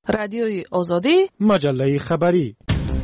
رادیوی آزادی، مجله خبری.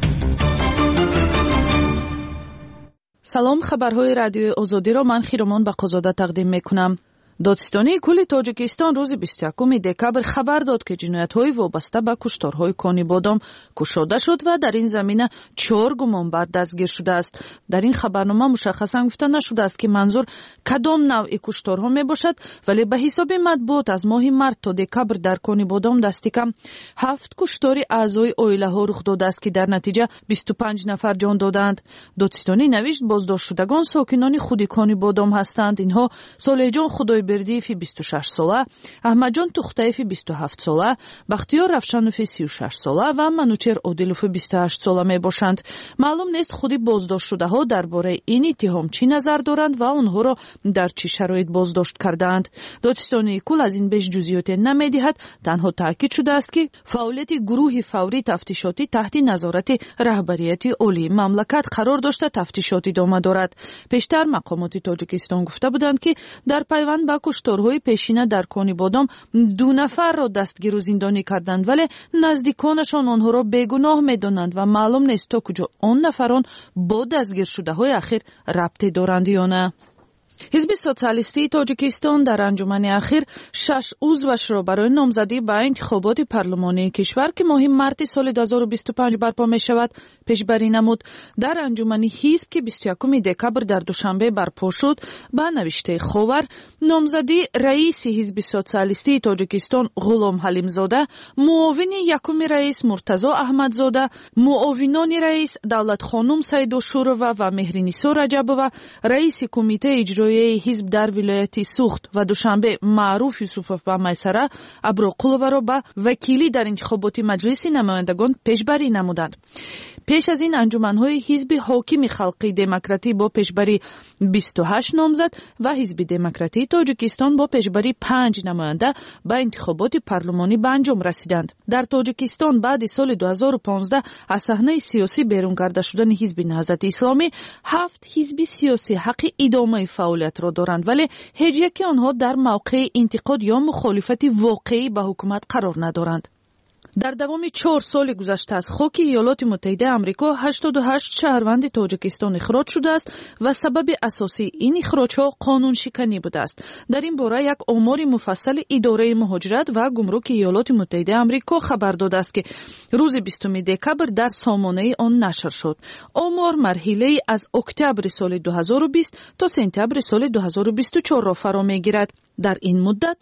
سلام، خبرهای رادیوی آزادی را من خیرمان بقازاده تقدیم میکنم. دادستانی کل تاجیکستان روز 21 دکبر خبر داد که جنایت‌های وابسته به کشتارهای کانی بادام کشاده شد و در این زمینه 4 گمانبر دستگیر شده است. در این خبرنامه مشخصا گفته نشده است که منظور کدام نوع کشتارها میباشد، ولی به حساب مطبوعات از ماه مارس تا دکبر در کانی بادام دستی کم 7 کشتار اعضای عائله ها رخ داده است که در نتیجه 25 نفر جان دادند. دادستانی نوشت بازداشت شدگان ساکنان خود کانی بادام هستند. اینها صالح خدای بردیفی 26 ساله، احمدجان توختایفی 27 ساله، بختیار رفشانوفی 36 ساله و منوچهر عادلوفی 28 ساله می باشند. معلوم نیست خودی بازداشت شده ها درباره این اتهام چی نظر دارند و آنها را در چه شرایط بازداشت کردند. دادستانی کل از این بیش جزئیات نمیدهد، تنها تاکید شده است که فعالیت گروه فوری تفتیشاتی تحت نظارت رهبریت عالی مملکت قرار داشته تفتیشات ادامه دارد. پیشتر مقامات تاجیکستان گفته بودند که در پیوند به کشتارهای پیشینه در کانی بادام 2 نفر را دستگیر و زندانی کردند، ولی نزدیکانشان آنها را بیگناه می‌دانند و معلوم نیست تا کجا آن نفران با دستگیر شده های اخیر ربطی دارند یا نه. حزب سوسیالیستی تاجیکستان در انجمن اخیر 6 عضوش را برای نامزدی به انتخابات پارلمانی کشور که ماه مارس سال 2025 برپا می شود پیشبری نمود. در انجمن حزب که 21 دکبر در دوشنبه برپا شد به نوشته خبر نامزدی رئیس حزب سوسیالیستی تاجیکستان غلام حلیمزاده، معاون یکم رئیس مرتضی احمدزاده، معاونان رئیس دولت خانم سیداشورова و مهرنیسا رجبova، رئیس کمیته اجرایی حزب در ولایت سوخت و دوشنبه معروف یوسفوف و میسره ابروقلووا را به وکیلی در انتخابات مجلس نمایندگان پیشبری نمودند. پیش از این انجمن‌های حزب حاکم خلقی دموکراتی با پیشبری 28 نامزد و حزب دموکراتی تاجیکستان با پیشبری 5 نماینده به انتخابات پارلمانی به انجام رسیدند. در تاجیکستان بعد سال 2015 از صحنه سیاسی بیرون کرده شدن حزب نهضت اسلامی 7 حزب سیاسی حق ادامه فعالیت را دارند، ولی هیچ یک آنها در موقع انتقاد یا مخالفت واقعی به حکومت قرار ندارند. در دوام 4 سال گذشته از خاک ایالات متحده آمریکا 88 شهروند تاجیکستان اخراج شده است و سبب اساسی این اخراج‌ها قانون شکنی بوده است. در این باره یک آمار مفصل اداره مهاجرت و گمرک ایالات متحده آمریکا خبر داده است که روز 20 دکبر در سامانه آن نشر شد. آمار مرحله از اکتبر سال 2020 تا سپتامبر سال 2024 را فرا می‌گیرد. در این مدت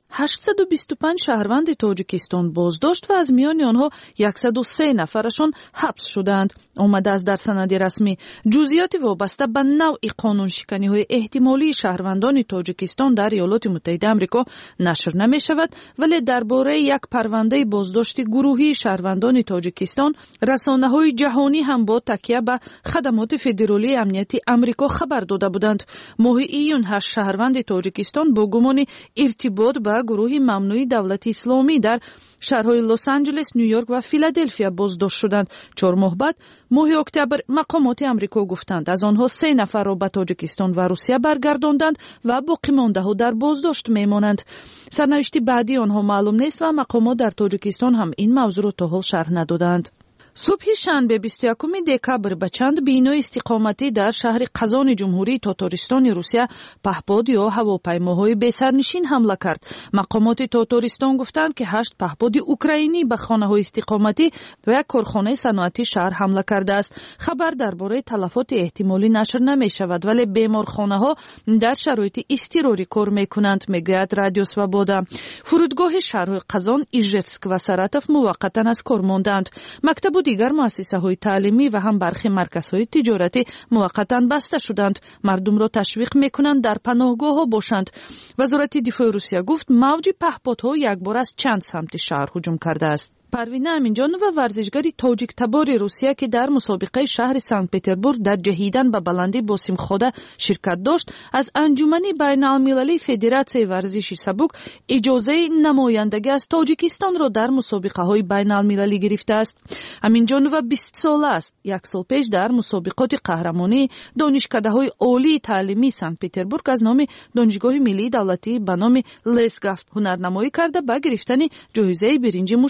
825 شهروند تاجیکستان بازداشت و از میان آنها 103 نفرشان حبس شدند. آمده است در سند رسمی. جزئیات وابسته به نوع قانون شکنی های احتمالی شهروندان تاجیکستان در ایالات متحده آمریکا نشر نمی شود، ولی درباره یک پرونده بازداشت گروهی شهروندان تاجیکستان رسانه های جهانی هم با تکیه به خدمات فدرالی امنیتی آمریکا خبر داده بودند. ماه ایون 8 شهروند تاجیکستان با گمان ارتباط با گروه ممنوع دولت اسلامی در شهرهای لس آنجلس، نیویورک و فیلادلفیا بازداشت شدند. 4 ماه بعد ماه اکتبر مقامات آمریکا گفتند از آنها 3 نفر را به تاجیکستان و روسیه برگرداندند و باقی مانده ها در بازداشت میمانند. سرنوشت بعدی آنها معلوم نیست و مقامات در تاجیکستان هم این موضوع را تا حال شرح ندادند. صبح شنبه 21 دکبر به چند بینای استقامتی در شهر قزان جمهوری تاتارستان روسیه پهپاد یا هواپیماهای بی‌سرنشین حمله کرد. مقامات تاتارستان گفتند که 8 پهپاد اوکراینی به خانه‌های استقامتی و یک کارخانه صنعتی شهر حمله کرده است. خبر درباره تلفات احتمالی نشر نمی شود، ولی بیمارخانه‌ها در شرایط اضطراری کار می‌کنند، میگوید رادیو سوابودا. فرودگاه شهرهای قزان، ایژفسک و ساراتوف موقتا از کار ماندند. مکتب و دیگر مؤسسه‌های تعلیمی و هم برخی مرکزهای تجارتی موقتا بسته شدند. مردم را تشویق می‌کنند در پناهگاه‌ها باشند. وزارت دفاع روسیه گفت موج پهپادها یک بار از چند سمت شهر هجوم کرده است. پروینه امینجانова ورزشگری تاجیک تبار روسیه که در مسابقه شهر سنت پتربورگ در جهیدن به بلندی با سیمخوده شرکت داشت، از انجمن بین‌المللی فدراسیون ورزش سبک اجازه نمایندگی از تاجیکستان را در مسابقه های بین‌المللی گرفته است. امینجانova 20 ساله است. 1 سال پیش در مسابقات قهرمانی دانشکده های عالی تعلیمی سنت پتربورگ از نام دانشگاه ملی دولتی به نام لسگافت هنرنمایی کرده به گرفتن جایزه برنج مشرف شد.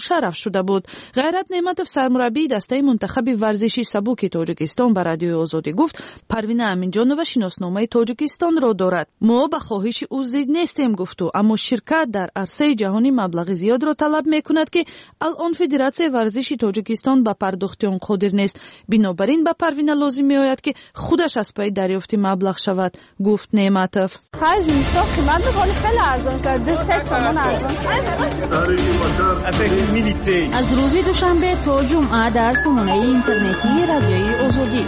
شده بود. غیرت نعمتов سرمربی دسته منتخب ورزشی سبک تاجیکستان به رادیوی آزادی گفت پروین امینجانова شناسنامه تاجیکستان را دارد. ما به خواهش او ضد نیستیم گفت اما شرکت در عرصه جهانی مبلغ زیاد را طلب میکند که الان فدراسیون ورزشی تاجیکستان به پرداخت آن قادر نیست. بنابراین به پروین لازم میآید که خودش از پای دریافت مبلغ شود، گفت نعمتов. از روز دوشنبه تا جمعه در سامانه اینترنتی رادیوی آزادی.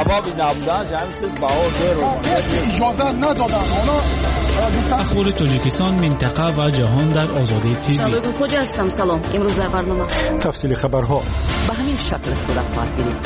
اخبار تاجیکستان، منطقه و جهان در آزادی تیوی. شبکه خوج هستم. سلام. امروز در برنامه تفصیل خبرها به همین شکل صورت خواهد گرفت.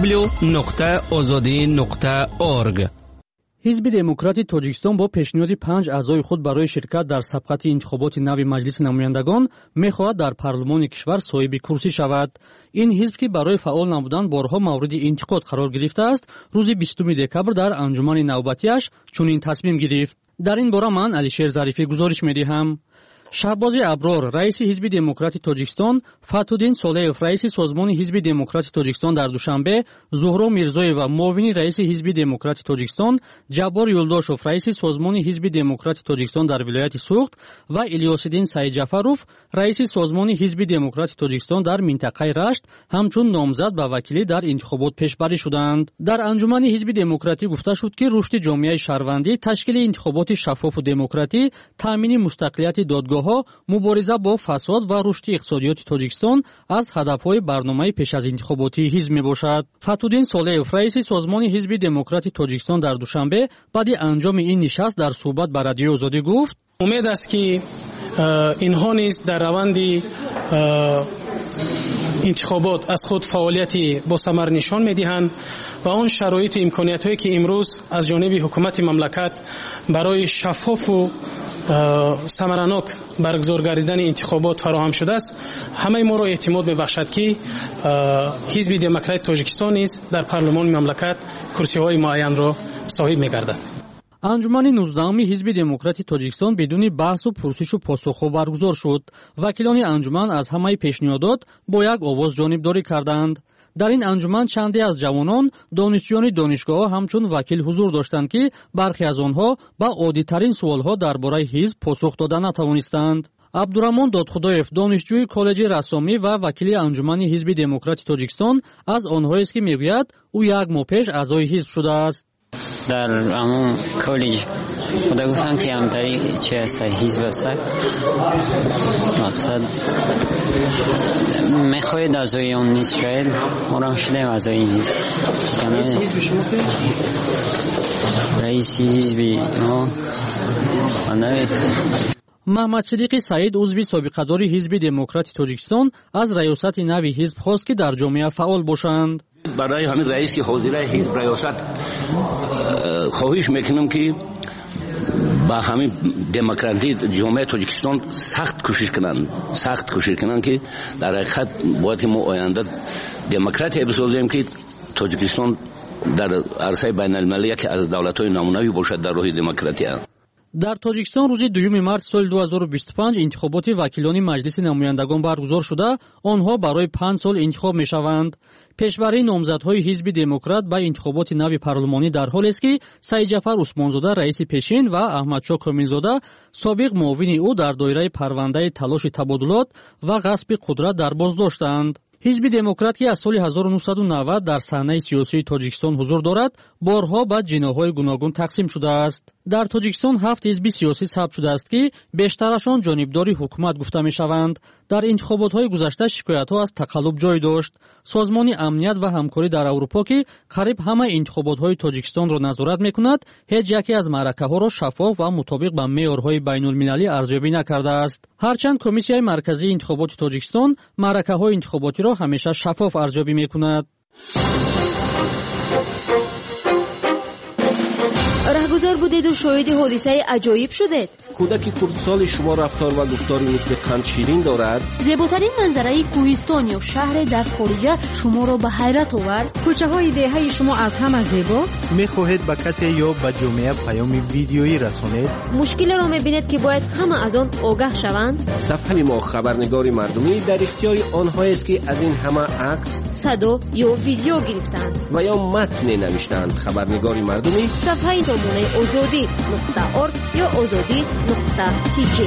www.azadi.org. حزب دموکرات تاجیکستان با پیشنهاد 5 اعضای خود برای شرکت در سبقت انتخابات نوی مجلس نمایندگان می‌خواهد در پارلمان کشور صاحب کرسی شود. این حزب که برای فعال نبودن بارها مورد انتقاد قرار گرفته است، روز 20 دکبر در انجمن نوبتیش چنین تصمیم گرفت. در این باره من علیشیر ظریفی گزارش می‌دهم. شهباز ابرار رئیس حزب دموکرات تاجیکستان، فتحالدین صالحов رئیس سازمان حزب دموکرات تاجیکستان در دوشنبه، زهرا میرزایeva معاون رئیس حزب دموکرات تاجیکستان، جبار یولداشов رئیس سازمان حزب دموکرات تاجیکستان در ولایت سوخت و الیاسالدین سعیدجعفرov رئیس سازمان حزب دموکرات تاجیکستان در منطقه رشت همچون نامزد به وکیلی در انتخابات پیشبری شدند. در انجمن حزب دموکراتی گفته شد که رشد جامعه شهروندی، تشکیل انتخابات شفاف و دموکراتی، تامین مستقلیت دادگاه مبارزه با فساد و رشد اقتصادیات تاجیکستان از هدفهای برنامه پیش از انتخاباتی حزب میباشد. فتحالدین صالحov رئیس سازمان حزب دموکرات تاجیکستان در دوشنبه بعد انجام این نشست در صحبت با رادیو آزادی گفت امید است که اینها نیز در روند انتخابات از خود فعالیتی با ثمر نشان میدهند و آن شرایط و امکانیت‌هایی که امروز از جانب حکومت مملکت برای شفاف و ثمرناک برگزار گردیدن انتخابات فراهم شده است، همه ما را اعتماد میبخشد که حزب دموکرات تاجیکستان نیز در پارلمان مملکت کرسی‌های معین را صاحب می‌گردد. انجمن 19 حزب دموکرات تاجیکستان بدون بحث و پرسش و پاسخ برگزار شد. وکیلان انجمن از همه پیشنهادات با یک آواز جانبداری کردند. در این انجمن چندی از جوانان، دانشجویان دانشگاه همچون وکیل حضور داشتند که برخی از آنها با عادی‌ترین سوالها درباره حزب پاسخ دادن نتوانستند. عبدالرحمن دادخدایف دانشجوی کالج رسامی و وکیل انجمن حزب دموکرات تاجیکستان از آنهایی است که میگوید او یک ماه پیش اعضای حزب شده است. در همون کالج خدا گفتن که همتری چه هست حزب است، مقصد میخواید اعضای اون نیست، شاید ما را شدیم اعضای حزب. رئیس حزبی ما محمد صدیق سعید عضو سابقه‌دار حزب دموکرات تاجیکستان از ریاست نوی حزب خواست که در جامعه فعال باشند. برای همین رئیس حاضر حزب ریاست خواهش میکنم که با همین دموکراسی جامعه تاجیکستان سخت کوشش کنند که در حقیقت باید که ما آینده دموکراتی بسازیم که تاجیکستان در عرصه بین المللی که از دولت‌های نمونه‌ای باشد در راه دموکراسی. در تاجیکستان روز 2 مارس سال 2025 انتخابات وکیلان مجلس نمایندگان برگزار شده. آنها برای 5 سال انتخاب میشوند. پیشبری نامزدهای حزب دموکرات به انتخابات نوی پارلمانی در حالی است که سعیدجعفر عثمانزاده رئیس پیشین و احمدشاه کاملزاده سابق معاون او در دایره پرونده تلاش تبادلات و غصب قدرت در بازداشتند. حزب دموکرات که از سال 1990 در صحنه سیاسی تاجیکستان حضور دارد، بارها به جناح‌های گوناگون تقسیم شده است. در تاجیکستان 7 حزب سیاسی ثبت شده است که بیشترشان جانبداری حکومت گفته می‌شوند. در انتخابات‌های گذشته شکایت‌ها از تقلب جای داشت. سازمان امنیت و همکاری در اروپا که قریب همه انتخابات‌های تاجیکستان را نظارت می‌کند، هیچ یکی از معرکه‌ها را شفاف و مطابق با معیارهای بین‌المللی ارزیابی نکرده است. هرچند کمیسیون مرکزی انتخابات تاجیکستان معرکه‌های انتخاباتی را همیشه شفاف ارزیابی می‌کند. برگزار بودید و شاهد حادثه عجایب شدید. کودک خردسال شما رفتار و گفتاری مثل قند شیرین دارد. زیباترین منظره کوهستان یا شهر در خارجه شما را به حیرت آورد. کوچه های دهه شما از همه زیباست. میخواهید به کسی یا به جامعه پیام ویدیویی رسانید؟ مشکل را میبینید که باید همه از آن آگاه شوند. صفحه ما خبرنگاری مردمی در اختیار آنهایی است که از این همه عکس، صدا یا ویدیو گرفتند و یا متن نوشتند. خبرنگاری مردمی صفحه نمونه azadi.org یا azadi.tj.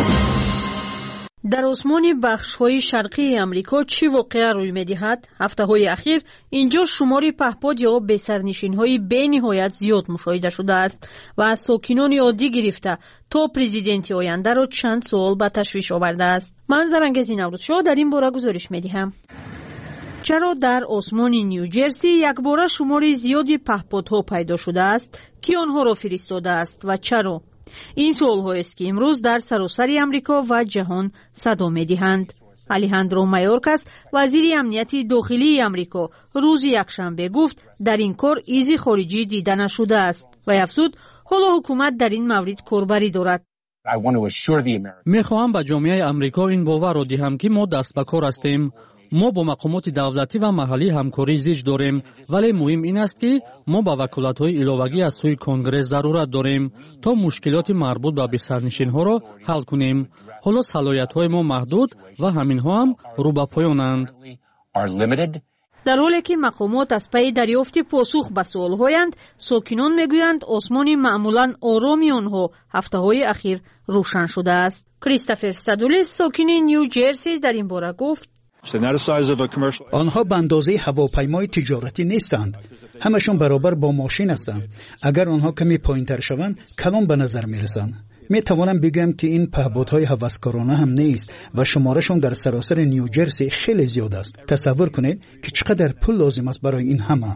در عثمانی بخش‌های شرقی امریکا چی واقعا روی می‌دهد؟ هفته‌های اخیر اینجا شماری پهپاد یا بسرنشین‌های بی‌نهایت زیاد مشاهده شده است و از ساکنان عادی گرفته تا پرزیدنت آینده را چند سوال به تشویش آورده است. من زرنگزی نوروزشاه در این باره گزارش می‌دهم. چرا در آسمان نیوجرسی یکباره شماری زیادی پهپادها پیدا شده است؟ کی آنها را فرستاده است و چرا؟ این سوال‌هایی است که امروز در سراسر امریکا و جهان صدا می‌دهند. الیهاندرو مایورکاس وزیر امنیت داخلی امریکا روز یکشنبه گفت در این کار ایزی خارجی دیده نشده است و افزود حالا حکومت در این مورد کاربری دارد. می‌خواهم به جامعه امریکا این باور را دهم که ما دست به کار هستیم. ما با مقامات دولتی و محلی همکاری زیج داریم، ولی مهم این است که ما با وکالت‌های علاوه‌ای از سوی کنگره ضرورت داریم تا مشکلات مربوط به بسرنشین‌ها را حل کنیم. حالا صلاحیت‌های ما محدود و همین‌ها هم رو به پایانند. در حالی که مقامات از پی دریافت پاسخ به سوال‌هایند، ساکنان می‌گویند آسمان معمولاً آرامی آنها هفته‌های اخیر روشن شده است. کریستوفر سادولیس ساکن نیوجرسی در این باره گفت آنها به اندازه هواپیمای تجارتی نیستند. همشون برابر با ماشین هستند. اگر آنها کمی پایین‌تر شوند کلان به نظر می‌رسند. می توانم بگم که این پهپادهای هوسکارانه هم نیست و شمارشون در سراسر نیوجرسی خیلی زیاد است. تصور کنید که چقدر پول لازم است برای این همه.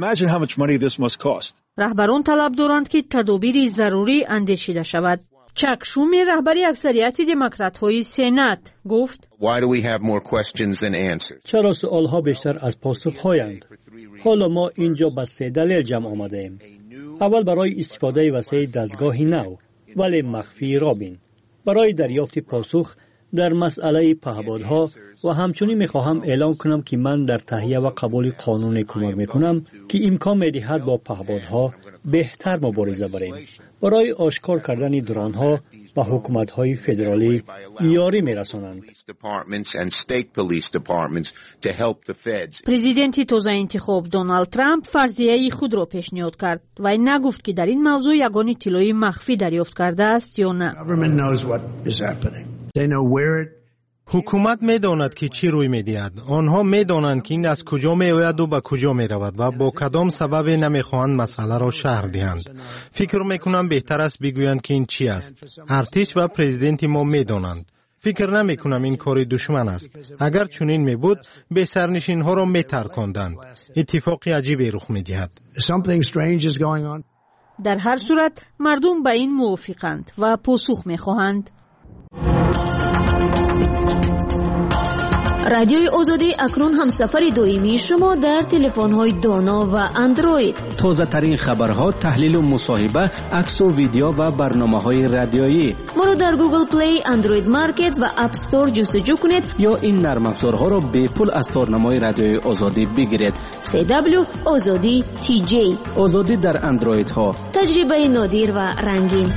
رهبران طلب دارند که تدابیر ضروری اندیشیده شود. چک شومی رهبری اکثریت دموکرات‌های سنات گفت چرا سوال‌ها بیشتر از پاسخ‌هایند؟ حالا ما اینجا به 3 دلیل جمع آمده‌ایم. اول برای استفاده وسیله دستگاهی نو ولی مخفی رابین برای دریافت پاسخ در مسئله پهپادها و همچنین می‌خواهم اعلام کنم که من در تهیه و قبول قانون کمک می‌کنم که امکان می‌دهد با پهپادها بهتر مبارزه بریم. برای آشکار کردن درون‌ها و حکومت‌های فدرالی یاری می‌رسانند. پرزیدنت تازه انتخاب دونالد ترامپ فرضیه خود را پیشنهاد کرد و نگفت که در این موضوع یگان اطلاعی مخفی دریافت کرده است یا نه. حکومت می‌داند که چی روی می‌دهد. آنها می‌دانند که این از کجا می‌آید و به کجا می‌رود و با کدام سبب نمی‌خواهند مسئله را شرح دهند. فکر می‌کنم بهتر است بگویند که این چی است. ارتش و پرزیدنت ما می‌دانند. فکر نمی‌کنم این کار دشمن است. اگر چنین می‌بود به سرنشین‌ها را می‌ترکاندند. اتفاقی عجیبی رخ می‌دهد. در هر صورت مردم به این موافقند و پاسخ می‌خواهند. رادیوی آزادی اکنون هم سفر دائمی شما در تلفن‌های دانا و اندروید. تازه ترین خبرها، تحلیل و مصاحبه، عکس و ویدیو و برنامه‌های رادیویی. ما را در گوگل پلی، اندروید مارکت و اپ استور جستجو کنید یا این نرم افزارها را به پول از تارنمای رادیوی آزادی بگیرید. CW آزادی TJ. آزادی در اندروید ها. تجربه نادر و رنگین.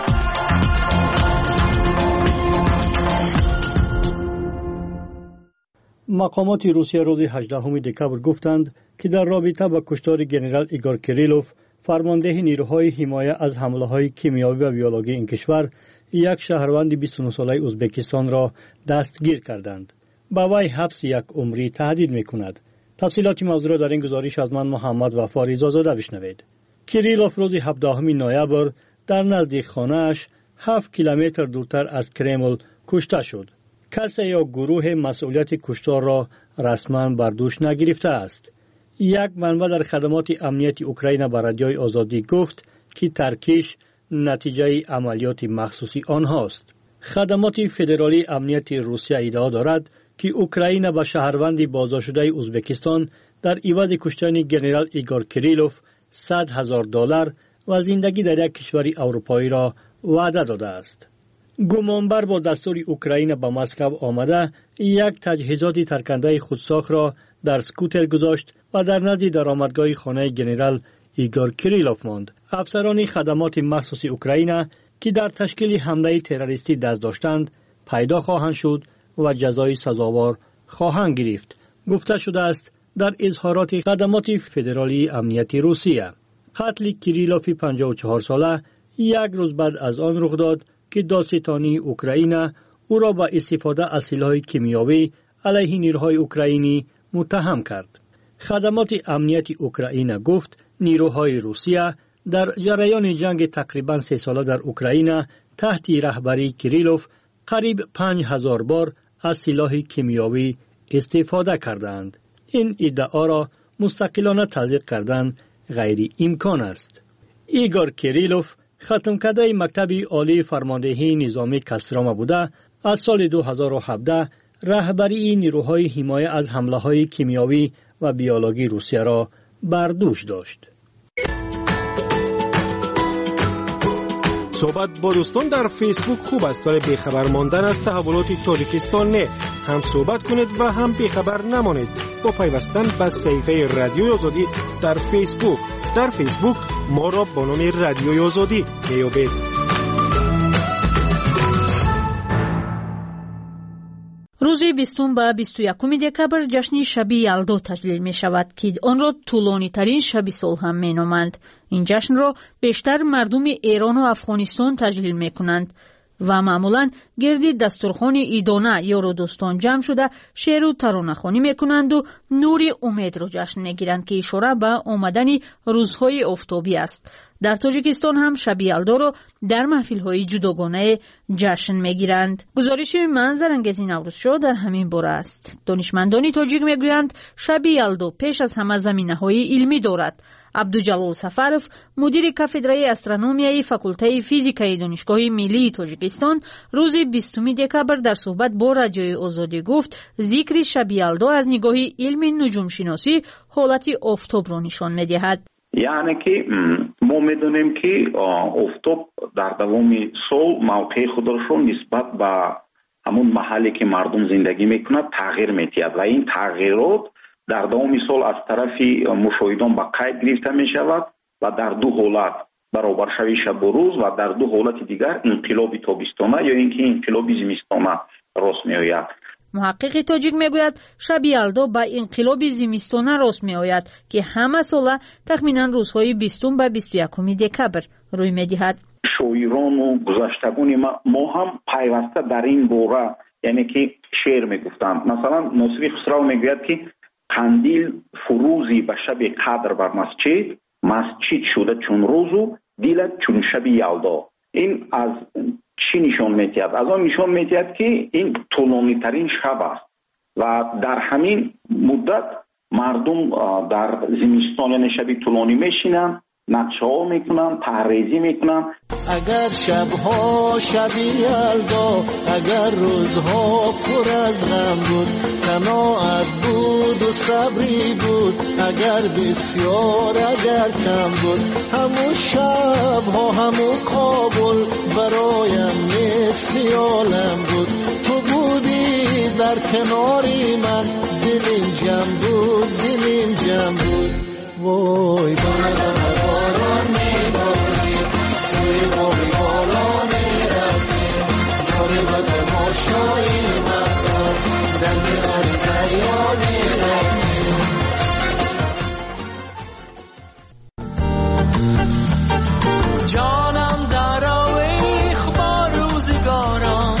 مقامات روسیه روز 18 دکبر گفتند که در رابطه با کشتار ژنرال ایگور کریلوف فرمانده نیروهای حمایت از حمله‌های کیمیایی و بیولوژی این کشور یک شهروند 29 ساله ازبکستان را دستگیر کردند. با وی حبس یک عمری تهدید می‌کند. تفصیلات موضوع را در این گزارش از من محمد وفا رضازاده بشنوید. کریلوف روز 17 نوامبر در نزدیک خانه‌اش 7 کیلومتر دورتر از کرمل کشته شد. کسی یا گروه مسئولیت کشتار را رسما بر دوش نگرفته است. یک منبع در خدمات امنیت اوکراین به رادیوی آزادی گفت که ترکیش نتیجه عملیات مخصوصی آنهاست. خدمات فدرالی امنیت روسیه ادعا دارد که اوکراین به شهروند بازداشت‌شده ازبکستان در عوض کشتن ژنرال ایگور کریلوف $100,000 و زندگی در یک کشور اروپایی را وعده داده است. گمانبر با دستور اوکراین به مسکو آمده یک تجهیزات ترکنده خودساخت را در سکوتر گذاشت و در نزد درآمدگاه خانه ژنرال ایگور کریلوف ماند. افسران خدمات مخصوص اوکراین که در تشکیل حمله تروریستی دست داشتند پیدا خواهند شد و جزای سزاوار خواهند گرفت. گفته شده است در اظهارات خدمات فدرالی امنیتی روسیه. قتل کریلوف 54 ساله یک روز بعد از آن رخ داد که دادستانی اوکراین او را به استفاده از سلاح کیمیایی علیه نیروهای اوکراینی متهم کرد. خدمات امنیتی اوکراین گفت نیروهای روسیه در جریان جنگ تقریباً 3 ساله در اوکراین تحت رهبری کریلوف قریب 5000 بار از سلاح کیمیایی استفاده کردند. این ادعا را مستقلانه تصدیق کردن غیر امکان است. ایگور کریلوف ختم کرده مکتب عالی فرماندهی نظامی کاستراما بوده، از سال 2017 رهبری نیروهای حمایت از حمله‌های کیمیایی و بیولوژی روسیه را بر دوش داشت. صحبت با دوستان در فیسبوک خوب است ولی بیخبر ماندن از تحولات تاجیکستان نه. هم صحبت کنید و هم بیخبر نمانید با پیوستن به صفحه رادیوی آزادی در فیسبوک. در فیسبوک ما را با نام رادیوی آزادی میابید. روز 20 و 21 دکبر جشن شب یلدا تجلیل می شود که آن را طولانی ترین شب سال هم می نامند. این جشن را بیشتر مردم ایران و افغانستان تجلیل می کنند و معمولا گرد دسترخوان ایدانه یار و دوستان جمع شده شعر و ترانه خوانی می کنند و نور امید را جشن می گیرند که اشاره به آمدن روزهای آفتابی است. در تاجیکستان هم شب یلدا را در محفل‌های جداگانه جشن می‌گیرند. گزارش من زرنگز نوروزشو در همین باره است. دانشمندان تاجیک می‌گویند شب یلدا پیش از همه زمینه‌های علمی دارد. عبدالجلال سفرов مدیر کافدرای استرونومیای فاکولته فیزیکای دانشگاه ملی تاجیکستان روز 20 دکبر در صحبت با رادیوی آزادی گفت ذکر شب یلدا از نگاه علم نجوم شناسی حالت آفتاب را نشان می‌دهد. یعنی که ما میدونیم که آفتاب در دوام سال موقع خودش رو نسبت به همون محلی که مردم زندگی میکنند تغییر میدهد و این تغییرات در دوام سال از طرف مشاهدان به قید گرفته میشود و در دو حالت برابر شوی شب و روز و در دو حالت دیگر انقلاب تابستانه یا اینکه انقلاب زمستانه راست میآید. محقق تاجیک میگوید شب یلدا با انقلاب زمستانه راست میآید که همه ساله تخمینا روزهای 20 و 21 دکبر روی میدهد. شاعران و گذشتگان ما هم پیوسته در این باره یعنی که شعر میگفتند. مثلا ناصری خسرو میگوید که قندیل فروزی به شب قدر بر مسجد، مسجد شده چون روزو دیلت چون شب یلدا. این از چی نشان میدهد؟ از آن نشان میدهد که این طولانی ترین شب است و در همین مدت مردم در زمستان یعنی شب طولانی میشینن، نقشه ها میکنن، تحریزی میکنن. اگر شبها شب یلدا، اگر روزها پر از غم بود، قناعت بود و صبری بود، اگر بسیار اگر کم بود، همون شبها همون کابل برایم مثل عالم بود. تو بودی در کناری من، دلیم جمع بود، دلیم جمع بود. وای باران میباری توی باقی بالا میرفتی، جاری با تماشایی مردم در میان دریا میرفتی. جانم در آویخ با روزگارم،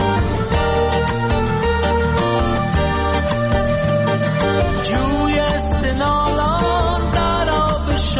جوی استنالان در آب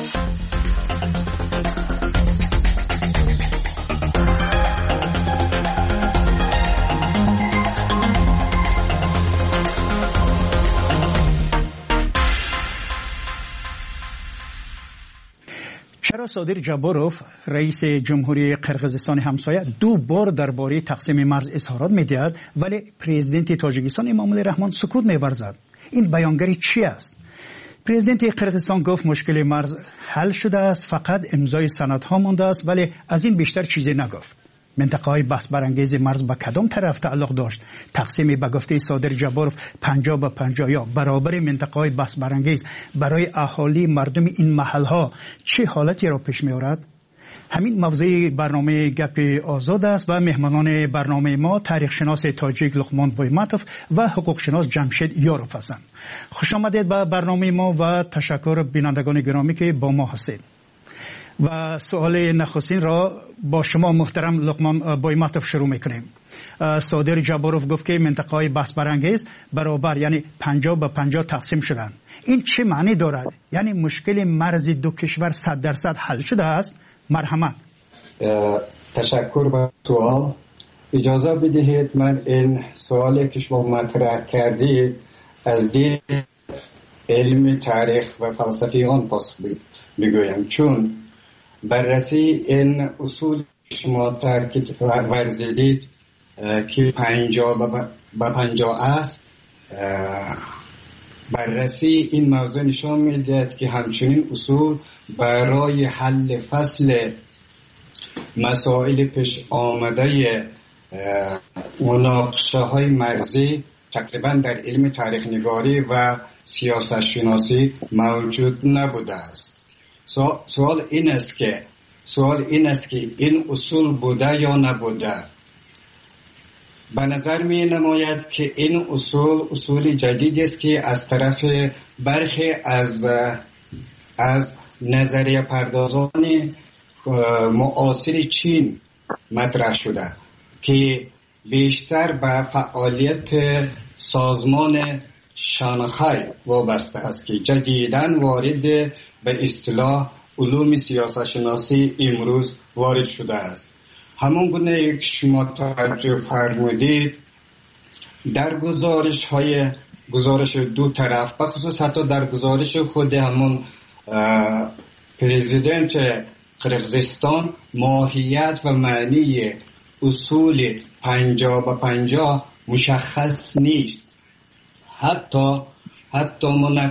چرا صادر جاباروف رئیس جمهوری قرقیزستان همسایه 2 بار درباره تقسیم مرز اظهارات می‌دهد ولی پرزیدنت تاجیکستان امامالله رحمان سکوت می‌ورزد؟ این بیانگری چی است؟ پرزیدنت قرقیزستان گفت مشکل مرز حل شده است، فقط امضای سندها مانده است، ولی از این بیشتر چیزی نگفت. منطقه‌های بحث برانگیز مرز به کدام طرف تعلق داشت؟ تقسیم به گفته صادر جاباروف 50-50 یا برابر منطقه‌های بحث برانگیز برای اهالی مردم این محل‌ها چه حالتی را پیش می‌آورد؟ همین موضوع برنامه گپ آزاد است و مهمانان برنامه ما تاریخ شناس تاجیک لقمان بویماتوف و حقوق شناس جمشید یاروف هستند. خوش آمدید به برنامه ما و تشکر بینندگان گرامی که با ما هستید. و سوال نخستین را با شما محترم لقمان بویماتوف شروع میکنیم. صادر جاباروف گفت که منطقه‌های بحث برانگیز برابر یعنی 50-50 تقسیم شدند. این چه معنی دارد؟ یعنی مشکل مرز دو کشور 100% حل شده است؟ مرحمت. تشکر با سوال. اجازه بدهید من این سوالی که شما مطرح کردید از دید علم تاریخ و فلسفی آن پاسخ بگویم، چون بررسی این اصول شما تاکید ورزیدید که 50-50 است، بررسی این موضوع نشان میدهد که همچنین اصول برای حل فصل مسائل پیش آمده مناقشه های مرزی تقریبا در علم تاریخ نگاری و سیاست شناسی موجود نبوده است. سوال این است که این اصول بوده یا نبوده. به نظر می نماید که این اصول جدیدی است که از طرف برخی از نظریه پردازان معاصر چین مطرح شده که بیشتر به فعالیت سازمان شانگهای وابسته است که جدیداً وارد به اصطلاح علوم سیاست شناسی امروز وارد شده است. همون گونه که شما توجه فرمودید در گزارش دو طرف، بخصوص حتی در گزارش خود همون پرزیدنت قرقیزستان، ماهیت و معنی اصول 50-50 مشخص نیست. حتی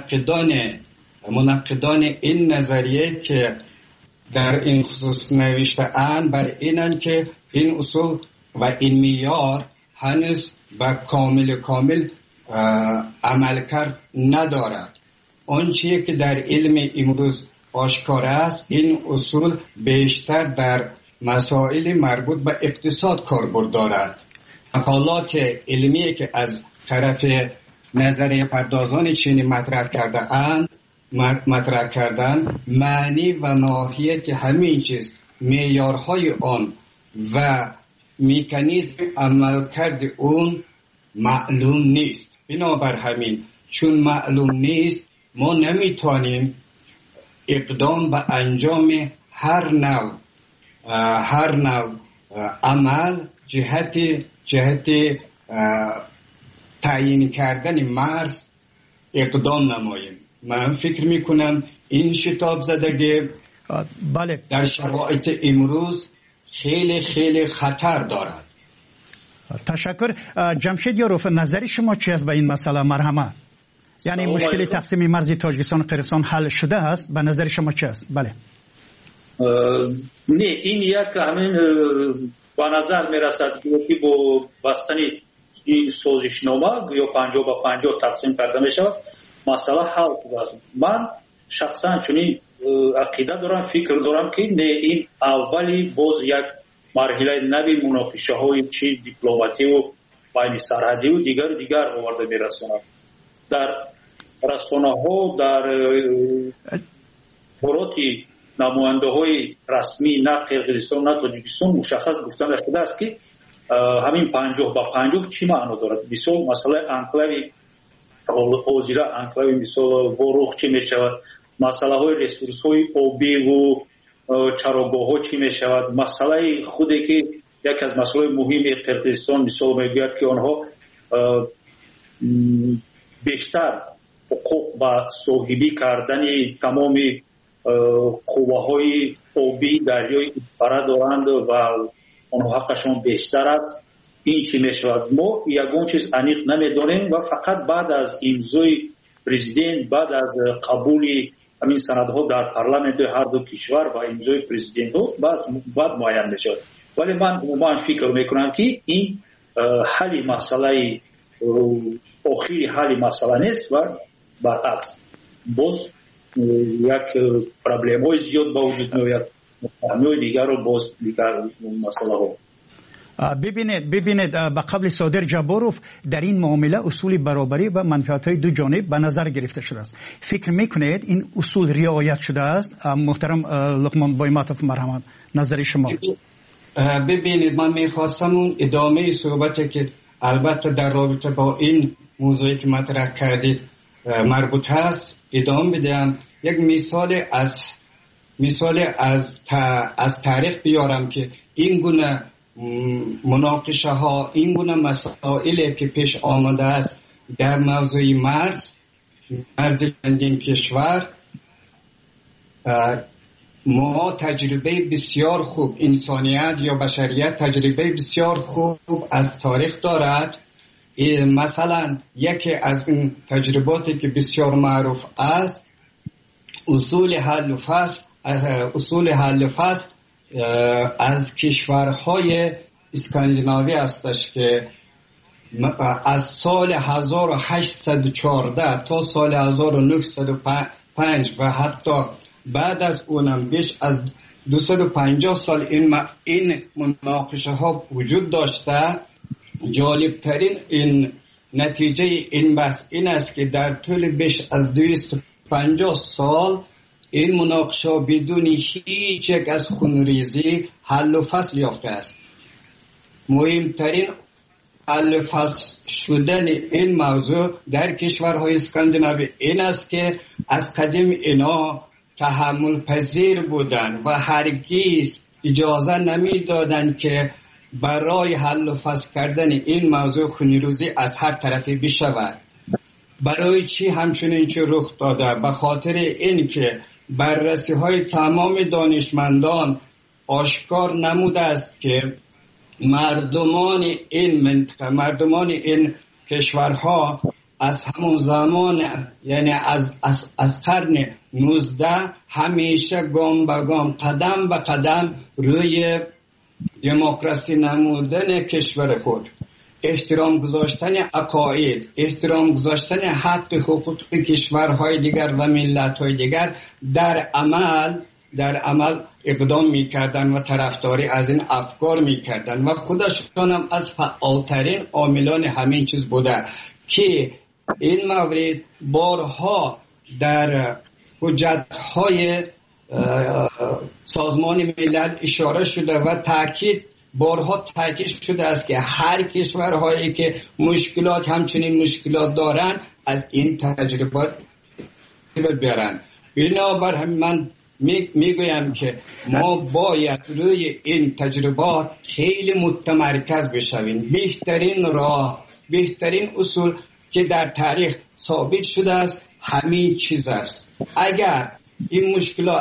منقدان این نظریه که در این خصوص نوشته اند بر اینند که این اصول و این معیار هنوز به کامل عملکرد ندارد. آنچه که در علم امروز آشکار است، این اصول بیشتر در مسائل مربوط به اقتصاد کاربرد دارد. مقالات علمی که از طرف نظریه پردازان چینی مطرح کردن معنی و ماهیت همین چیز، معیارهای آن و مکانیزم عملکرد اون معلوم نیست. بنابر همین چون معلوم نیست ما نمیتونیم اقدام به انجام هر نوع عمل جهت تعیین کردن مرز اقدام نماییم. من فکر میکنم این شتاب زدگی در شرایط امروز خیلی خطر دارد. تشکر. جمشید یاروف، نظر شما چی است به این مسئله؟ مرحمت. یعنی مشکل تقسیم مرز تاجیکستان و قرقیزستان حل شده است؟ به نظر شما چی است؟ بله. نه، این یک همین به نظر میرسد که با بستن این سازشنامه یا 50-50 تقسیم کرده می شود مسئله حل شده است. من شخصا چنین عقیده دارم، فکر دارم که نه، این اولی باز یک مرحله نوی مناقشه های چی دیپلماتی و بین سرحدی و دیگر آورده می رساند. در رسانه ها، در براتی نماینده های رسمی نه قرقیزستان نه تاجیکستان مشخص گفتن شده است که همین 50-50 چی معنا دارد. مثلا انکلاوی حاضره، انکلاوی مثلا وروخ چی می شود، مسئله های ریسورس های آبی و چراگاه ها چی می شود. مسئله خودی که یک از مسئله مهم قرقیزستان مثال میگوید که آنها بیشتر حقوق با صاحبی کردن تمام قوه های آبی دریای فرا دارند و آنها حقشان بیشتر است. این چی می شود؟ ما یگون چیز عمیق نمیدانیم و فقط بعد از امضای پرزیدنت، بعد از قبول همین سندها در پارلمانت هر دو کشور و امضای پرزیدنت ها بعد معین می شود. ولی من عموما فکر میکنم که این حل مسئله آخری حل مسئله نیست و برعکس باز یک پرابلم های زیاد با وجود میآید. مفاهیم دیگر رو باز دیگر مسئله ها. ببینید با قبل صادر جباروف در این معامله اصول برابری و منفعت های دو جانب به نظر گرفته شده است. فکر میکنید این اصول رعایت شده است؟ محترم لقمان بایماتوف مرحمت، نظر شما. ببینید من میخواستم اون ادامه صحبتی که البته در رابطه با این موضوعی که مطرح کردید مربوط هست ادامه بدم. یک مثال از تاریخ بیارم که این گونه مناقشه ها، این گونه مسائلی که پیش آمده است در موضوع مرز چندین کشور، ما تجربه بسیار خوب، انسانیت یا بشریت تجربه بسیار خوب از تاریخ دارد. مثلا یکی از این تجرباتی که بسیار معروف است اصول حل فصل از کشورهای اسکاندیناوی استش که از سال 1814 تا سال 1905 و حتی بعد از اونم بیش از 250 سال این مناقشه ها وجود داشته. جالبترین این نتیجه این بحث این است که در طول بیش از 250 سال این مناقشه بدون هیچ یک از خونریزی حل و فصل یافته است. مهمترین حل و فصل شدن این موضوع در کشورهای اسکاندیناوی این است که از قدیم اینا تحمل پذیر بودند و هرگز اجازه نمی دادند که برای حل و فصل کردن این موضوع خونریزی از هر طرفی بشود. برای چی همچنین چه رخ داده؟ به خاطر این که بررسی های تمام دانشمندان آشکار نموده است که مردمان این منطقه، مردمان این کشورها از همون زمان یعنی از قرن 19 همیشه گام به گام، قدم به قدم روی دموکراسی نمودن کشور خود، احترام گذاشتن عقاید، احترام گذاشتن حق حقوق کشورهای دیگر و ملت‌های دیگر در عمل اقدام می‌کردند و طرفداری از این افکار می‌کردند و خودشون هم از فعالترین عاملان همین چیز بوده که این مورد بارها در حجت‌های سازمان ملل اشاره شده و بارها تاکید شده است که هر کشورهایی که مشکلات همچنین مشکلات دارن از این تجربات ببرن. بنابر همین من میگویم که ما باید روی این تجربات خیلی متمرکز بشویم. بهترین اصول که در تاریخ ثابت شده است همین چیز است. اگر این مشکلات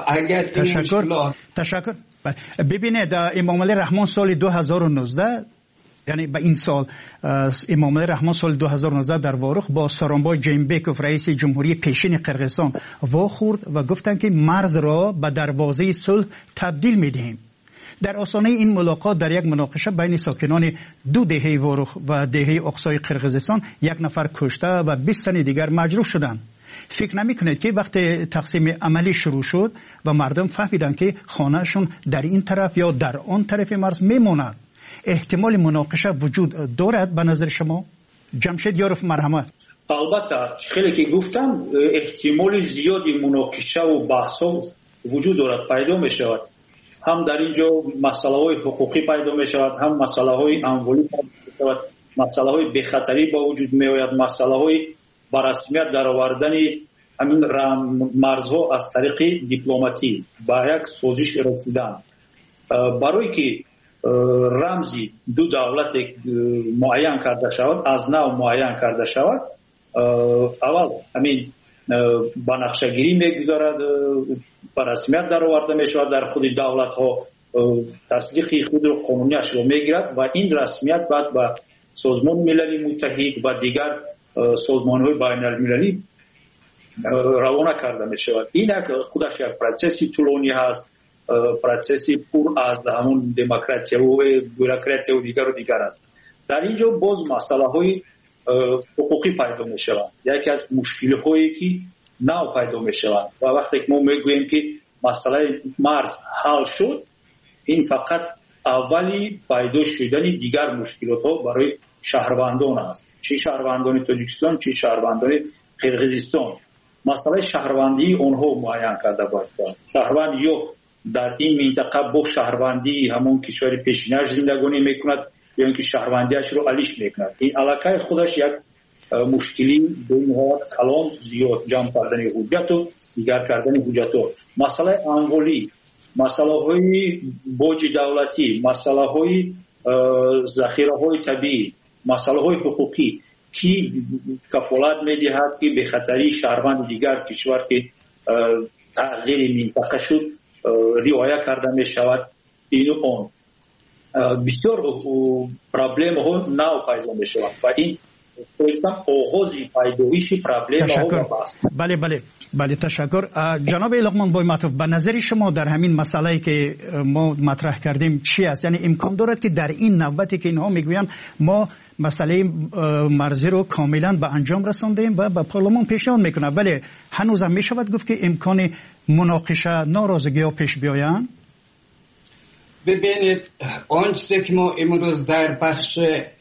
تشکر. ببینید امام علی رحمان سال 2019 یعنی به این سال امام علی رحمان سال 2019 در وارخ با سارانبای جیمبکوف رئیس جمهوری پیشین قرقیزستان واخورد و گفتند که مرز را به دروازه صلح تبدیل می‌دهیم. در آستانه این ملاقات در یک مناقشه بین ساکنان دو دهه وارخ و دهه اقصای قرقیزستان یک نفر کشته و 20 تن دیگر مجروح شدند. فکر نمی‌کنید که وقتی تقسیم عملی شروع شد و مردم فهمیدند که خانهشون در این طرف یا در آن طرف مرز میموند احتمال مناقشه وجود دارد به نظر شما؟ جمشید یاروف مرحمت. البته خیلی که گفتم احتمال زیادی مناقشه و بحث‌ها وجود دارد، پیدا می‌شود. هم در اینجا مسائل حقوقی پیدا می‌شود، هم مسائل اموالی پیدا می‌شود، مسائل بی‌خطری با وجود می‌آید، مسائل با رسمیت در آوردن همین مرزها از طریق دیپلماتی با یک سازش رسیدن برای که رمزی دو دولت معین کرده شود، از نو معین کرده شود، اول همین با نقشه‌گیری میگذارد، با رسمیت در آورده میشود، در خود دولت ها تصدیق خود قانونیش رو میگیرد و این رسمیت بعد با سازمان ملل متحد و دیگر سازمان های بین المللی روانه کرده میشود. این خودش یک پروسسی طولانی هست، پروسسی پر از همون دموکراسی و بوروکراسی و دیگر است. در اینجا باز مسئله های حقوقی پیدا می شوند. یکی از مشکل هایی که نو پیدا می شوند و وقتی که ما میگوییم که مسئله مرز حل شد، این فقط اولی پیدا شدن دیگر مشکلات ها برای شهروندان است، چه شهروندان تاجیکستان چه شهروندان قرقیزستان. مسئله شهروندی اونها معین کرده باید. شهروند یا در این منطقه با شهروندی همون کشور پیشینش زندگانی میکند یا اینکه شهروندیش رو علیش میکند. این علاقه خودش یک مشکلی به این حالت کلان زیاد جمع کردن حجت و دیگر کردن حجت ها. مسئله انوالی، مسئله های باج دولتی، مسئله های ذخیره های طبیعی، مسئله های حقوقی کی کفالت میدهد که به خطری شهروند دیگر کشور که تغییر منطقه شد رعایت کرده می شود. اینو اون بسیار پرابلم ها نو پیدا می شود و این آغازی پیدایش پرابلم ها است. بله تشکر. جناب لقمان بای معطوف، به نظر شما در همین مسئله که ما مطرح کردیم چی است؟ یعنی امکان دارد که در این نوبتی که اینها میگویند ما مسئله مرزی رو کاملا به انجام رساندیم و به پارلمان پیشنهاد میکنه، ولی هنوز هم میشود گفت که امکان مناقشه ناراضگی ها پیش بیایند؟ ببینید آن چیزی که ما امروز در بخش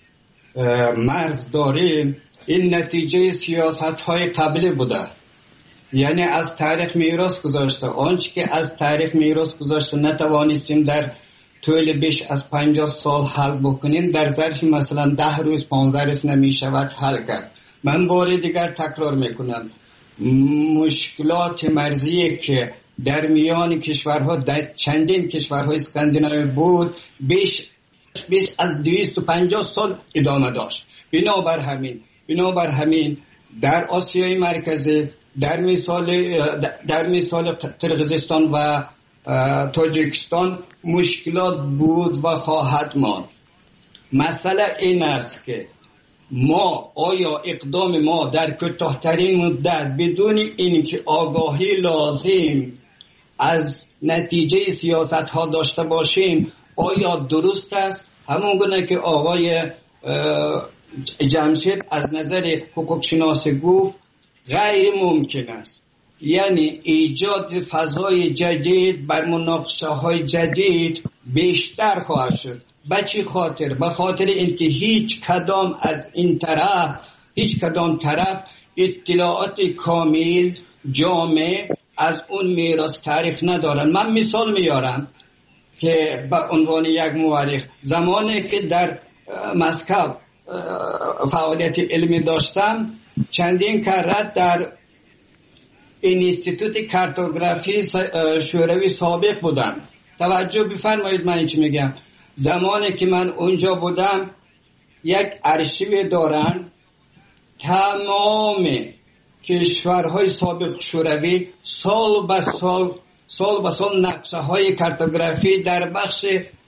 مرز داریم این نتیجه سیاست های قبلی بوده، یعنی از تاریخ میراث گذاشته. آنچه که از تاریخ میراث گذاشته نتوانستیم در طول بیش از 50 سال حل بکنیم، در ظرف مثلا 10 روز 15 روز نمی شود حل کرد. من بار دیگر تکرار میکنم، مشکلات مرزی که در میان کشورها در چندین کشورهای اسکاندیناوی بود بیش از 250 سال ادامه داشت. بنابر همین در آسیای مرکزی در مثال قرقیزستان و تاجیکستان مشکلات بود و خواهد ماند. مسئله این است که آیا اقدام ما در کوتاه‌ترین مدت بدون اینکه آگاهی لازم از نتیجه سیاست ها داشته باشیم آیا درست است؟ همون گونه که آقای جمشید از نظر حقوق شناسی گفت غیر ممکن است. یعنی ایجاد فضای جدید بر مناقشه های جدید بیشتر خواهد شد. به چه خاطر؟ به خاطر اینکه هیچ کدام طرف اطلاعات کامل جامع از اون میراث تاریخ ندارن. من مثال میارم که به عنوان یک مورخ، زمانی که در مسکو فعالیت علمی داشتم چندین کاره در اینستیتوت کارتوگرافی شوروی سابق بودم. توجه بفرمایید من چی میگم. زمانی که من اونجا بودم یک ارشیو دارن، تمام کشورهای سابق شوروی سال به سال نقشه های کارتوگرافی در بخش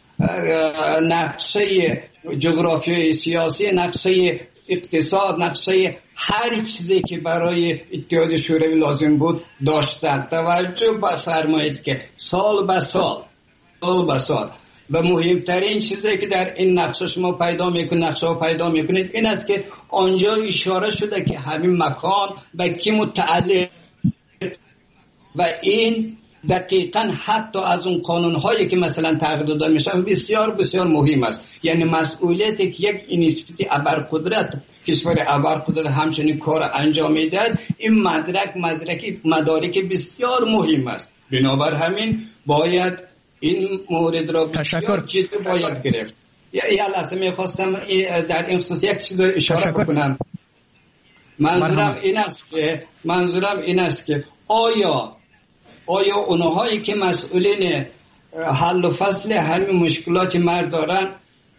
نقشه جغرافیای سیاسی، نقشه اقتصاد، نقشه هر چیزی که برای اتحاد شوروی لازم بود داشتند. توجه بفرمایید که سال به سال و مهمترین چیزی که در این نقشه شما پیدا میکنید این است که آنجا اشاره شده که همین مکان به کی متعلق و این دقیقاً حتی از اون قانون‌هایی که مثلا تغییر داده میشن بسیار بسیار مهم است. یعنی مسئولیتی که یک اینستیتوت ابرقدرت، کشور ابرقدرت همچنین کار انجام میدهد، این مدارک بسیار مهم است. بنابر همین باید این مورد را بسیار جدی باید گرفت. یه لحظه میخواستم در این خصوص یک چیز اشاره بکنم. منظورم این است که آیا اونهایی که مسئولین حل و فصل همین مشکلات مرد دارن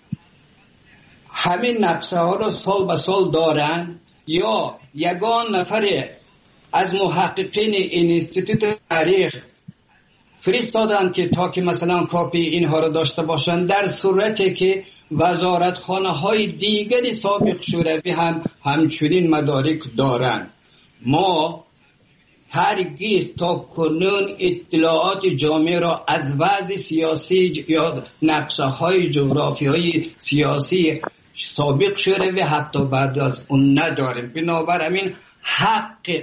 همین نقشه ها را سال به سال دارن یا یگان نفر از محققین این انستیتوت تاریخ فرستادن که تا که مثلا کاپی اینها را داشته باشند، در صورتی که وزارتخانه های دیگری سابق شوروی هم همچنین مدارک دارند. ما هرگز تا کنون اطلاعات جامعه را از وضع سیاسی یا نقشه های جغرافیایی سیاسی سابق شوروی حتی بعد از اون نداریم. بنابراین حق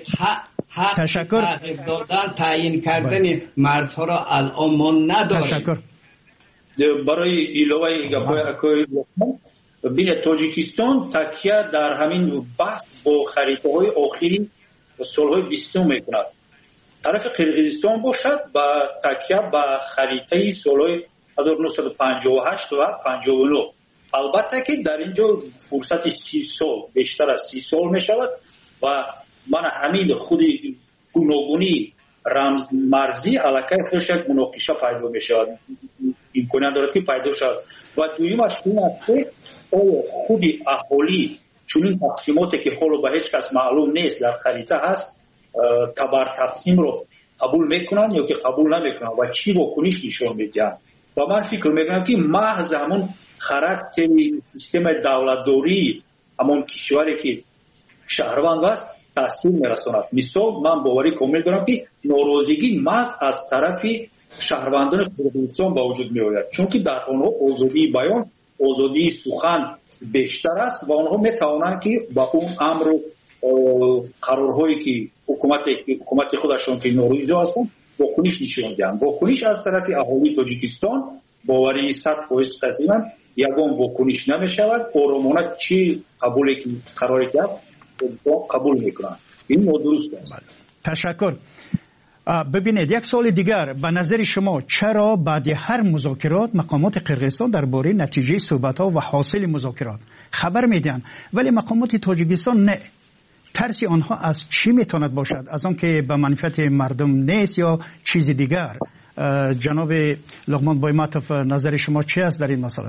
دادن تعیین کردن مردها را الان ما نداریم. تشکر. برای ایلوای گپای اکوی بین تاجیکستان تکیه در همین بحث با خریطه های آخری سالهای 20 میکند. طرف قرقیزستان باشد با تکیه با خریطه سالهای 1958 و 59. البته که در اینجا فرصت 30 سال بیشتر از 30 سال می شود و من همین خودی گوناگونی رمز مرزی علاقه خودش یک مناقشه پیدا می شود، امکانیت دارد که پیدا شود. و دویمش این است که خودی اهالی چون تقسیماتی که حالا به هیچ کس معلوم نیست در خریطه هست تبر تقسیم رو قبول میکنن یا که قبول نمیکنن و چی واکنش نشون میدن. و من فکر میکنم که محض همون خاراکتر سیستم دولتداری همون کشوری که شهروند است تاثیر میرساند. مثال من باوری کامل دارم که ناراضگی محض از طرف شهروندان کردستان با وجود می آید، چون که در آنها آزادی بیان، آزادی سخن بیشتر است و آنها می توانند که با اون امر قرارهایی که حکومت خودشان که ناراضی هستند واکنش نشون دهند. واکنش از طرف اهالی تاجیکستان باوری 100% قطعی من یگان واکنش نمی شود. آرامانه چی قبولی که قراری کرد قبول میکنند. این نادرست است. تشکر. ببینید یک سوال دیگر، به نظر شما چرا بعد هر مذاکرات مقامات قرقیزستان درباره نتیجه صحبت‌ها و حاصل مذاکرات خبر میدن ولی مقامات تاجیکستان نه؟ ترس آنها از چی میتواند باشد؟ از آن که به منفعت مردم نیست یا چیز دیگر؟ جناب لقمان بایماتوف نظر شما چی است در این مسئله؟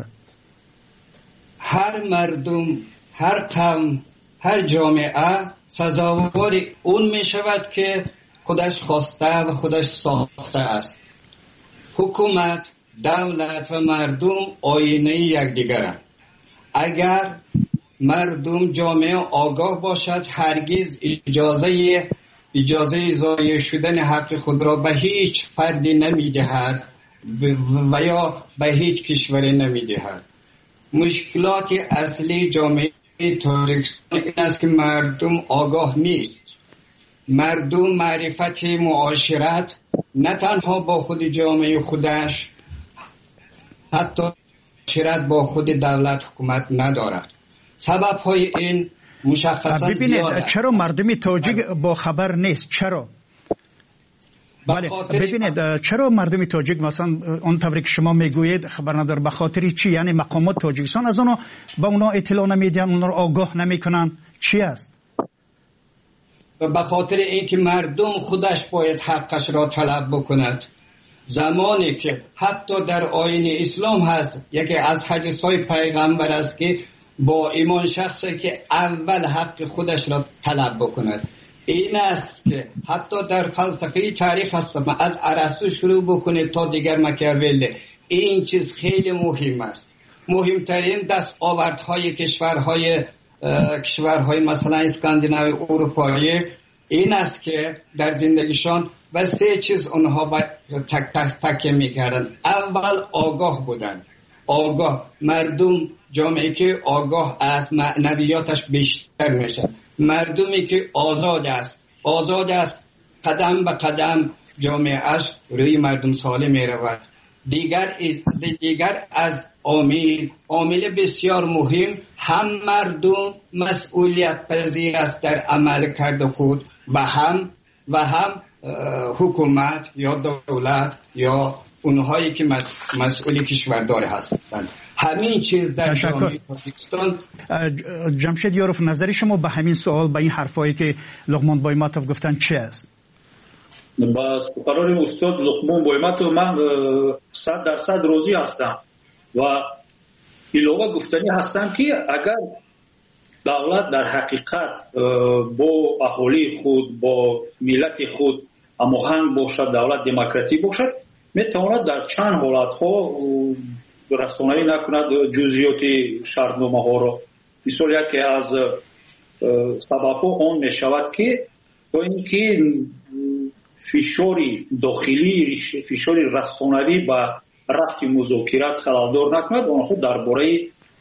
هر مردم، هر قوم، هر جامعه سزاوار اون می شود که خودش خواسته و خودش ساخته است. حکومت، دولت و مردم آینه یکدیگرند. اگر مردم جامعه آگاه باشد هرگز اجازه ضایع شدن حق خود را به هیچ فردی نمیدهد و یا به هیچ کشوری نمیدهد. مشکلات اصلی جامعه تاجیکستان این است که مردم آگاه نیست. مردم معرفت معاشرت نه تنها با خود جامعه خودش، حتی معاشرت با خود دولت حکومت ندارد. سبب های این مشخصا ببینید چرا مردم تاجیک با خبر نیست؟ چرا؟ بله ببینید چرا مردم تاجیک مثلا اون طوری که شما میگویید خبر نداره؟ به خاطر چی؟ یعنی مقامات تاجیکستان از اونها به اونا اطلاع نمیدن، اونا رو آگاه نمیکنن؟ چی است؟ به خاطر اینکه مردم خودش باید حقش را طلب بکند. زمانی که حتی در آیین اسلام هست یکی از حدیث‌های پیغمبر است که با ایمان شخصی که اول حق خودش را طلب بکند. این است که حتی در فلسفه تاریخ هست از ارسطو شروع بکنه تا دیگر مکیاولی. این چیز خیلی مهم است. مهمترین دستاوردهای کشورهای مثلا اسکاندیناوی اروپایی این است که در زندگیشان و سه چیز اونها تکیه میکردن. اول آگاه بودن. آگاه، مردم جامعه که آگاه است معنویاتش بیشتر میشه. مردمی که آزاد است قدم به قدم جامعهش روی مردم سالم میرود. دیگر از عامل بسیار مهم، هم مردم مسئولیت پذیر است در عمل کرد خود و هم حکومت یا دولت یا اونهایی که مسئول کشوردار هستند. همین چیز در جامعه تاجیکستان. جمشید یاروف، نظر شما به همین سوال، به این حرفایی که لقمان بایماتوف گفتن چی است؟ با قرار استاد لقمان بایماتوف من 100% راضی هستم و ایلوه گفتنی هستم که اگر دولت در حقیقت با اهالی خود، با ملت خود هماهنگ باشد، دولت دموکراتیک باشد، میتواند در چند حالت ها رسانه‌ای نکند جزئیات شرطنامه ها را. مثال یکی از سبب ها آن می شود که با اینکه فشار داخلی، فشار رسانه‌ای به رفت مذاکرات خلالدار نکند، آنها درباره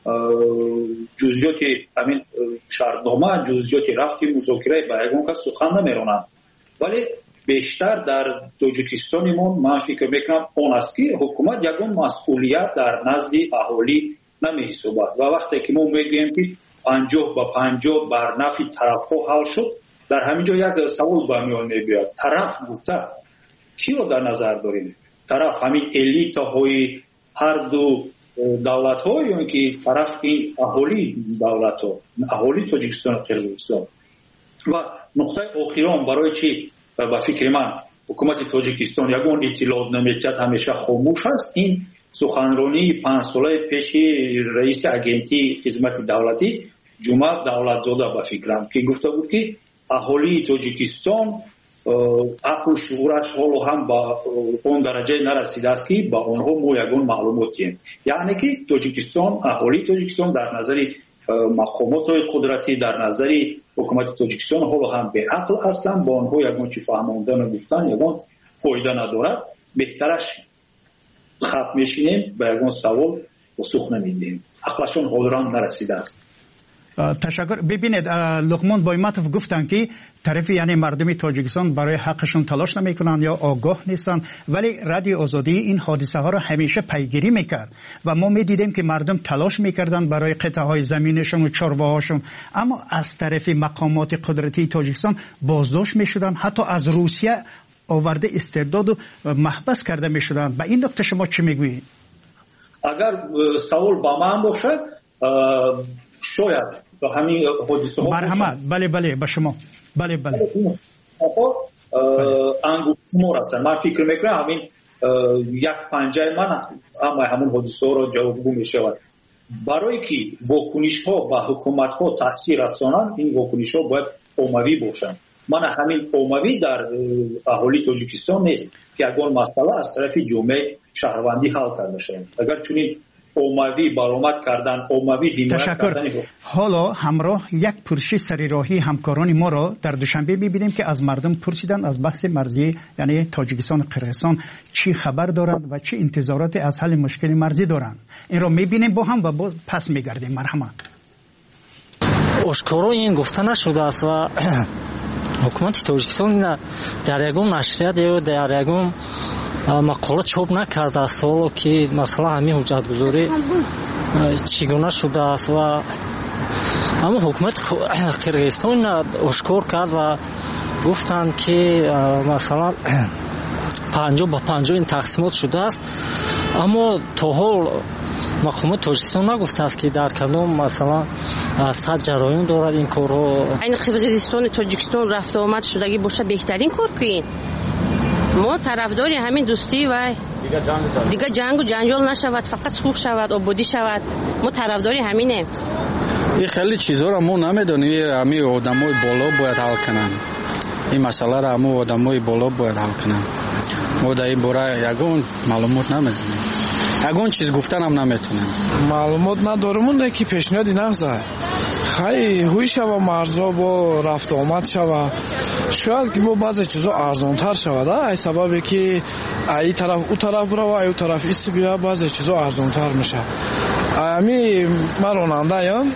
جزئیات همین شرطنامه، جزئیات رفت مذاکره به یگان کس سخن نمیرانند. ولی بیشتر در تاجیکستان من فکر میکنم آن است که حکومت یگان مسئولیت در نزد اهالی نمی‌حسابد و وقتی که ما میگیم که 50 به 50 بر نفع طرف‌ها حل شد، در همینجا یک سوال به میان میاد. طرف گفته کی رو در نظر داریم؟ طرف همین الیت‌های هر دو دولت‌ها یا اینکه طرف این اهالی دولت‌ها، اهالی تاجیکستان و قرقیزستان؟ و نقطه آخرام برای چی به فکر من حکومت تاجیکستان یگان اطلاعات نمی‌دهد، همیشه خاموش است. این سخنرانی 5 ساله پیش رئیس اگنتی خدمت دولتی جمعه دولتزاده به فکرم که گفته بود که اهالی تاجیکستان عقل و شعورش حالا هم با اون درجه نرسیده است که با آنها ما یگان معلومات دیم. یعنی که تاجیکستان، اهالی تاجیکستان در نظر مقامات قدرتی، در نظر حکومت تاجیکستان حالا هم به عقل هستند، با آنها یگان چی فهماندن و گفتن یگان فایده ندارد. بهترش خط میشینیم به یگان سوال پاسخ نمیدیم، عقلشون حاضران نرسیده است. تشکر. ببینید لقمان بایماتوف گفتن که طرفی یعنی مردم تاجیکستان برای حقشون تلاش نمیکنن یا آگاه نیستن، ولی رادیو آزادی این حادثه ها را همیشه پیگیری میکرد و ما میدیدیم که مردم تلاش میکردن برای قطعه های زمینشون و چارواهاشون، اما از طرف مقامات قدرتی تاجیکستان بازداشت میشدن، حتی از روسیه آورده استرداد و محبس کرده میشدن. به این نکته شما چی میگویید؟ اگر سوال با من باشد شاید همین حادثه ها مرحمت. بله به شما. بله انگوش شما هستن. من فکر میکنم همین یک پنجه من اما همون حادثه ها را جوابگو میشود. برای که واکنش ها به حکومت ها تاثیر رسانند، این واکنش ها باید عمومی باشند. من همین عمومی در اهالی تاجیکستان نیست که اگر مسئله از طرف جامعه شهروندی حل کرده شود. اگر چنین عمومی برآمد کردن، عمومی حمایت کردن. حالا همراه یک پرسش سریراهی همکاران ما را در دوشنبه می‌بینیم که از مردم پرسیدن از بحث مرزی یعنی تاجیکستان و قرقیزستان چی خبر دارند و چه انتظارات از حل مشکل مرزی دارند. این را می‌بینیم با هم و پس می‌گردیم. مرحمت. آشکارا این گفته نشده است و حکومت تاجیکستان در یگان نشریات یا در یگان مقاله چاپ نکرده است سوالو که مثلا همین حجتگذاری چگونه شده است و اما حکومت قرقیزستان آشکار کرد و گفتند که مثلا 50 به 50 این تقسیمات شده است، اما تا حال مقامات تاجیکستان نگفته است که در کدام مثلا صد جرایم دارد این کارها. این قرقیزستان تاجیکستان رفت و آمد شدگی باشه بهترین کار کنین. ما طرفداری همین دوستی و دیگه جنگ و جنجال نشود، فقط صلح شود، آبادی شود. ما طرفداری همینه. این خیلی چیزا را ما نمیدونیم، همین آدمای بالا باید حل کنن. این مسئله را همون آدمای بالا باید حل کنن. ما در این باره یگان معلومات نمیدونیم، یگان چیز گفتن هم نمیتونیم. معلومات نداریم. اون که پیشنهادی نمیزه خیلی هوی شوه مرزا با رفت آمد شوه، شاید که با بعضی چیزا ارزانتر شود. ای سببی که ای طرف او طرف رو و ای طرف ایست بیا بعضی چیزا ارزانتر میشه. امی من راننده یم،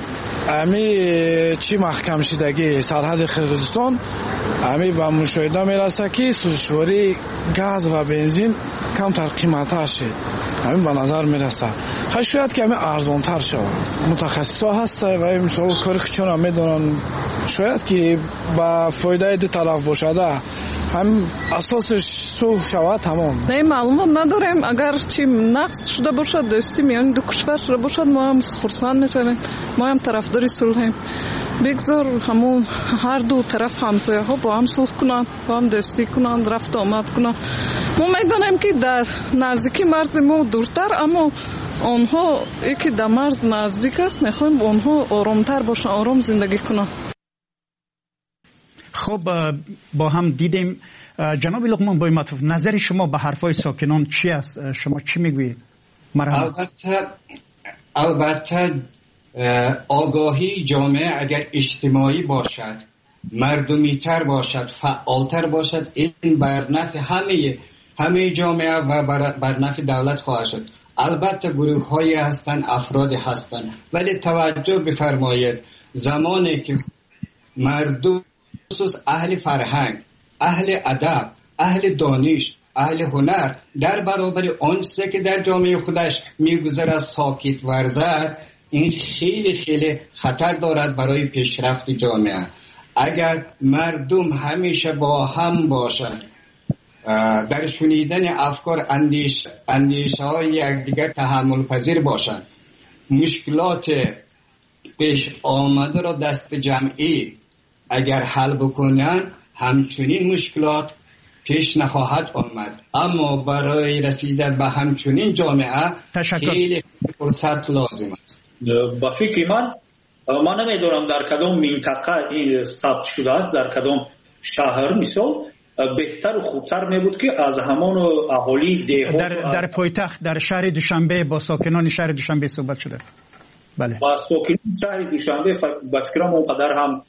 امی چی محکم شدگی سرحد قرقیزستان امی به مشاهده میرسه که سوزشواری گاز و بنزین کمتر قیمت‌تر شد. همین به نظر میرسه خیلی شاید که همین ارزانتر شود. متخصصا هسته و این مثال کاری چون هم میدونن شاید که با فایده دو طرف باشده هم اساسش صلح شود تمام. نه معلومات نداریم. اگر چی نقص شده باشد دوستی میان دو کشور شده باشد ما هم خرسند میشویم. ما هم طرفدار صلحیم. بگذار همون هر دو طرف همسایه ها با هم صلح کنند، با هم دوستی کنند، رفت آمد کنند. ما میدانیم که در نزدیکی مرز ما دورتر، اما آنها یکی در مرز نزدیک است. میخوایم آنها آرامتر باشن، آرام زندگی کنند. خب با هم دیدیم. جناب لقمان بایمتوف، نظر شما به حرفای ساکنان چی است؟ شما چی میگویید؟ البته آگاهی جامعه اگر اجتماعی باشد، مردمی تر باشد، فعالتر باشد، این بر نفع همه جامعه و بر نفع دولت خواهد شد. البته گروه هایی هستند، افراد هستند، ولی توجه بفرمایید زمانی که مردم خصوص اهل فرهنگ، اهل ادب، اهل دانش، اهل هنر در برابر آنچه که در جامعه خودش میگذرد ساکت ورزد، این خیلی خیلی خطر دارد برای پیشرفت جامعه. اگر مردم همیشه با هم باشند، در شنیدن افکار اندیشه های یکدیگر تحمل پذیر باشند، مشکلات پیش آمده را دست جمعی اگر حل بکنن، همچنین مشکلات پیش نخواهد آمد. اما برای رسیدن به همچنین جامعه خیلی فرصت لازم است. با فکر من نمیدونم در کدام منطقه این ثبت شده است، در کدام شهر مثال بهتر و خوبتر میبود که از همان اهالی دهات در پایتخت در شهر دوشنبه با ساکنان شهر دوشنبه صحبت شده. بله، با ساکنان شهر دوشنبه با فکرم اونقدر هم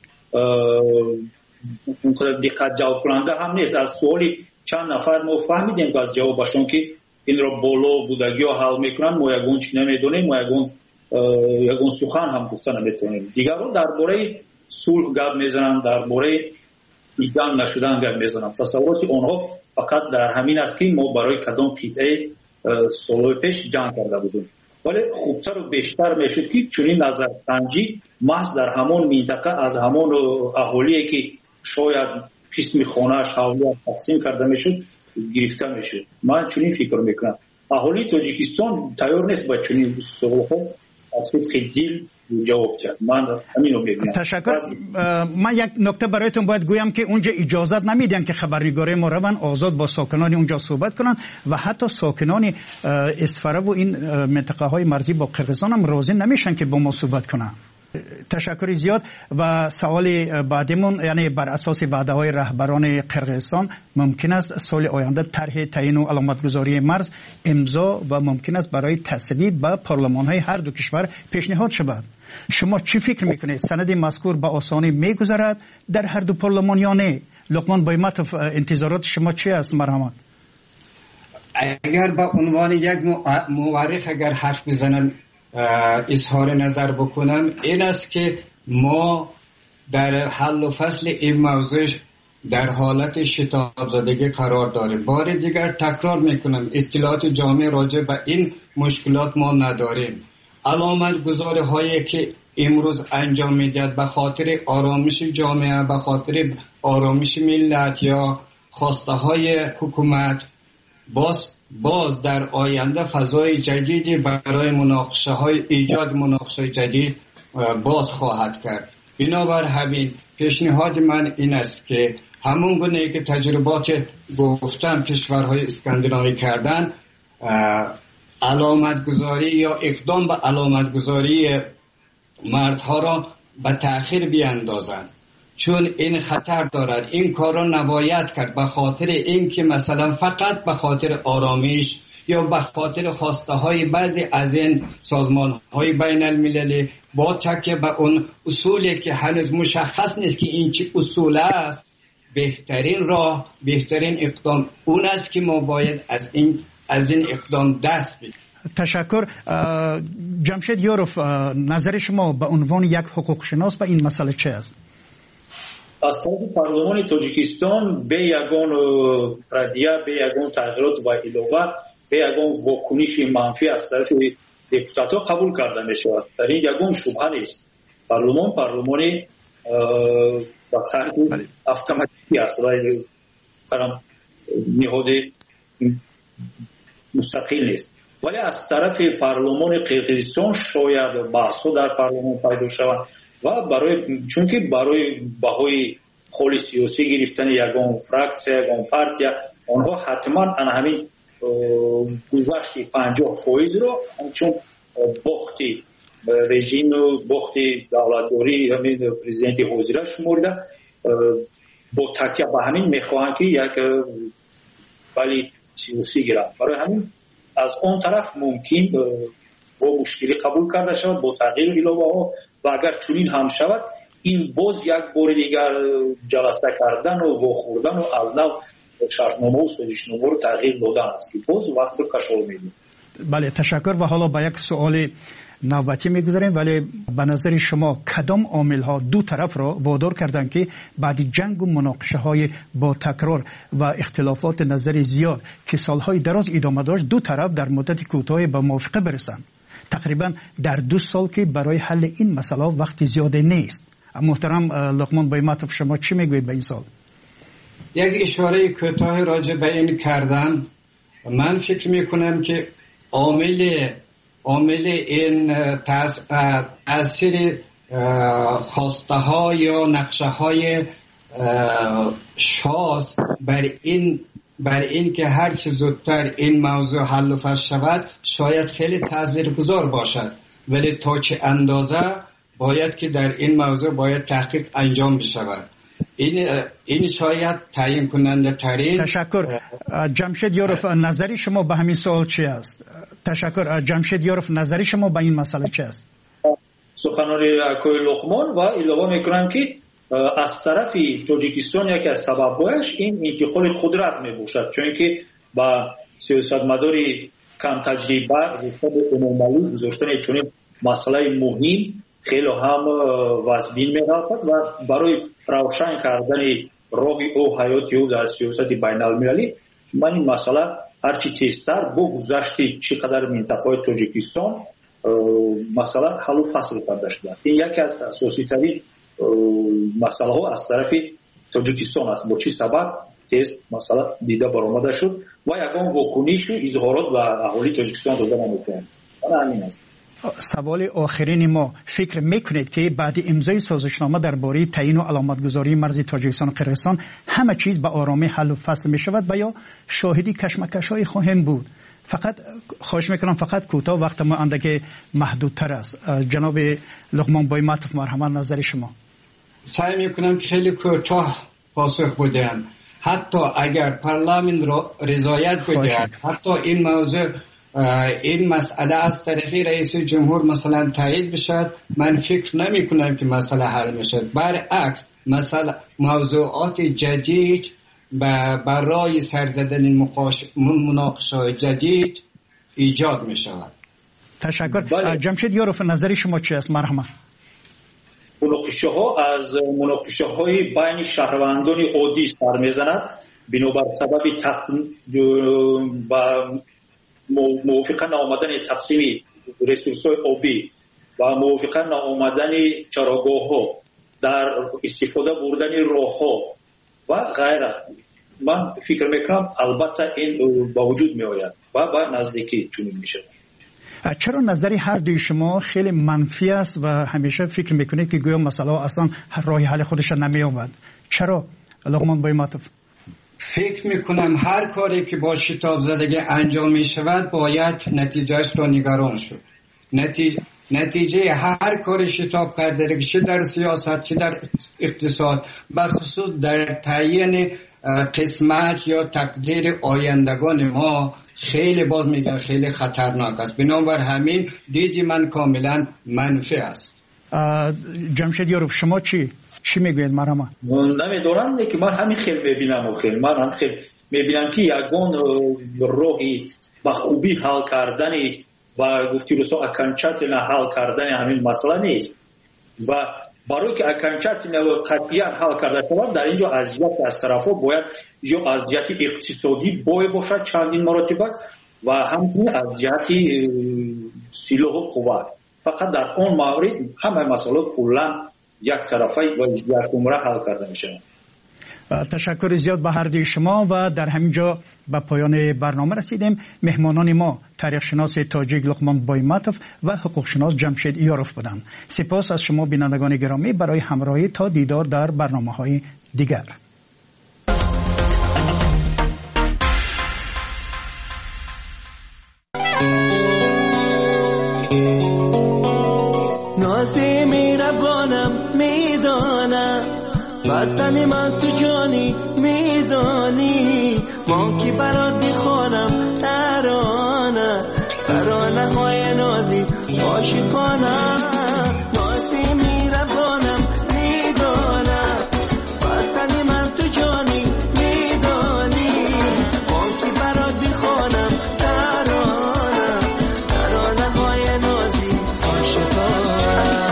اونقدر دقت جلب کننده هم نیست. از سوالی چند نفر ما فهمیدیم که از جوابشون که این را بالا بودگی ها حل میکنن، ما یگون چی نمیدونیم، ما یگون سخن هم گفتن نمیتونیم. دیگر رو درباره صلح گپ میزنن، درباره جنگ نشدن گپ میزنن. تصورات اونها فقط در همین است که ما برای کدام قطعه سال پیش جنگ کرده بودیم. ولی خوبتر و بیشتر میشد که چنین نظر سنجی محض در همون منطقه از همون اهالی که شاید قسم خانه‌اش حوالیت تقسیم کرده میشد گرفته میشد. من چنین فکر میکنم اهالی تاجیکستان تیار نیست با چنین سوالات از صدق دل جواب کرد. من همینو میگم. تشکر. من یک نکته برایتون باید گویم که اونجا اجازت نمیدن که خبرنگاری ما روان آزاد با ساکنان اونجا صحبت کنن و حتی ساکنان اسفره و این منطقه های مرزی با قرقیزستان هم راضی نمیشن که با ما صحبت کنن. تشکر زیاد. و سوال بعدیمون، یعنی بر اساس وعده های رهبران قرقیزستان ممکن است سال آینده طرح تعیین و علامتگذاری مرز امضا و ممکن است برای تصویب به پارلمان های هر دو کشور پیشنهاد شود. شما چی فکر میکنید؟ سند مذکور به آسانی میگذرد در هر دو پارلمان یا نه؟ لقمان بایمتوف، انتظارات شما چی است؟ مرحمت. اگر به عنوان یک مورخ اگر حرف بزنم اظهار نظر بکنم، این است که ما در حل و فصل این موضوع در حالت شتاب زدگی قرار داریم. بار دیگر تکرار میکنم، اطلاعات جامع راجع به این مشکلات ما نداریم. علامت گذاری هایی که امروز انجام میدهد به خاطر آرامش جامعه، به خاطر آرامش ملت یا خواسته های حکومت، باز در آینده فضای جدیدی برای مناقشه های ایجاد مناقشه جدید باز خواهد کرد. بنابر همین پیشنهاد من این است که همون گونه که تجربات گفتم کشورهای اسکاندیناوی کردن، علامت گذاری یا اقدام به علامت گذاری مردها را به تأخیر بیاندازند، چون این خطر دارد. این کار را نباید کرد به خاطر اینکه مثلا فقط به خاطر آرامش یا به خاطر خواسته های بعضی از این سازمان های بین المللی با تکیه به اون اصولی که هنوز مشخص نیست که این چه اصول است. بهترین راه، بهترین اقدام اون است که ما باید از این اقدام دست بگیریم. تشکر. جمشید یوروف، نظر شما به عنوان یک حقوق شناس به این مسئله چه است؟ از طرف پارلمان تاجیکستان به یگان ردیه، به یگان تغییرات و علاوه به یگان واکنش منفی از طرف دپوتات‌ها قبول کرده می شود. در این یگان شبهه نیست. پارلمان با طرح اتوماتیکی است و کنم نهاد مستقل نیست. ولی از طرف پارلمان قرقیزستان شاید بحث‌ها در پارلمان پیدا شود و چون که برای بهای خول سیاسی گرفتن یگان فراکسیا یگان پارتیا آنها حتما همین گذشت 50% رو همچون باختی رژیم و باختی دولتداری همین پرزیدنت حاضر شمرده با تکیه به همین میخواهند که یک ولی سیاسی گیرند. برای همین از اون طرف ممکن با مشکلی قبول کرده شود با تغییر ایلوه ها و اگر چنین هم شود این باز یک بار دیگر جلسه کردن و واخوردن و از نو شرطنامه و سازشنامه رو تغییر دادن است که باز وقت رو کشال میدیم. بله تشکر. و حالا به یک سوال نوبتی میگذاریم، ولی به نظر شما کدام عامل ها دو طرف را وادار کردند که بعد جنگ و مناقشه های با تکرار و اختلافات نظری زیاد که سالهای دراز ادامه داشت دو طرف در مدت کوتاه به موافقه برسند؟ تقریبا در 2 سال که برای حل این مسئله وقت زیاده نیست. محترم لقمان بایماتوف شما چی میگوید به این سال؟ یک اشاره کوتاه راجع به این کردم. من فکر میکنم که عامل این تاثیر خواسته ها یا نقشه های شاز بر این که هر چه زودتر این موضوع حل و فصل شود شاید خیلی تاثیرگذار باشد، ولی تا چه اندازه باید که در این موضوع باید تحقیق انجام بشود. این شاید تعیین کننده ترین. تشکر. جمشید یاروف نظری شما به همین سوال چی است؟ تشکر. جمشید یاروف نظری شما به این مسئله چی است؟ سخنان اکوی لقمان و علاوه میکنم که از طرف تاجیکستان یکی از سبب‌هایش این انتقال قدرت میباشد، چون که با سیاستمداری کم تجربه رسد عمومی گذاشتن چنین مسئله مهم خیلی هم وزبین می‌رفت و برای روشن کردن راه او حیاتی او در سیاست بین المللی من این مسئله هرچی تیزتر با گذشت چقدر منطقه تاجیکستان مسئله حل و فصل کرده شده. این یکی از اساسی ترین مسئله ها از طرف تاجیکستان است. با چی سبب تیز مسئله دیده برآمده شد و یگان واکنش و اظهارات و اهالی تاجیکستان داده نمی‌کنند. همین است. سوال آخرین ما، فکر میکنید که بعد امضای سازشنامه درباره تعیین و علامتگذاری مرز تاجیکستان و قرقیزستان همه چیز به آرامی حل و فصل می شود و یا شاهدی کشمکش‌های خواهیم بود؟ فقط خواهش میکنم فقط کوتاه، وقت ما اندک محدودتر است. جناب لقمان بایماتوف مرحمت نظر شما. سعی میکنم که خیلی کوتاه پاسخ بدم. حتی اگر پارلمان را رضایت بده، حتی این موضوع این مسئله از طرف رئیس جمهور مثلا تایید بشد، من فکر نمی کنم که مسئله حل میشد. برعکس مسئله موضوعات جدید برای سرزدن مناقشه جدید ایجاد می شود. تشکر. جمشید یاروف نظری شما چی است؟ مرحمت. مناقشه ها از مناقشه های بین شهروندان عادی سر میزند بنابر سبب موافقه نآمدن تقسیم ریسورس های آبی و موافقه نآمدن چراگاه ها در استفاده بردن راه ها و غیره. من فکر میکنم البته این با وجود می آید و با نزدیکی چنین می شود. چرا نظری هر دوی شما خیلی منفی است و همیشه فکر میکنید که گویا مسئله اصلا راه حل خودش نمی آمد؟ چرا لقمان بایماتوف؟ فکر میکنم هر کاری که با شتاب زدگی انجام می شود باید نتیجهش را نگران شد. نتیجه هر کاری شتاب کرده چه در سیاست چه در اقتصاد، بخصوص در تعیین قسمت یا تقدیر آیندگان ما خیلی باز میگن خیلی خطرناک است. بنابر همین دیدی من کاملا منفی است. جمشید یاروف شما چی میگوید؟ مرحبا. نمیدونم که من همین خیلی میبینم من هم خیلی میبینم که یگان راهی با خوبی حل کردن و گفتی رسو اکنچت حل کردن همین مسئله نیست و برای که اکنچت قطعیاً حل کرده شود در اینجا اذیت از طرفا باید یا اذیت اقتصادی باشد چندین مراتبه و همچنین اذیت سلاح و قوت. فقط در اون مورد همه مسئله کلا یک طرفه و یک عمره حل کرده میشه. تشکر زیاد به هر دوی شما و در همینجا به پایان برنامه رسیدیم. مهمانان ما تاریخ شناس تاجیک لقمان بایماتوف و حقوق شناس جمشید یاروف بودند. سپاس از شما بینندگان گرامی برای همراهی. تا دیدار در برنامه‌های دیگر. نازی میربانم میدانم وطن من تو جانی میدانی من کی برات میخوانم ترانه های نازی عاشقانه نازی میربانم میدانم وطن من تو جانی میدانی من کی برات میخوانم ترانه های نازی عاشقانه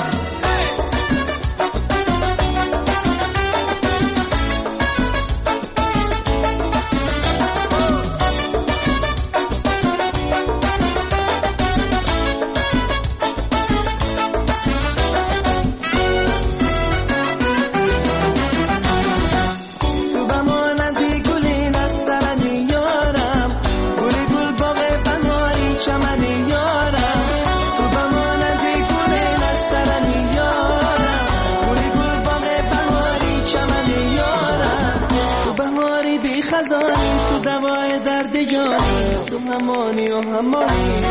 تو دوای درد جانی تو همانی و همانی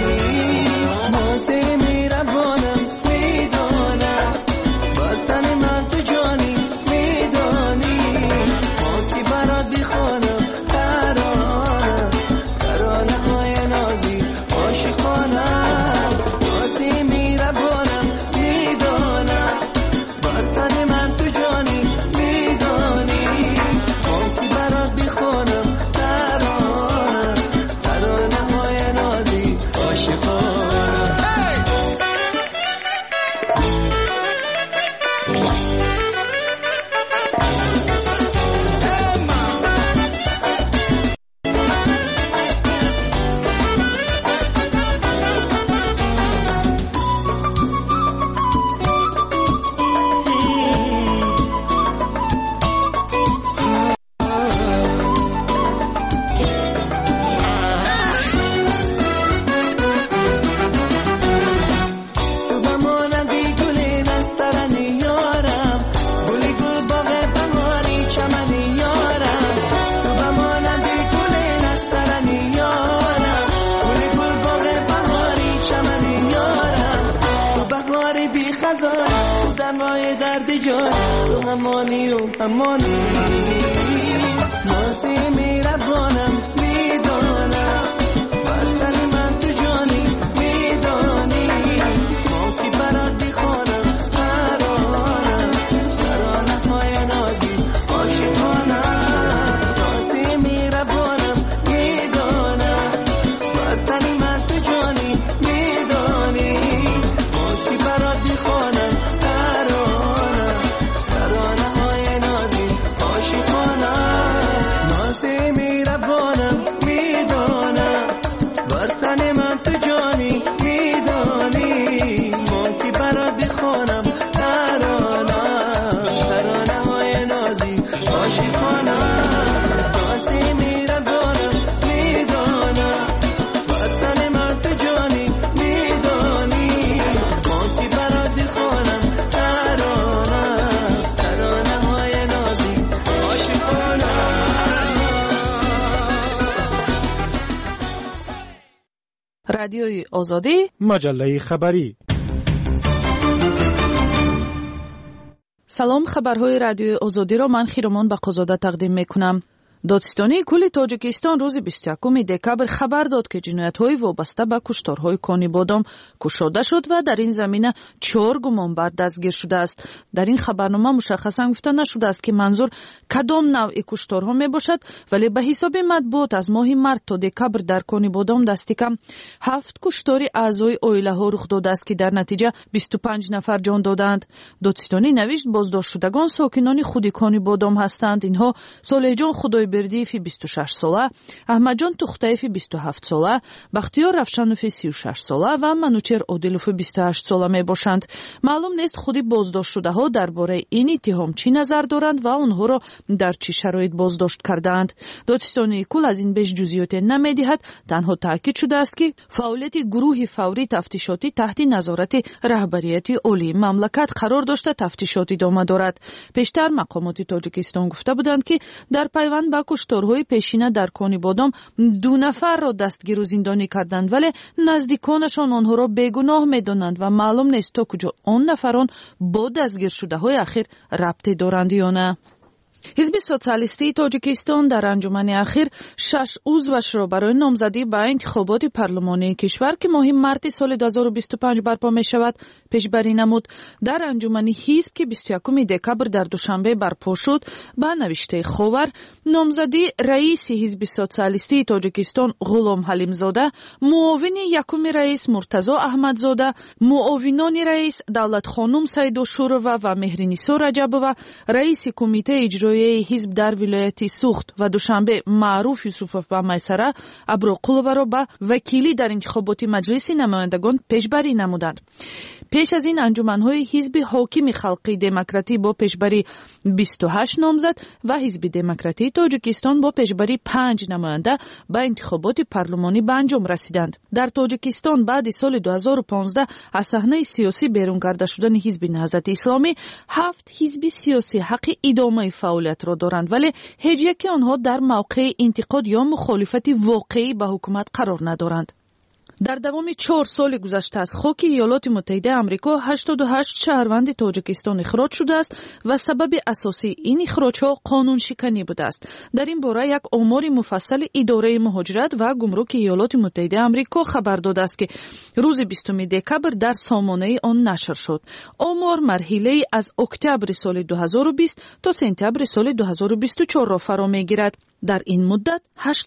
نازی میربانم میدانم وطن من تو جانی میدانی من کی برات بخوانم ترانه های نازی عاشقانه نازی میربانم میدانم وطن من تو جانی میدانی من کی برات بخوانم ترانه های نازی عاشقانه دوای درد جان تو همانی و همانی نازی میربانم میدانم وطن من تو جانی میدانی ما کی برات بخوانم ترانه های نازی عاشقانه نازی میربانم میدانم وطن من تو جانی میدانی ما کی برات بخوانم نازی میربانم میدانم وطن من تو جانی میدانی من کی برات بخوانم ترانه های نازی عاشقانه نازی میربانم میدانم وطن من تو جانی میدانی من کی برات بخوانم ترانه های نازی عاشقانه. رادیوی آزادی مجله خبری. سلام، خبرهای رادیوی آزادی را من خیرمان بقازاده تقدیم میکنم. دادستانی کل تاجیکستان روز 21 دکبر خبر داد که جنایت‌های وابسته به کشتارهای کانی بادام کشاده شد و در این زمینه 4 گمانبر دستگیر شده است. در این خبرنامه مشخصا گفته نشده است که منظور کدام نوع کشتارها میباشد، ولی به حساب مطبوعات از ماه مارس تا دکبر در کانی بادام دست کم 7 کشتاری اعضای عائله ها رخ داده است که در نتیجه 25 نفر جان دادند. دادستانی نوشت بازداشت شدگان ساکنان خود کانی بادام هستند. اینها صالح جان خدای Куйбердиеви 26 сола, Аҳмадҷон Тухтаеви 27 сола, Бахтиёр Равшанови 36 сола ва Манучер Одилови 28 сола мебошанд. Маълум нест худи боздоштшудаҳо дар бораи ин иттиҳом чӣ назар доранд ва онҳоро дар чӣ шароит боздошт кардаанд. Додистони Кул аз ин беш ҷузъиёте намедиҳад, танҳо таъкид шудааст ки фаъолияти гурӯҳи фаврии тафтишотӣ таҳти назорати раҳбарияти олии мамлакат қарор дошта тафтишот идома дорад. Пештар мақомоти Тоҷикистон гуфта буданд ки дар пайванд ба кушторҳои пешина дар Кони Бодом 2 нафарро дастгиру зиндонӣ карданд, вале наздиконашон онҳоро бегуноҳ медонанд ва маълум нест то куҷо он нафарон бо дастгиршудаҳои ахир рабте доранд ё на. ҳизби социалистии Тоҷикистон дар анҷумани ахир 6 узвашро барои номзадӣ ба интихоботи парлумонии кишвар ки моҳи марти соли 2025 барпо мешавад пешбарӣ намуд. дар анҷумани ҳизб ки 21 декабр дар душанбе барпо шуд ба навиштаи ховар номзади раиси ҳизби социалистии Тоҷикистон Ғулом Ҳалимзода, муовини якуми раис Муртазо Аҳмадзода, муовинони раис Давлатхонум Сайдушурова ва Меҳринисо Раҷабова, раиси кумитаи иҷроии ҳизб дар вилояти Сухт ва Душанбе Маъруф Юсуфов ва Майсара Аброқуловаро ба вакилӣ дар интихоботи маҷлиси намояндагон пешбарӣ намуданд. пеш аз ин анҷуманҳои ҳизби ҳокими халқии демократӣ бо пешбари 28 номзад ва ҳизби демократии Тоҷикистон бо пешбари 5 намоянда ба интихоботи парлумонӣ ба анҷом расиданд. дар Тоҷикистон баъди соли 2015 аз саҳнаи сиёсӣ берун карда шудани ҳизби Наҳзати Исломӣ 7 ҳизби сиёсӣ ҳаққи идомаи фаъолиятро доранд, вале ҳеҷ яке онҳо дар мавқеи интиқод ё мухолифати воқеӣ ба ҳукумат қарор надоранд. дар давоми 4 соли гузашта аз хоки Иёлоти Муттаҳидаи Амрико 88 шаҳрванди Тоҷикистон ихроҷ шудааст ва сабаби асосии ин ихроҷҳо қонуншиканӣ будааст. дар ин бора як омори муфассали идораи муҳоҷират ва гумруки Иёлоти Муттаҳидаи Амрико хабар додааст ки рӯзи 20 декабр дар сомонаи он нашр шуд. омор марҳилаи аз октябри соли 2020 то сентябри соли 2024-ро фаро мегирад. дар ин муддат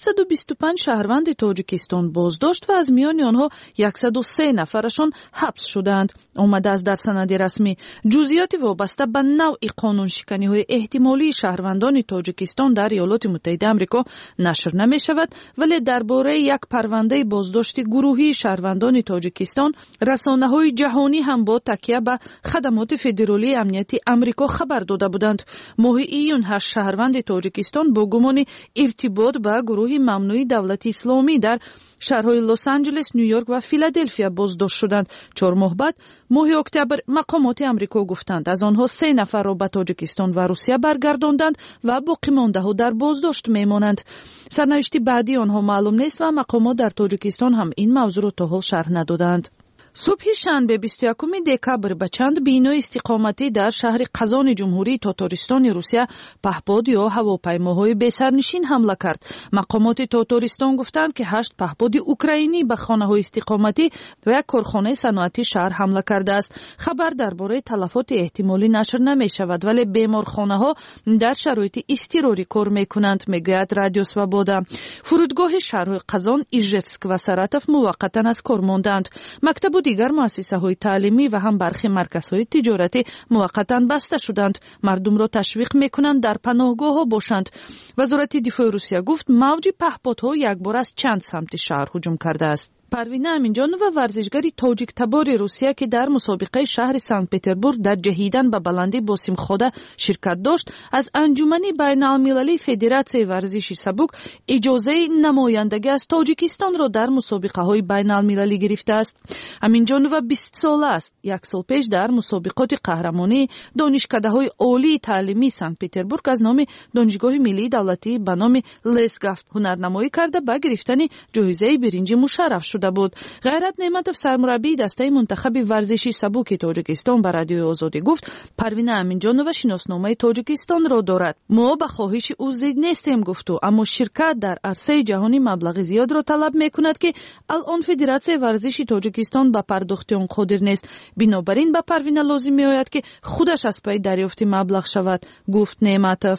825 шаҳрванди Тоҷикистон боздошт ва аз миёни онҳо 103 нафарашон ҳабс шудаанд. омадааст дар санади расмӣ. ҷузъиёти вобаста ба навъи қонуншиканиҳои эҳтимолии шаҳрвандони Тоҷикистон дар Иёлоти Муттаҳидаи Амрико нашр намешавад, вале дар бораи як парвандаи боздошти гурӯҳии шаҳрвандони Тоҷикистон расонаҳои ҷаҳонӣ ҳам бо такя ба хадамоти федералии амнияти Амрико хабар дода буданд. моҳи июн 8 шаҳрванди Тоҷикистон бо гумони иртибот ба гурӯҳи мамнӯи давлати исломӣ дар шаҳрҳои Лос-Анҷелес, Нью-Йорк ва Филаделфия боздошт шуданд. 4 моҳ баъд моҳи октябр мақомоти Амрико гуфтанд аз онҳо 3 нафарро ба Тоҷикистон ва Русия баргардонданд ва боқимондаҳо дар боздошт мемонанд. сарнавишти баъдии онҳо маълум нест ва мақомот дар Тоҷикистон ҳам ин мавзӯъро то ҳол шарҳ надоданд. субҳи шанбе 21 декабр ба чанд бинои истиқоматӣ дар шаҳри Қазони ҷумҳурии Татористони Русия паҳбод ё ҳавопаймоҳои бесарнишин ҳамла кард. мақомоти Татористон гуфтанд ки 8 паҳбоди украинӣ ба хонаҳои истиқоматӣ ва як корхонаи саноатӣ шаҳр ҳамла кардааст. хабар дар бораи талафоти эҳтимолӣ нашр намешавад, вале беморхонаҳо дар шароити изтирорӣ кор мекунанд, мегӯяд Радио Свобода. фурудгоҳи шаҳрҳои Қазон, Ижевск ва Саратов муваққатан аз кор монданд. мактабу дигар муассисаҳои таълимӣ ва ҳам бархи марказҳои тиҷоратӣ муваққатан баста шуданд. мардумро ташвиқ мекунанд дар паноҳгоҳҳо бошанд. вазорати дифои Русия гуфт мавҷи паҳбодҳо якбор аз чанд самти шаҳр ҳуҷум кардааст. парвина аминҷонова варзишгари тоҷиктабори Русия ки дар мусобиқаи шаҳри Санкт-Петербург дар ҷаҳидан ба баландӣ босимхода ширкат дошт, аз анҷумани байналмилалии Федератсияи варзиши сабук иҷозаи намояндагӣ аз Тоҷикистонро дар мусобиқаҳои байналмилалӣ гирифтааст. аминҷонова 20 сола аст. як сол пеш дар мусобиқоти қаҳрамонии донишкадаҳои олии таълимии Санкт-Петербург аз номи Донишгоҳи миллии давлатӣ ба номи Лесгафт ҳунарнамоӣ карда ба гирифтани ҷоизаи биринҷи мушарраф шуд буд. ғайрат неъматов сармураббии дастаи мунтахаби варзиши сабуки Тоҷикистон ба Радиои Озодӣ гуфт Парвина Аминҷонова шиносномаи Тоҷикистонро дорад. мо ба хоҳиши ӯ зид нестем гуфту, аммо ширкат дар арсаи ҷаҳонӣ маблағи зиёдро талаб мекунад ки алон Федератсияи варзиши Тоҷикистон ба пардохти он қодир нест. бинобар ин ба Парвина лозим меояд ки худаш аз пайи дарёфти маблағ шавад, гуфт Неъматов.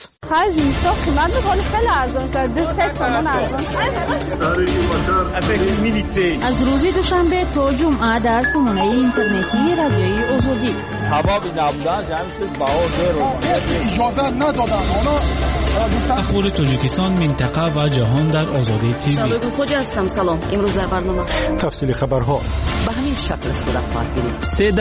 Avec l'humilité از روز دوشنبه تا جمعه در سامانه اینترنتی رادیوی آزادی. سبب نبودن جمعیت باور اجازه ندادن. اخبار تاجیکستان، منطقه و جهان در آزادی تیوی. شبکه خوجا هستم. سلام. امروز در برنامه تفصیل خبرها به همین شکل صورت خواهد گرفت.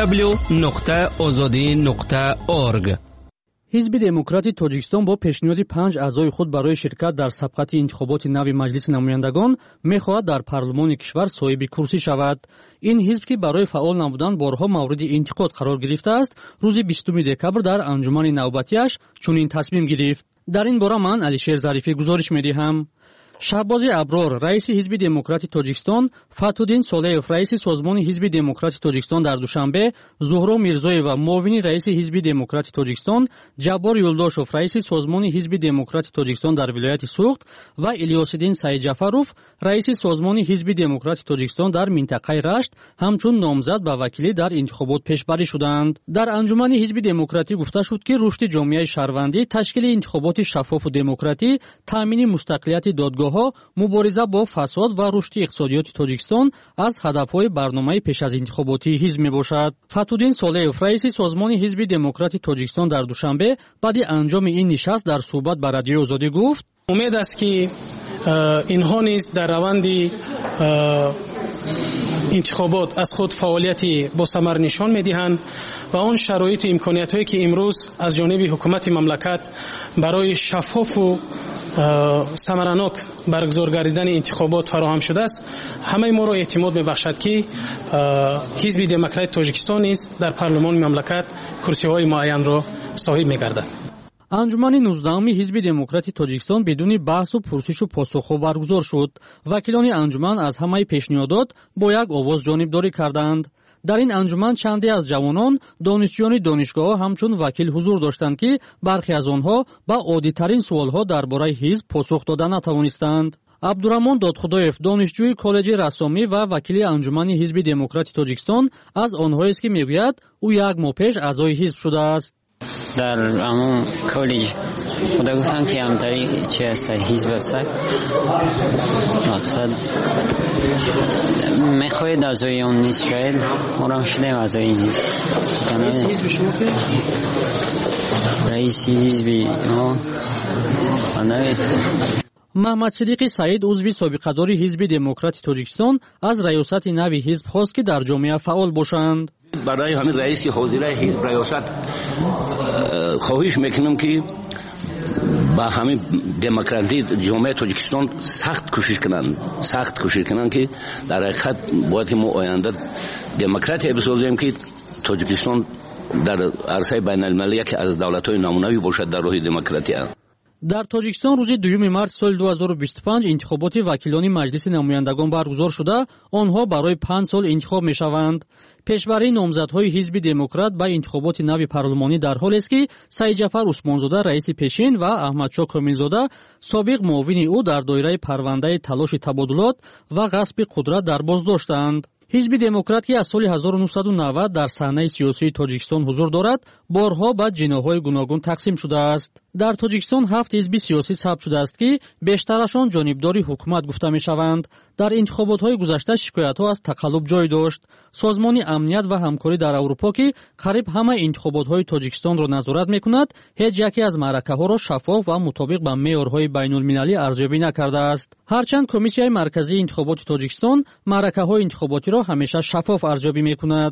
www.azadi.org. حزب دموکرات تاجیکستان با پیشنهاد 5 اعضای خود برای شرکت در سبقت انتخابات نوی مجلس نمایندگان می‌خواهد در پارلمان کشور صاحب کرسی شود. این حزب که برای فعال نبودن بارها مورد انتقاد قرار گرفته است، روز 20 دکبر در انجمن نوبتیش چنین تصمیم گرفت. در این باره من علیشیر ظریفی گزارش می‌دهم. شهباز ابرار رئیس حزب دموکرات تاجیکستان، فتحالدین صالحов رئیس سازمان حزب دموکرات تاجیکستان در دوشنبه، زهرا میرزایeva معاون رئیس حزب دموکرات تاجیکستان، جبار یولداشов رئیس سازمان حزب دموکرات تاجیکستان در ولایت سوخت و الیاس‌الدین سعیدجعفرov رئیس سازمان حزب دموکرات تاجیکستان در منطقه رشت همچون نامزد به وکیلی در انتخابات پیشبری شدند. در انجمن حزب دموکراتی گفته شد که رشد جامعه شهروندی، تشکیل انتخابات شفاف و دموکراتی، تامین مستقلیت دادگاه ها، مبارزه با فساد و رشد اقتصادیات تاجیکستان از هدفهای برنامه پیش از انتخاباتی حزب میباشد. فتحالدین صالحов رئیس سازمان حزب دموکرات تاجیکستان در دوشنبه بعد انجام این نشست در صحبت با رادیو آزادی گفت: امید است که اینها نیز در روند انتخابات از خود فعالیتی با ثمر نشان می‌دهند و آن شرایط و امکانیت‌هایی که امروز از جانب حکومت مملکت برای شفاف و ثمرناک برگزار گردیدن انتخابات فراهم شده است، همه ما را اعتماد می‌بخشد که حزب دموکرات تاجیکستان نیز در پارلمان مملکت کرسی‌های معین را صاحب می‌گردد. انجمن 19 حزب دموکرات تاجیکستان بدون بحث و پرسش و پاسخ برگزار شد. وکیلان انجمن از همه پیشنهادات با یک آواز جانبداری کردند. در این انجمن چندی از جوانان، دانشجویان دانشگاه همچون وکیل حضور داشتند که برخی از آنها با عادی‌ترین سوالها درباره حزب پاسخ دادن نتوانستند. عبدالرحمن دادخدایف دانشجوی کالج رسامی و وکیل انجمن حزب دموکرات تاجیکستان از آنهایی است که میگوید او یک ماه پیش اعضای حزب شده است. در همون کالج خدا گفتن که هم طریق چی هست حزب هست، مقصد میخواید اعضای اون نیست، شاید ما هم شدیم اعضای نیست. رئیس حزب شما که؟ رئیس حزب ما محمد صدیق سعید عضو سابقه‌دار حزب دموکرات تاجیکستان از ریاست نوی حزب خواست که در جامعه فعال باشند. برای همین رئیس حاضر حزب ریاست خواهش میکنم که با همین دموکراسی جامعه تاجیکستان سخت کوشش کنند که در حقیقت باید که ما آینده دموکراتی بسازیم که تاجیکستان در عرصه بین المللی که از دولت‌های نمونه‌ای باشد در راه دموکراسی. در تاجیکستان روز 2 مارس سال 2025 انتخابات وکیلان مجلس نمایندگان برگزار شده. آنها برای 5 سال انتخاب می‌شوند. پیشبری نامزدهای حزب دموکرات به انتخابات نوی پارلمانی در حالی است که سعیدجعفر عثمانزاده رئیس پیشین و احمدشاه کاملزاده سابق معاون او در دایره پرونده تلاش تبادلات و غصب قدرت در بازداشتند. حزب دموکرات که از سال 1990 در صحنه سیاسی تاجیکستان حضور دارد، بارها به جناح‌های گوناگون تقسیم شده است. در تاجیکستان 7 حزب سیاسی ثبت شده است که بیشترشان جانبداری حکومت گفته می‌شوند. در انتخابات‌های گذشته شکایت‌ها از تقلب جای داشت. سازمان امنیت و همکاری در اروپا که قریب همه انتخابات‌های تاجیکستان را نظارت می‌کند، هیچ یکی از معرکه‌ها را شفاف و مطابق با معیارهای بین‌المللی ارزیابی نکرده است. هرچند کمیسیون مرکزی انتخابات تاجیکستان معرکه‌های انتخاباتی را همیشه شفاف ارزیابی می‌کند.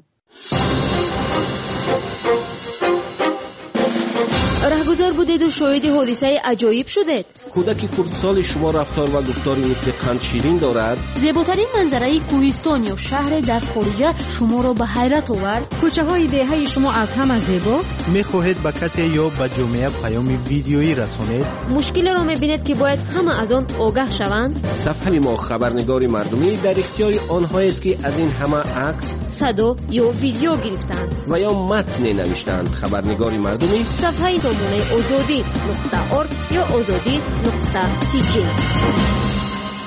رهگذر بودید و شاهد حادثه عجایب شدید. کودک خردسال شما رفتار و گفتاری مثل قند شیرین دارد. زیباترین منظره کوهستان یا شهر در خارج شما را به حیرت آورد. کوچه های دهه شما از همه زیباست. میخواهید به کسی یا به جامعه پیام ویدیویی رسانید؟ مشکل را میبینید که باید همه از آن آگاه شوند. صفحه ما خبرنگار مردمی در اختیار آنهایی است که از این همه عکس، صدا یا ویدیو گرفتند و یا متن نوشتند. خبرنگار مردمی صفحه سامانه azadi.org یا azadi.tj.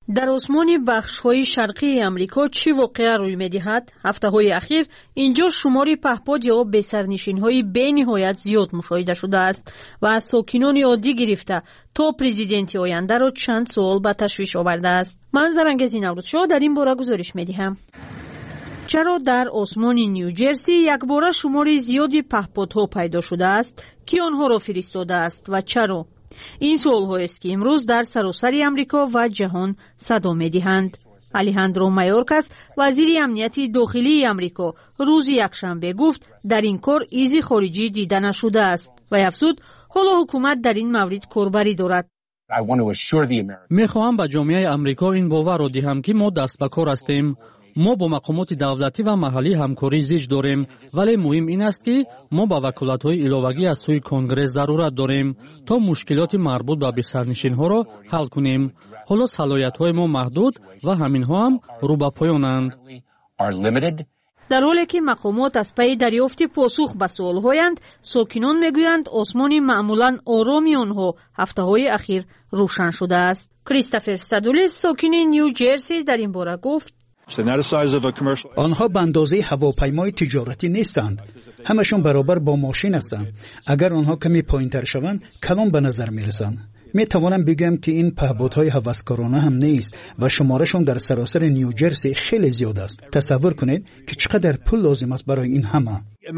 در آسمان بخش‌های شرقی آمریکا چی واقعه روی می‌دهد؟ هفته‌های اخیر اینجا شماری پهپاد یا بسرنشین‌های بی‌نهایت زیاد مشاهده شده است و از ساکنان عادی گرفته تا پرزیدنت آینده را چند سوال به تشویش آورده است. من زرنگزی نوروزشاه در این باره گزارش می‌دهم. چرا در آسمان نیوجرسی یکباره شماری زیادی پهپادها پیدا شده است که آنها را فرستاده است و چرا؟ این سوال است که امروز در سراسر امریکا و جهان صدا می‌دهند. الیهاندرو مایورکاس وزیر امنیت داخلی امریکا روز یکشنبه گفت در این کار ایزی خارجی دیده نشده است و افزود حالا حکومت در این مورد کاربری دارد. می‌خواهم به جامعه امریکا این باور را دهم که ما دست به کار هستیم. ما با مقامات دولتی و محلی همکاری زیج داریم، ولی مهم این است که ما با وکالت‌های علاوگی از سوی کنگره ضرورت داریم تا مشکلات مربوط به بسرنشین‌ها را حل کنیم. حالا صلاحیت‌های ما محدود و همین‌ها هم رو به پایانند. در حالی که مقامات از پی دریافت پاسخ به سوال‌هایند، ساکنان می‌گویند آسمان معمولاً آرامی آنها هفته‌های اخیر روشن شده است. کریستوفر سادولیس ساکن نیوجرسی در این باره گفت آنها به اندازه هواپیمای تجارتی نیستند. همشون برابر با ماشین هستند. اگر آنها کمی پایین‌تر شوند کلان به نظر می‌رسند. می توانم بگم که این پهپادهای هوسکارانه هم نیست و شمارشون در سراسر نیوجرسی خیلی زیاد است. تصور کنید که چقدر پول لازم است برای این همه.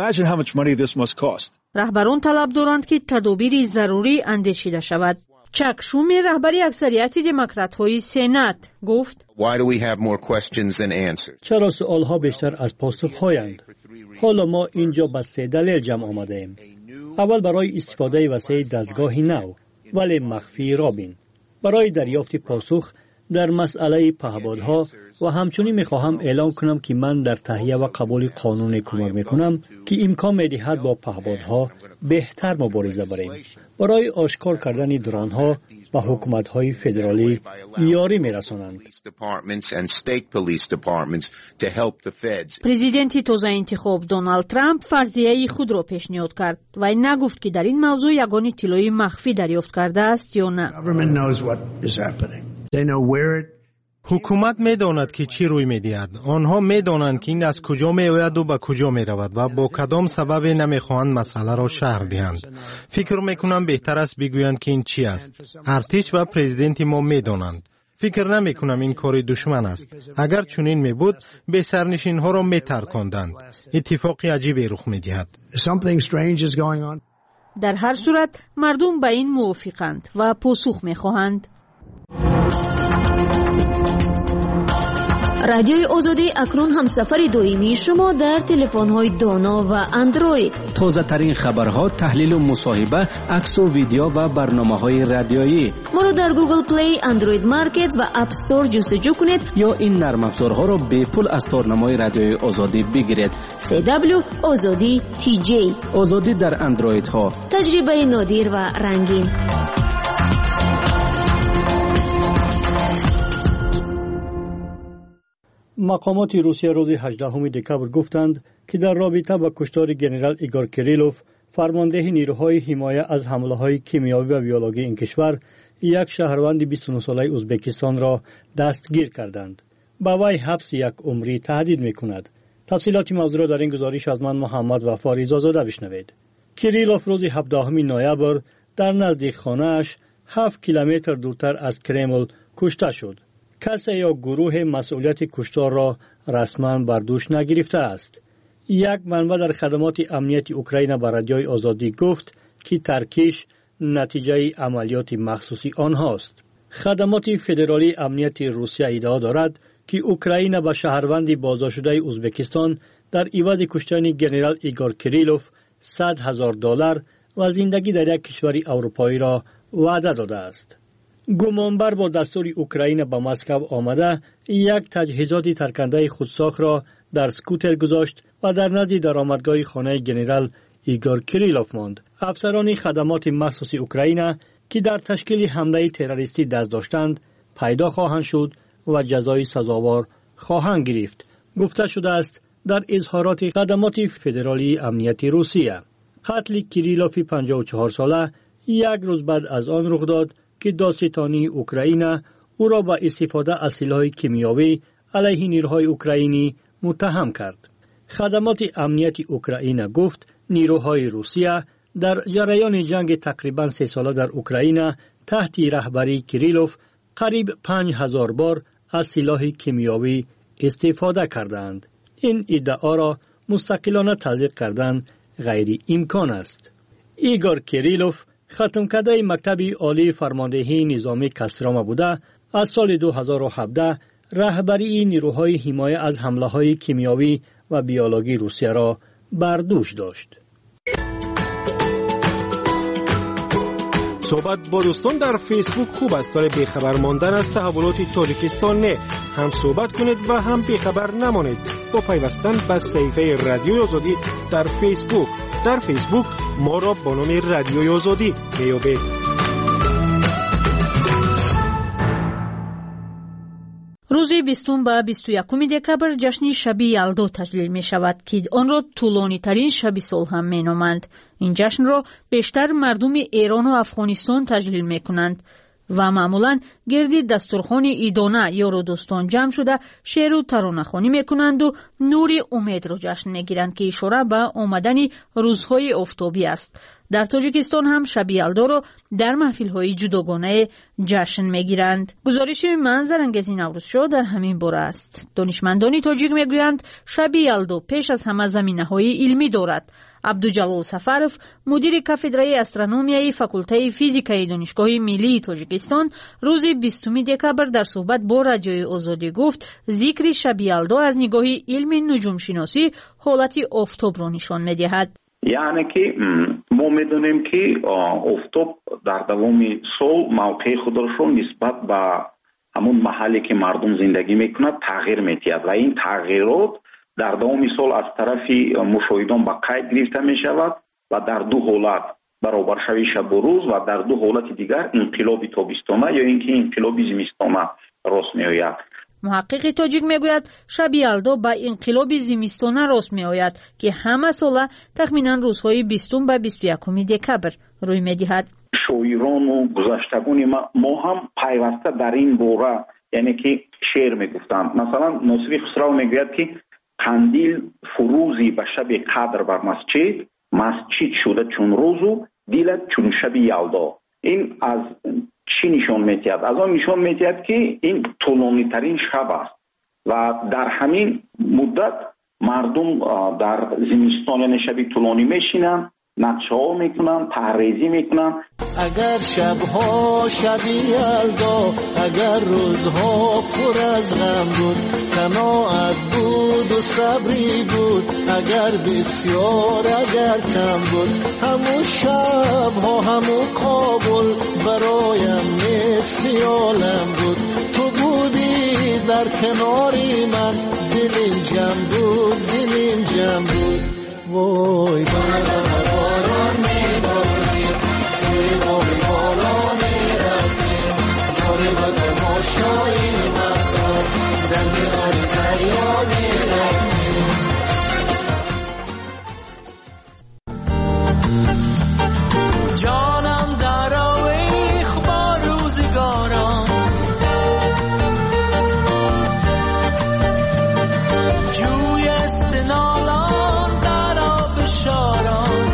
رهبران طلب دارند که تدابیر ضروری اندیشیده شود. چک شومی رهبری اکثریت دموکرات‌های سنات گفت چرا سوال‌ها بیشتر از پاسخ‌هایند؟ حالا ما اینجا به 3 دلیل جمع آمده‌ایم. اول برای استفاده وسیع دستگاهی نو ولی مخفی رابین برای دریافت پاسخ در مسئله پهپادها و همچنین می‌خواهم اعلام کنم که من در تهیه و قبول قانون کمک می‌کنم که امکان می‌دهد با پهپادها بهتر مبارزه بریم. برای آشکار کردن درونها به حکومت‌های فدرالی یاری می‌رسانند. پرزیدنت تازه انتخاب دونالد ترامپ فرضیه خود را پیشنهاد کرد و نگفت که در این موضوع یگان اطلاعی مخفی دریافت کرده است یا نه. حکومت می‌داند که چی روی می‌دهد. آنها می‌دانند که این از کجا می‌آید و به کجا می‌رود و با کدام سبب نمی‌خواهند مسئله را شرح دهند. فکر می‌کنم بهتر است بگویند که این چی است. ارتش و پرزیدنت ما می‌دانند. فکر نمی‌کنم این کار دشمن است. اگر چنین می‌بود به سرنشین‌ها را می‌ترکاندند. اتفاقی عجیبی رخ می‌دهد. در هر صورت مردم به این موافقند و پاسخ می‌خواهند. رادیوی آزادی اکنون همسفر دائمی شما در تلفن‌های دانا و اندروید. تازه ترین خبرها، تحلیل و مصاحبه، عکس و ویدیو و برنامه‌های رادیویی. ما را در گوگل پلی، اندروید مارکت و اپ استور جستجو کنید یا این نرم افزارها را به پول از تارنمای رادیوی آزادی بگیرید. CW آزادی TJ. آزادی در اندروید ها. تجربه نادر و رنگین. مقامات روسیه روز 18 دکبر گفتند که در رابطه با کشتار ژنرال ایگور کریلوف فرمانده نیروهای حمایت از حمله‌های کیمیایی و بیولوژی این کشور یک شهروند 29 ساله ازبکستان را دستگیر کردند. با وی حبس یک عمری تهدید می‌کند. تفصیلات موضوع را در این گزارش از من محمد وفا رضازاده بشنوید. کریلوف روز 17 نوامبر در نزدیک خانه‌اش 7 کیلومتر دورتر از کرمل کشته شد. کسی یا گروه مسئولیت کشتار را رسما بر دوش نگرفته است. یک منبع در خدمات امنیتی اوکراین به رادیوی آزادی گفت که ترکیش نتیجه عملیات مخصوصی آنهاست. خدمات فدرالی امنیتی روسیه ادعا دارد که اوکراین به شهروند بازداشت شده ازبکستان در عوض کشتن ژنرال ایگور کریلوف $100,000 و زندگی در یک کشور اروپایی را وعده داده است. گمانبر با دستور اوکراین به مسکو آمده یک تجهیزات ترکنده خودساخت را در سکوتر گذاشت و در نزد درآمدگاه خانه ژنرال ایگور کریلوف ماند. افسران خدمات مخصوص اوکراین که در تشکیل حمله تروریستی دست داشتند پیدا خواهند شد و جزای سزاوار خواهند گرفت. گفته شده است در اظهارات خدمات فدرالی امنیتی روسیه. قتل کریلوف 54 ساله یک روز بعد از آن رخ داد که دادستانی اوکراین او را به استفاده از سلاح کیمیایی علیه نیروهای اوکراینی متهم کرد. خدمات امنیت اوکراین گفت نیروهای روسیه در جریان جنگ تقریباً 3 ساله در اوکراین تحت رهبری کریلوف قریب 5000 بار از سلاح کیمیایی استفاده کردند. این ادعا را مستقلانه تصدیق کردن غیر امکان است. ایگور کریلوف ختم کرده مکتب عالی فرماندهی نظامی کاستراما بوده، از سال 2017 رهبری نیروهای حمایت از حمله‌های کیمیایی و بیولوژی روسیه را بر دوش داشت. صحبت با دوستان در فیسبوک خوب است، ولی بیخبر ماندن از تحولات تاجیکستان نه. هم صحبت کنید و هم بیخبر نمانید با پیوستن به صفحه رادیوی آزادی در فیسبوک. در فیسبوک ما را با نام رادیوی آزادی میابید. روز 20 و 21 دکبر جشن شب یلدا تجلیل می شود که آن را طولانی ترین شب سال هم می نامند. این جشن را بیشتر مردم ایران و افغانستان تجلیل می کنند و معمولا گردی دسترخوان ایدانه یار دوستان جمع شده شعر و ترانه خوانی می کنند و نور امید را جشن می گیرند که اشاره به آمدن روزهای آفتابی است. در تاجیکستان هم شب یلدا را در محفل‌های جداگانه جشن می‌گیرند. گزارش من زرنگزی نوروزشاه در همین باره است. دانشمندان تاجیک می‌گویند شب یلدا پیش از همه زمینه‌های علمی دارد. عبدالجلال سفرов مدیر کافدرای استرونومیای فاکولته فیزیکای دانشگاه ملی تاجیکستان روز 20 دکبر در صحبت با رادیوی آزادی گفت ذکر شب یلدا از نگاه علم نجوم شناسی حالت آفتاب را نشان می‌دهد. یعنی که ما میدونیم که آفتاب در دوام سال موقع خود را نسبت به همون محلی که مردم زندگی میکنند تغییر میدهد و این تغییرات در دوام سال از طرف مشاهدان به قید گرفته میشود و در دو حالت برابر شوی شب و روز و در دو حالت دیگر انقلاب تابستانه یا اینکه انقلاب زمستانه راست میآید. محقق تاجیک میگوید شب یلدا با انقلاب زمستانه راست میآید که همه ساله تخمینا روزهای 20 و 21 دکبر روی میدهد. شاعران و گذشتگان ما هم پیوسته در این باره یعنی که شعر میگفتند. مثلا ناصری خسرو میگوید که قندیل فروزی به شب قدر بر مسجد شده چون روزو دیلت چون شب یلدا. این از چی نشان می‌دهد؟ از آن نشان می‌دهد که این طولانی ترین شب است و در همین مدت مردم در زمستان یعنی شب طولانی میشینند، نقشه‌ها میکنن، طرحریزی میکنن. اگر شب‌ها شب یلدا، اگر روزها پر از غم بود، قناعت بود و صبری بود، اگر بسیار اگر کم بود، همون شب‌ها همون کابل برایم نصف عالم بود. تو بودی در کناری من، دلیم جمع بود، دلیم جمع بود. وای باران میباری توی بای بالا میرفتی جاری با تماشایی مردم در میان دریا میرفتی. جانم در آویخ با روزگاران، جوی استنالان شاران،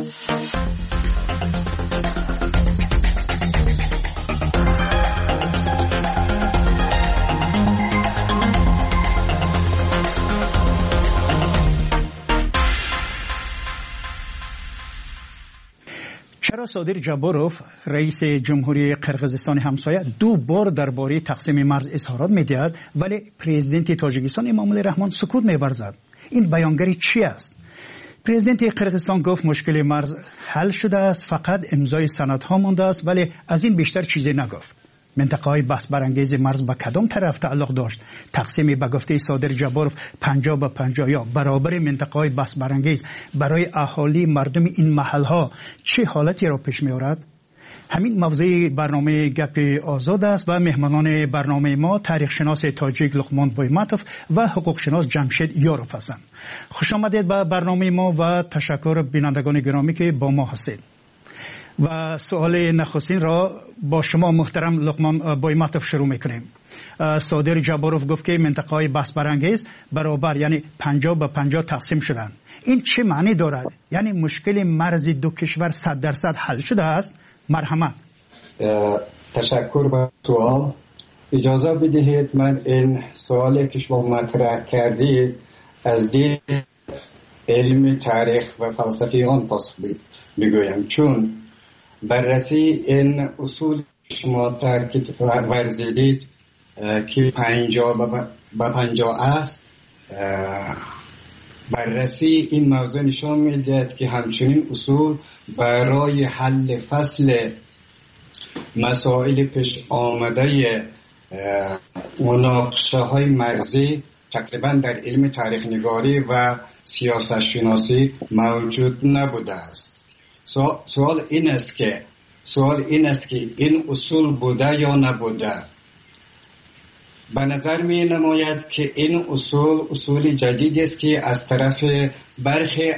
چرا صادر جابروف رئیس جمهوری قرقیزستان همسایه 2 بار درباره تقسیم مرز اظهارات می‌دهد ولی پرزیدنت تاجیکستان امامعلی رحمان سکوت می‌ورزد؟ این بیانگری چی است؟ پرزیدنت قرقیزستان گفت مشکل مرز حل شده است، فقط امضای سندها مانده است، ولی از این بیشتر چیزی نگفت. منطقه‌های بحث برانگیز مرز به کدام طرف تعلق داشت؟ تقسیم به گفته صادر جابروف 50-50 یا برابر منطقه‌های بحث برانگیز برای اهالی مردم این محل‌ها چه حالتی را پیش می‌آورد؟ همین موضوع برنامه گپ آزاد است و مهمانان برنامه ما تاریخ شناس تاجیک لقمان بویمتوف و حقوق شناس جمشید یاروف هستند. خوش آمدید به برنامه ما و تشکر بینندگان گرامی که با ما هستید. و سوال نخستین را با شما محترم لقمان بویمتوف شروع میکنیم. صادر جابروف گفت که منطقه‌های بحث برانگیز برابر یعنی 50-50 تقسیم شدند. این چه معنی دارد؟ یعنی مشکل مرز دو کشور 100% حل شده است؟ مرحمت. تشکر با سوال. اجازه بدهید من این سوالی که شما مطرح کردید از دید علم تاریخ و فلسفیان پاسخ بگویم، چون بررسی این اصول شما تاکید ورزیدید که 50-50 است، بررسی این موضوع نشان می‌دهد که همچنین اصول برای حل فصل مسائل پیش آمده مناقشه های مرزی تقریبا در علم تاریخ نگاری و سیاست شناسی موجود نبوده است. سوال این است که این اصول بوده یا نبوده. به نظر می نماید که این اصول جدید است که از طرف برخی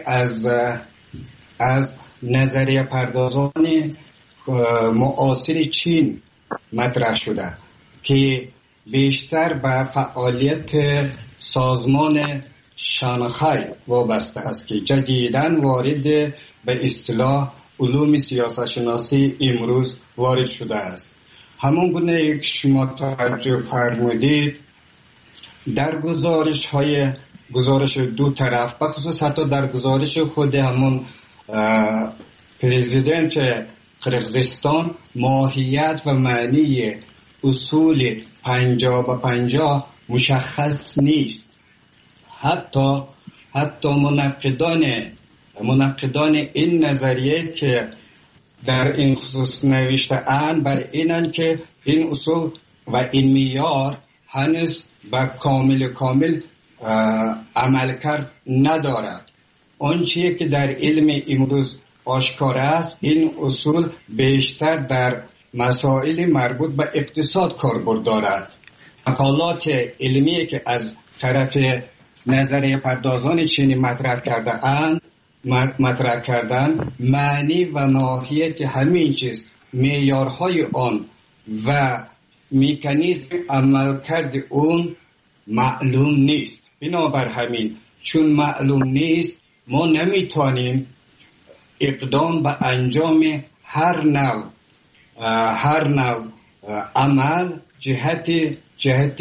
از نظریه پردازان معاصر چین مطرح شده که بیشتر به فعالیت سازمان شانگهای وابسته است که جدیداً وارد به اصطلاح علوم سیاست شناسی امروز وارد شده است. همون گونه که شما توجه فرمودید در گزارش دو طرف، بخصوص حتی در گزارش خود همون پرزیدنت قرقیزستان، ماهیت و معنی اصول 50-50 مشخص نیست. حتی منقدان این نظریه که در این خصوص نوشته اند بر اینند که این اصول و این معیار هنوز به کامل عملکرد ندارد. آنچه که در علم امروز آشکار است، این اصول بیشتر در مسائل مربوط به اقتصاد کاربرد دارد. مقالات علمی که از طرف نظریه پردازان چینی مطرح کردن معنی و ماهیت همین چیز، معیارهای آن و مکانیزم عملکرد اون معلوم نیست. بنابر همین چون معلوم نیست ما نمیتونیم اقدام به انجام هر نوع عمل جهت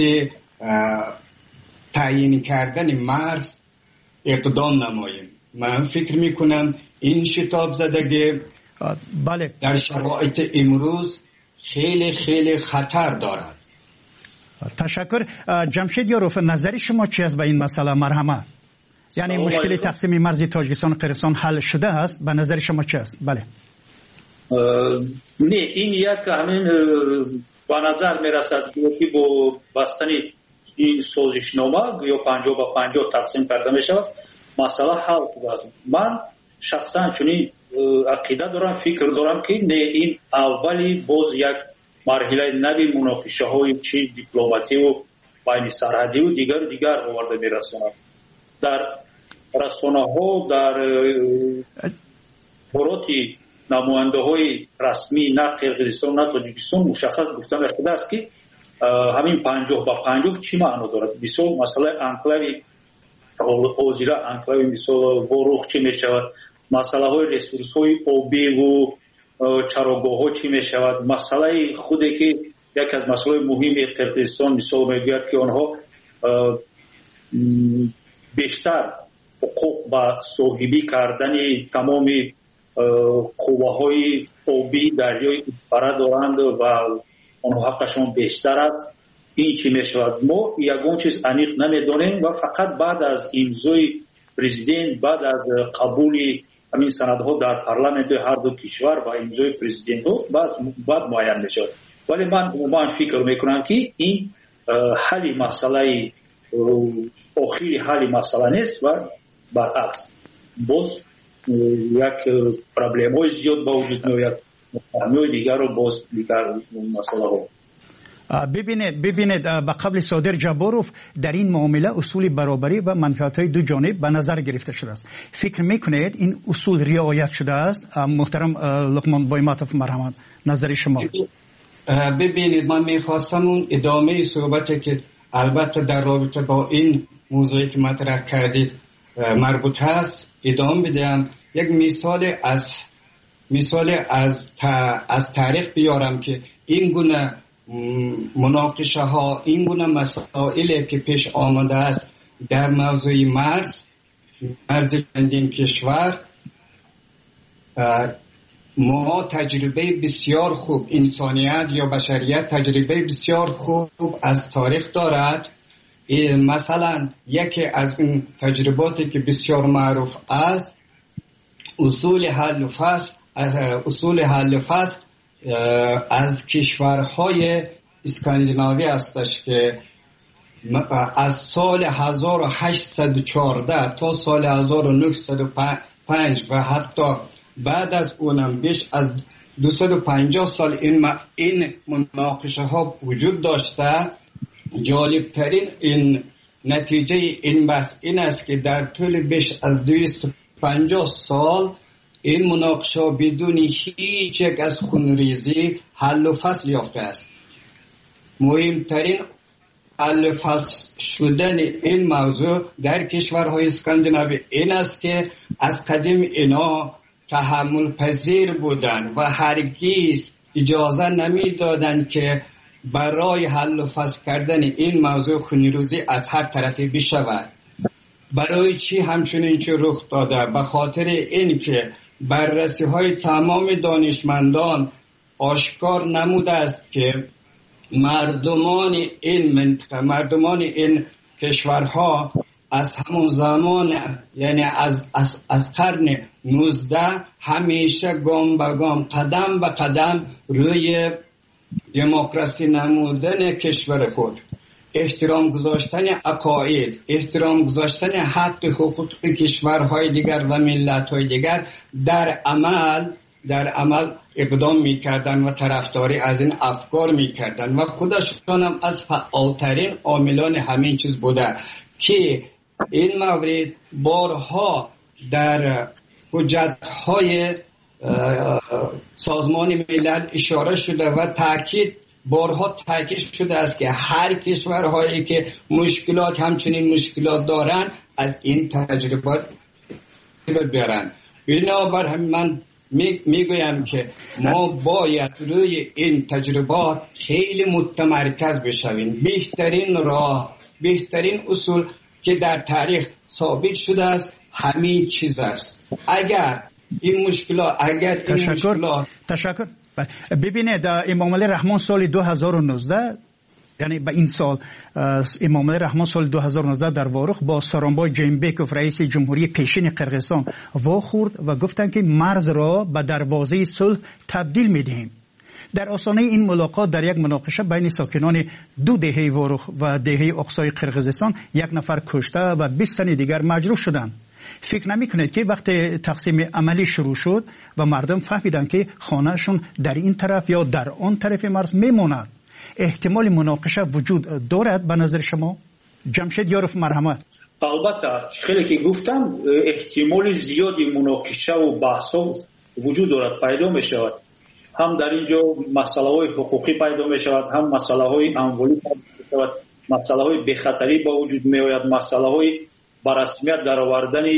تعیین کردن مرز اقدام نماییم. من فکر میکنم این شتاب زدگی در شرایط امروز خیلی خطر دارد. تشکر. جمشید یاروف، نظر شما چی است به این مسئله؟ مرحمت. یعنی مشکل تقسیم مرز تاجیکستان و قرقیزستان حل شده است، به نظر شما چی است؟ بله. نه، این یک همین به نظر میرسد که با بستن این سازشنامه یا 50-50 تقسیم کرده می شود مسئله حل شده است. من شخصا چنین عقیده دارم، فکر دارم که نه، این اولی باز یک مرحله نوی مناقشه های چی دیپلماتی و بین سرحدی و دیگر آورده می رساند. در رسانه ها، در براتی نماینده های رسمی نه قرقیزستان نه تاجیکستان مشخص گفتن شده است که همین 50-50 چی معنا دارد. مثلا انکلاوی حاضره، انکلاوی مثلا وروخ چی می شود، масъалаҳои ресурсҳои обиву чароғоҳҳо чӣ мешавад, масъалаи худе ки яке аз масъалаҳои муҳими қирғизистон мисол мегӯяд ки онҳо бештар ҳуқуқ ба соҳибӣ кардани тамоми қувваҳои обии дарёи пара доранд ва онҳо ҳаққашон бештар аст. ин чӣ мешавад? мо ягон чиз аниқ намедонем ва фақат баъд аз имзои президент, баъд аз қабули ҳамин санадҳо дар парламенти ҳарду кишвар ва имзои президентҳо баъд муайян мешавад. вале ман умуман фикр мекунам ки ин ҳалли масъалаи охири ҳалли масъала нест ва баръакс боз як проблемҳои зиёд ба вуҷуд меояд, ҳамаи дигарро боз дигар масъалаҳо. ببینید با قبل صادر جبارов در این معامله اصول برابری و منفعت‌های دو جانب به نظر گرفته شده است. فکر میکنید این اصول رعایت شده است؟ محترم لقمان بایماتوف مرحمت، نظر شما. ببینید من میخواستم اون ادامه صحبتی که البته در رابطه با این موضوعی که مطرح کردید مربوط هست ادامه بدم. یک مثال از تاریخ بیارم که این گونه مناقشه ها، این گونه مسائلی که پیش آمده است در موضوع مرز چندین کشور، ما تجربه بسیار خوب، انسانیت یا بشریت تجربه بسیار خوب از تاریخ دارد. مثلا یکی از این تجرباتی که بسیار معروف است اصول حل فصل از کشورهای اسکاندیناوی هستش که از سال 1814 تا سال 1905 و حتی بعد از اونم بیش از 250 سال این مناقشه ها وجود داشته. جالبترین این نتیجه این بحث این است که در طول بیش از 250 سال این مناقشه بدون هیچ یک از خونریزی حل و فصل یافته است. مهمترین حل و فصل شدن این موضوع در کشورهای اسکاندیناوی این است که از قدیم اینا تحمل پذیر بودند و هرگز اجازه نمیدادند که برای حل و فصل کردن این موضوع خونریزی از هر طرفی بشود. برای چی همچنین چه رخ داده؟ به خاطر این که بررسی های تمام دانشمندان آشکار نموده است که مردمان این منطقه، مردمان این کشورها از همون زمان یعنی از قرن 19 همیشه گام به گام، قدم به قدم روی دموکراسی نمودن کشور خود، احترام گذاشتن عقاید، احترام گذاشتن حق حقوق کشورهای دیگر و ملت‌های دیگر در عمل اقدام می‌کردند و طرفداری از این افکار می‌کردند و خودشان هم از فعالترین عاملان همین چیز بوده که این مورد بارها در حجت‌های سازمان ملل اشاره شده و بارها تاکید شده است که هر کشورهایی که مشکلات همچنین مشکلات دارند از این تجربات بیارن. بنابراین من میگویم که ما باید روی این تجربات خیلی متمرکز بشویم. بهترین راه، بهترین اصول که در تاریخ ثابت شده است همین چیز است. اگر این مشکلات تشکر. ببینید امام علی رحمان سال 2019 یعنی به این سال امام علی رحمان سال 2019 در وارخ با سارانبای جیمبکوف رئیس جمهوری پیشین قرقیزستان واخورد و گفتند که مرز را به دروازه صلح تبدیل می‌دهیم. در آستانه این ملاقات در یک مناقشه بین ساکنان دو دهه وارخ و دهه اقصای قرقیزستان یک نفر کشته و 20 تن دیگر مجروح شدند. فکر نمی‌کنید که وقتی تقسیم عملی شروع شد و مردم فهمیدن که خانهشون در این طرف یا در آن طرف مرز میماند احتمال مناقشه وجود دارد به نظر شما؟ جمشید یاروف مرحمت. البته خیلی که گفتم احتمال زیادی مناقشه و بحث‌ها وجود دارد، پیدا می‌شود. هم در اینجا مسائل حقوقی پیدا می‌شود، هم مسائل اموالی پیدا می‌شود، مسائل بی‌خطری با وجود می‌آید، مسائل با رسمیت در آوردن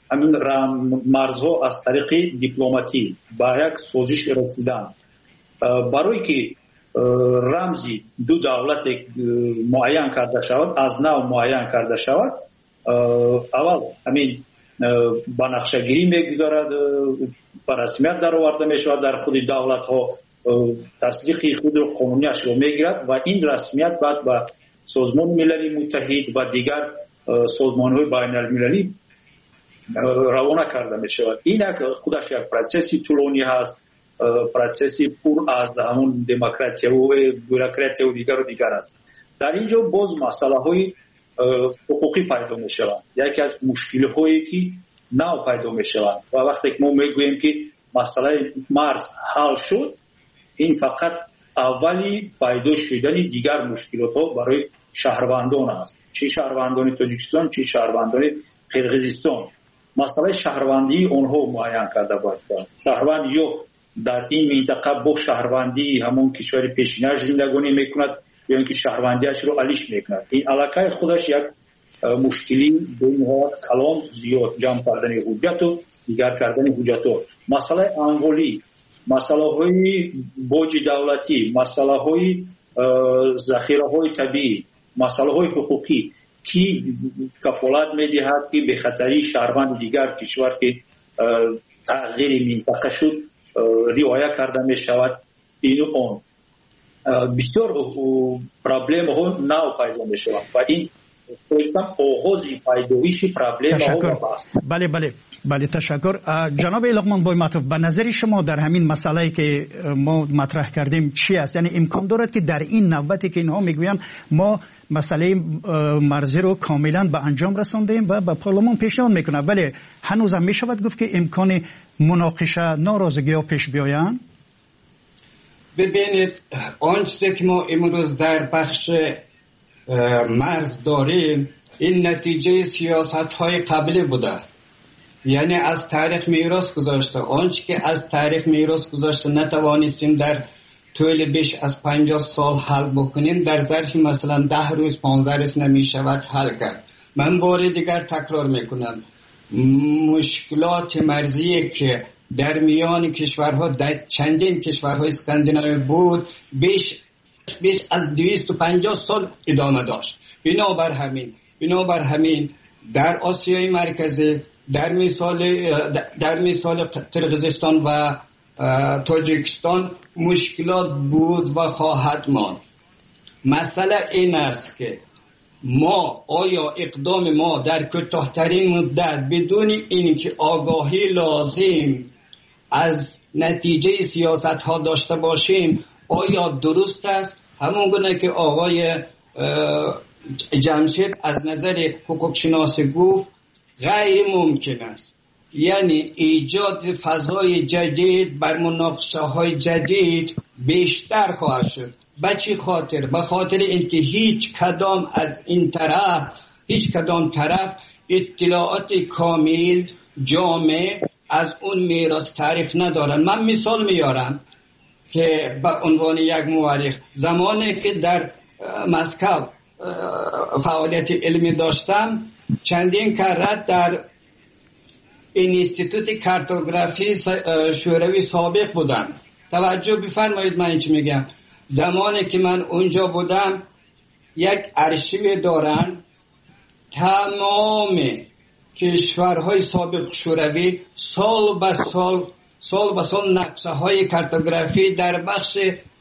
همین مرزها از طریق دیپلماتی با یک سازش رسیدن برای که رمزی دو دولت معین کرده شود، از نو معین کرده شود، اول همین با نقشه‌گیری میگذارد، با رسمیت در آورده میشود در خود دولت ها، تصدیق خود رو قانونیش رو میگیرد و این رسمیت بعد با سازمان ملل متحد و دیگر سازمان های بین المللی روانه کرده میشود. این خودش یک پروسسی طولانی هست، پروسسی پر از همون دموکراسی و بوروکراسی و دیگر است. در اینجا باز مسئله های حقوقی پیدا می شود. یکی از مشکل هایی که نو پیدا می شود و وقتی که ما میگوییم که مسئله مرز حل شد، این فقط اولی پیدا شدن دیگر مشکلات ها برای شهروندان است، چه شهروندان تاجیکستان چه شهروندان قرقیزستان. مسئله شهروندی اونها معین کرده باید. شهروند یا در این منطقه با شهروندی همون کشور پیشینش زندگانی میکند یا اینکه شهروندیش رو علیش میکند. این علاقه خودش یک مشکلی بینها کلام زیاد، جمع کردن حجت و دیگر کردن حجت ها. مسئله انوالی، مسئله های باج دولتی، مسئله های ذخیره های طبیعی، مسئله های حقوقی کی کفالت میدهد که به خطری شهروند دیگر کشور که تغییر منطقه شد رعایت کرده می شود. این اون بسیار پرابلم ها نو پیدا می شود و این آغازی پیدایش پرابلم ها است. بله تشکر. جناب لقمان بای معطوف، به نظر شما در همین مسئله که ما مطرح کردیم چی است؟ یعنی امکان دارد که در این نوبتی که اینها میگویند ما مسئله مرزی رو کاملا به انجام رساندیم و به پارلمان پیشنهاد میکنه، ولی هنوز هم میشود گفت که امکان مناقشه ناراضگی ها پیش بیایند؟ ببینید آن چیزی که ما امروز در بخش مرز داریم این نتیجه سیاست های قبلی بوده، یعنی از تاریخ میراث گذاشته. آنچه که از تاریخ میراث گذاشته نتوانستیم در طول بیش از 50 سال حل بکنیم، در ظرف مثلا 10 روز 15 روز نمی شود حل کرد. من بار دیگر تکرار میکنم، مشکلات مرزی که در میان کشورها در چندین کشورهای اسکاندیناوی بود بیش از 250 سال ادامه داشت. بنابر همین در آسیای مرکزی در مثال قرقیزستان و تاجیکستان مشکلات بود و خواهد ماند. مسئله این است که آیا اقدام ما در کوتاه‌ترین مدت بدون اینکه آگاهی لازم از نتیجه سیاست ها داشته باشیم آیا درست است؟ همون گونه که آقای جمشید از نظر حقوق شناسی گفت غیر ممکن است. یعنی ایجاد فضای جدید بر مناقشه های جدید بیشتر خواهد شد. به چه خاطر؟ به خاطر اینکه هیچ کدام طرف اطلاعات کامل جامع از اون میراث تاریخ ندارن. من مثال میارم که به عنوان یک مورخ، زمانی که در مسکو فعالیت علمی داشتم چندین کارت در اینستیتوت کارتوگرافی شوروی سابق بودم. توجه بفرمایید من چی میگم. زمانی که من اونجا بودم یک ارشیو دارن، تمام کشورهای سابق شوروی سال به سال نقشه های کارتوگرافی در بخش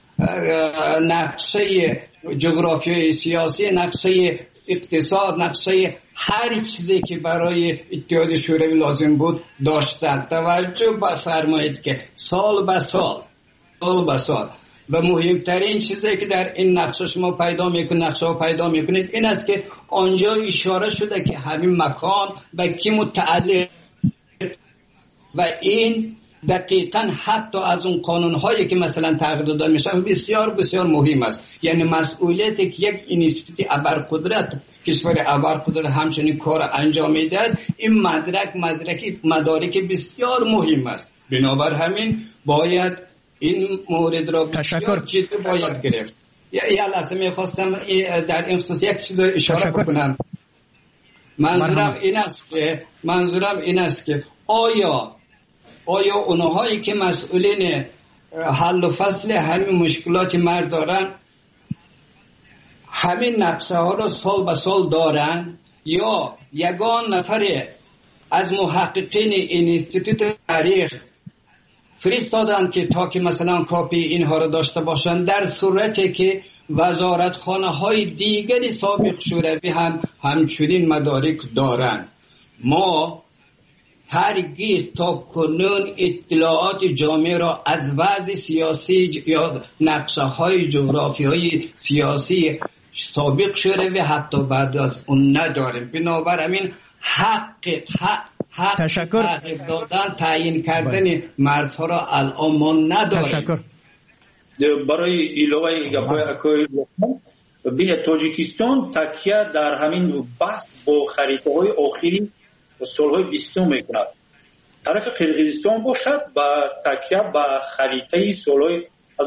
نقشه جغرافیای سیاسی، نقشه اقتصاد، نقشه هر چیزی که برای اتحاد شوروی لازم بود داشتند. توجه بفرمایید که سال به سال و مهمترین چیزی که در این نقشه شما پیدا میکنید این است که آنجا اشاره شده که همین مکان به کی متعلق و این دقیقاً حتی از اون قانون‌هایی که مثلا تغییر داده میشن بسیار بسیار مهم است. یعنی مسئولیتی که یک اینستیتوت ابرقدرت، کشور ابرقدرت همچنین کار انجام میدهد، این مدارک بسیار مهم است. بنابر همین باید این مورد را بسیار جدی باید گرفت. یه لحظه میخواستم در این خصوص یک چیز اشاره بکنم. منظورم این است که آیا اونهایی که مسئولین حل و فصل همین مشکلات مرد دارن همین نقشه ها را سال به سال دارن یا یگان نفر از محققین این انستیتوت تاریخ فرستادن که تا که مثلا کاپی اینها را داشته باشن، در صورتی که وزارتخانه های دیگری سابق شوروی هم همچنین مدارک دارن. ما هرگز تا کنون اطلاعات جامعه را از وضع سیاسی یا نقشه های جغرافیایی سیاسی سابق شوروی حتی بعد از اون نداریم. بنابراین حق دادن تعیین کردن مردها را الان ما نداریم. برای ایلوه گپای اکوی بین تاجیکستان تکیه در همین بحث با خریطه های آخری سالهای 20 میکند. طرف قرقیزستان باشد و تکیه به خریطه سالهای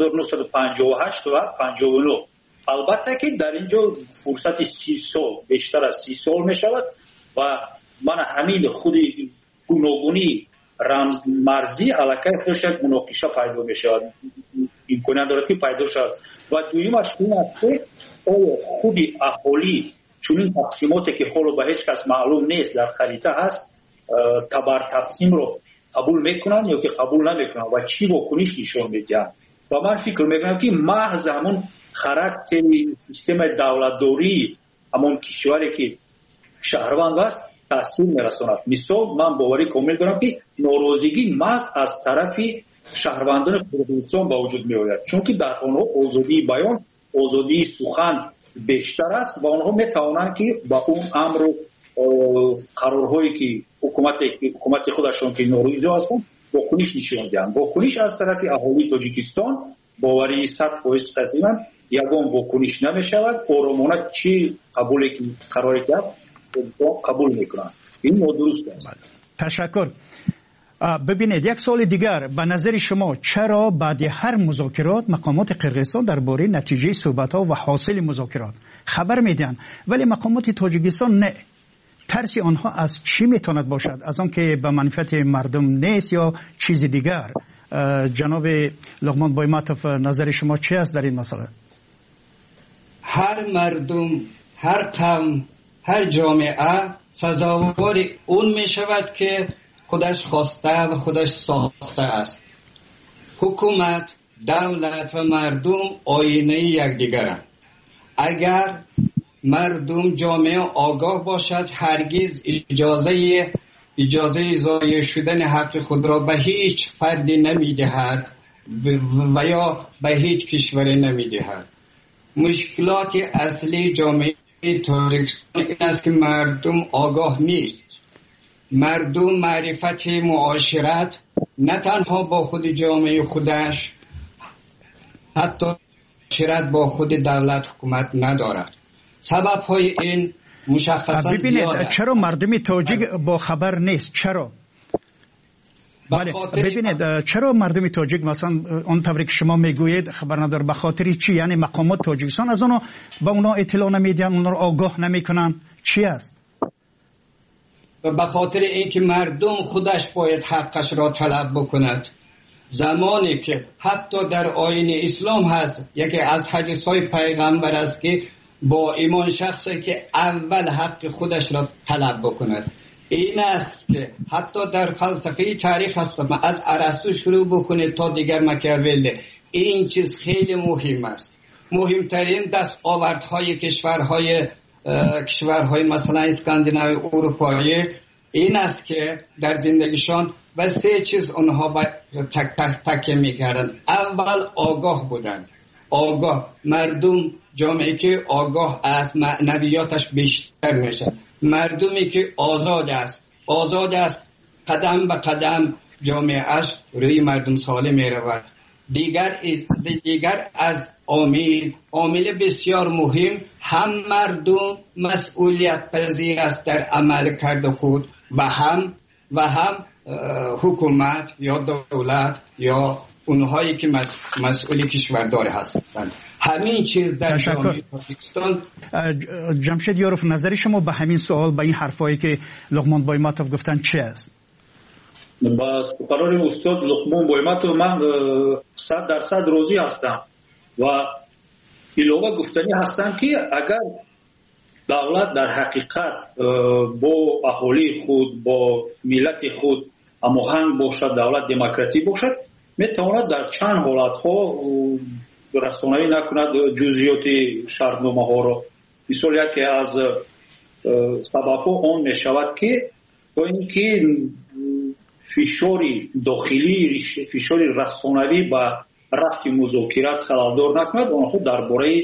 1958 و 59. البته که در اینجا فرصت 30 سال بیشتر از 30 سال می شود و من همین خود گوناگونی رمز مرزی علاقه خودش یک مناقشه پیدا می شود، امکانیت دارد که پیدا شود. و دویمش این است که خود اهالی چون این تقسیماتی که حالا به هیچ کس معلوم نیست در خریطه هست تبر تقسیم رو قبول میکنن یا که قبول نمیکنن و چی واکنش نشون میدن. و من فکر میکنم که محض همون خاراکتر سیستم دولتداری همون کشوری که شهروند است تاثیر میرساند. مثال من باوری کامل دارم که ناراضگی محض از طرف شهروندان قرقیزستان با وجود می آید، چون که در آنها آزادی بیان، آزادی سخن بیشتر است و آنها می توانند که با اون امر و قرارهایی که حکومت خودشون که ناراضی هستند واکنش نشون دهند. واکنش از طرف اهالی تاجیکستان باوری 100% تقریبا یگان واکنش نمی شود. آرامانه چی قراری کرد قبول میکنند. این نادرست است. تشکر. ببینید یک سوال دیگر، به نظر شما چرا بعد هر مذاکرات مقامات قرقیزستان درباره نتیجه صحبت‌ها و حاصل مذاکرات خبر میدن ولی مقامات تاجیکستان نه؟ ترس آنها از چی میتواند باشد؟ از آن که به منفعت مردم نیست یا چیز دیگر؟ جناب لقمان بایماتوف نظر شما چی است در این مسئله؟ هر مردم، هر قوم، هر جامعه سزاوار اون می شود که خودش خواسته و خودش ساخته است. حکومت، دولت و مردم آینه یکدیگرند. اگر مردم جامعه آگاه باشد هرگز اجازه ضایع شدن حق خود را به هیچ فردی نمیدهد و یا به هیچ کشوری نمیدهد. مشکلات اصلی جامعه تاجیکستان این است که مردم آگاه نیست. مردم معرفت معاشرت نه تنها با خود جامعه خودش، حتی معاشرت با خود دولت حکومت ندارد. سبب های این مشخصا زیاد است. چرا مردم تاجیک با خبر نیست؟ چرا؟ بله ببینید چرا مردم تاجیک مثلا اون طوری که شما میگویید خبر نداره؟ به خاطر چی؟ یعنی مقامات تاجیکستان از اونها با اونا اطلاع نمیدن، اونا رو آگاه نمیکنن؟ چی است؟ به خاطر اینکه مردم خودش باید حقش را طلب بکند. زمانی که حتی در آیین اسلام هست یکی از حدیث‌های پیغمبر است که با ایمان شخصی که اول حق خودش را طلب بکند. این است که حتی در فلسفه تاریخ هست از ارسطو شروع بکنید تا دیگر ماکیاولی. این چیز خیلی مهم است. مهمترین دستاوردهای کشورهای مثلا اسکاندیناوی اروپایی این است که در زندگیشان و سه چیز اونها تکیه میکردن. اول آگاه بودن. آگاه مردم، جامعه که آگاه است معنویاتش بیشتر میشه. مردمی که آزاد است قدم به قدم جامعهش روی مردم سالم میرود. دیگر از عامل بسیار مهم هم مردم مسئولیت پذیر است در عمل کرده خود و هم حکومت یا دولت یا اونهایی که مسئولی کشوردار هستند. همین چیز در جامعه تاجیکستان. جمشید یاروف، نظر شما به همین سوال، به این حرفایی که لقمان بایماتوف گفتن چی است؟ با قرار استاد لقمان بایماتوف من 100% راضی هستم و ایلوه گفتنی هستم که اگر دولت در حقیقت با اهالی خود، با ملت خود هماهنگ باشد، دولت دموکراتی باشد، میتواند در چند حالت ها رسانه‌ای نکند جزئیات شرطنامه ها را. مثال یکی از سبب ها آن می شود که با اینکه فشار داخلی، فشار رسانه‌ای و رفت مذاکرات خلالدار نکند، آنها درباره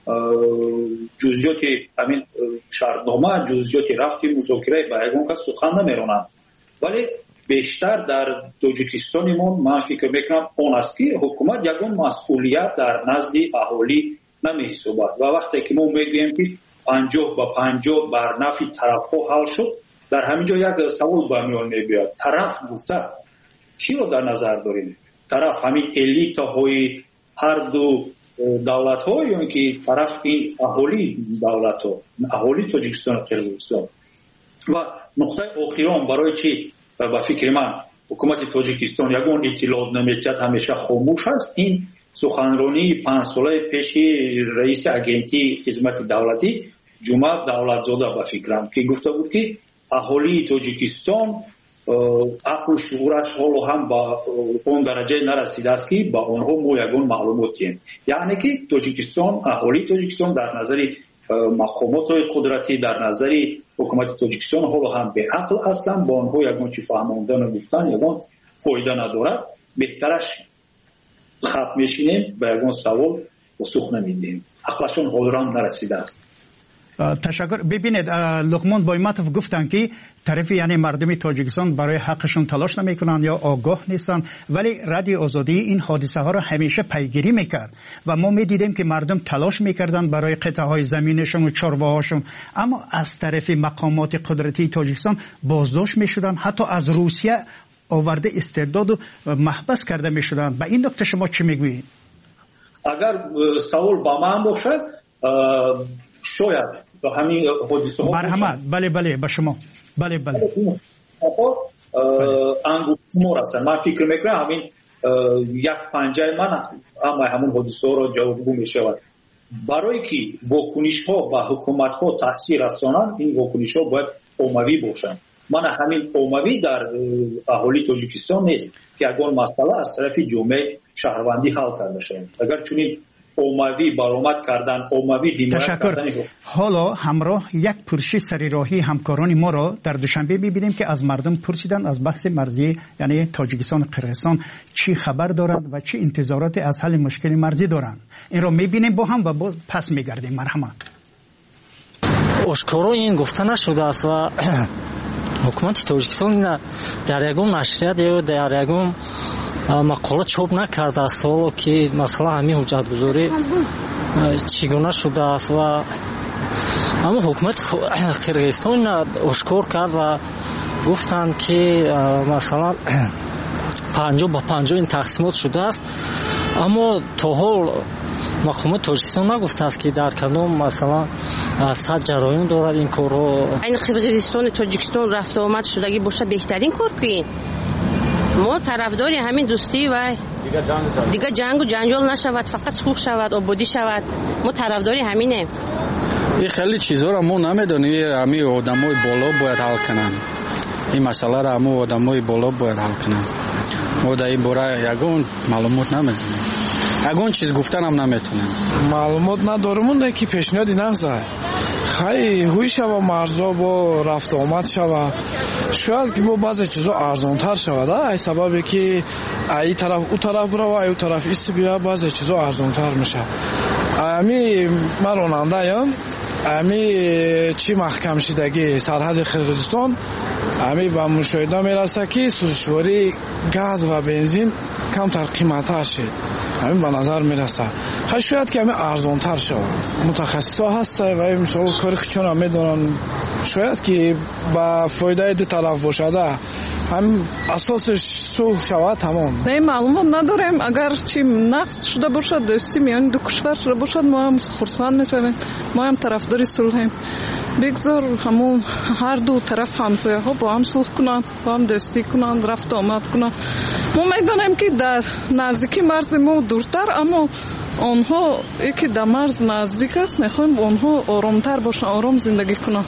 جزئیات همین شرطنامه، جزئیات رفت مذاکره با یگان کس سخن نمیرانند. ولی بیشتر در تاجیکستان ما من فکر میکنم اون است که حکومت یگان مسئولیت در نزد اهالی نمیحسابد و وقتی که ما میگوییم که 50 به 50 بر نفع طرف‌ها حل شد، در همین جا یک سوال به میان میاد. طرف گفته کی رو در نظر داریم؟ طرف همین الیت های هر دو دولت ها یا اینکه طرف این اهالی دولت ها، اهالی تاجیکستان و قرقیزستان؟ و نقطه آخرام برای چی به فکر من حکومت تاجیکستان یگان اطلاعات نمیدهد، همیشه خاموش است، این سخنرانی 5 ساله پیش رئیس اگنتی خدمت دولتی جمعه دولتزاده به فکرم که گفته بود که اهالی تاجیکستان عقل و شعورش حالا هم با اون درجه نرسیده است که با آنها ما یگان معلومات دهیم. یعنی که تاجیکستان، اهالی تاجیکستان در نظر مقامات قدرتی، در نظر حکومت تاجیکستان حالا هم به عقل هستند، با آنها یگان چی فهماندن و گفتن یگان فایده ندارد. بهترش خط میشینیم به یگان سوال پاسخ نمیدیم، عقلشون حالا هم نرسیده است. تشکر. ببینید لقمان بایماتوف گفتن که طرف یعنی مردم تاجیکستان برای حقشون تلاش نمیکنن یا آگاه نیستن، ولی رادیو آزادی این حادثه ها را همیشه پیگیری میکرد و ما میدیدیم که مردم تلاش میکردن برای قطعه های زمینشون و چارواهاشون، اما از طرف مقامات قدرتی تاجیکستان بازداشت میشدن، حتی از روسیه آورده استرداد و محبس کرده میشدن. به این نکته شما چی میگویید؟ اگر سوال با من باشد شاید به همین حادثه ها مرحمت. بله به شما. بله انگوش شما هستن. من فکر میکنم همین یک پنجه من همون حادثه ها را جوابگو میشود. برای که واکنش ها به حکومت ها تاثیر رسانند، این واکنش ها باید عمومی باشند. من همین عمومی در اهالی تاجیکستان نیست که اگر مسئله از طرف جامعه شهروندی حل کرده شود. اگر چنین عمومی برآمد کردن، عمومی حمایت کردن. حالا همراه یک پرسش سریراهی همکاران ما را در دوشنبه می‌بینیم که از مردم پرسیدن از بحث مرزی یعنی تاجیکستان و قرقیزستان چی خبر دارند و چی انتظارات از حل مشکل مرزی دارند. این را می‌بینیم با هم و پس می‌گردیم. مرحمت. آشکارا این گفته نشده است و حکومت تاجیکستان در یگان نشریات یا در یگان مقاله چاپ نکرده است حالا که مثلا همین حجتگذاری چگونه شده است و اما حکومت قرقیزستان آشکار کرد و گفتند که مثلا 50 به 50 این تقسیمات شده است، اما تا حال مقامات تاجیکستان نگفته است که در کدام مثلا صد جرایم دارد این کارها. این قرقیزستان و تاجیکستان رفت آمد شدگی باشه بهترین کار کنین. ما طرفداری همین دوستی و دیگه جنگ و جنجال نشود، فقط صلح شود، آبادی شود. ما طرفداری همینه. این خیلی چیزا را ما نمیدونیم، همین آدمای بالا باید حل کنن. این مسئله را همون آدمای بالا باید حل کنن. ما در این باره یگان معلومات نمیدونیم، یگان چیز گفتن هم نمیتونیم. معلومات نداریم که پیشنهادی نگذاره. خیلی هوی شود مرزا با رفت آمد شود، شاید که با بعضی چیزا ارزانتر شود. ای سببی که ای طرف او طرف برو و ای او طرف ایست بیا، بعضی چیزا ارزانتر میشه. امی من راننده ام، امی چی محکم شدگی سرحد قرقیزستان امی به مشاهده میرسه که سوزشواری گاز و بنزین کمتر قیمت شد. همین به نظر میرسه شاید که همین ارزانتر شود. متخصصا هسته و این مثال کاری چون هم میدونن شاید که با فایده دو طرف باشده هم اساسش صلح شود تمام. نه معلومات نداریم. اگر چی نقض شده باشد دوستی میان دو کشور شده باشد ما هم خرسند میشویم. ما هم طرفدار صلحیم. بگذار همون هر دو طرف همسایه ها با هم صلح کنند، با هم دوستی کنند، رفت آمد کنند. ما میدانیم که در نزدیکی مرز ما دورتر، اما آنها یکی در مرز نزدیک است. میخوایم آنها آرامتر باشن، آرام زندگی کنند.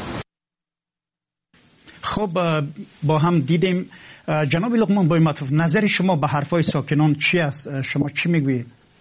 خب با هم دیدیم. جناب لقمان بایمتوف، نظر شما به حرفای ساکنان چی است؟ شما چی میگویید؟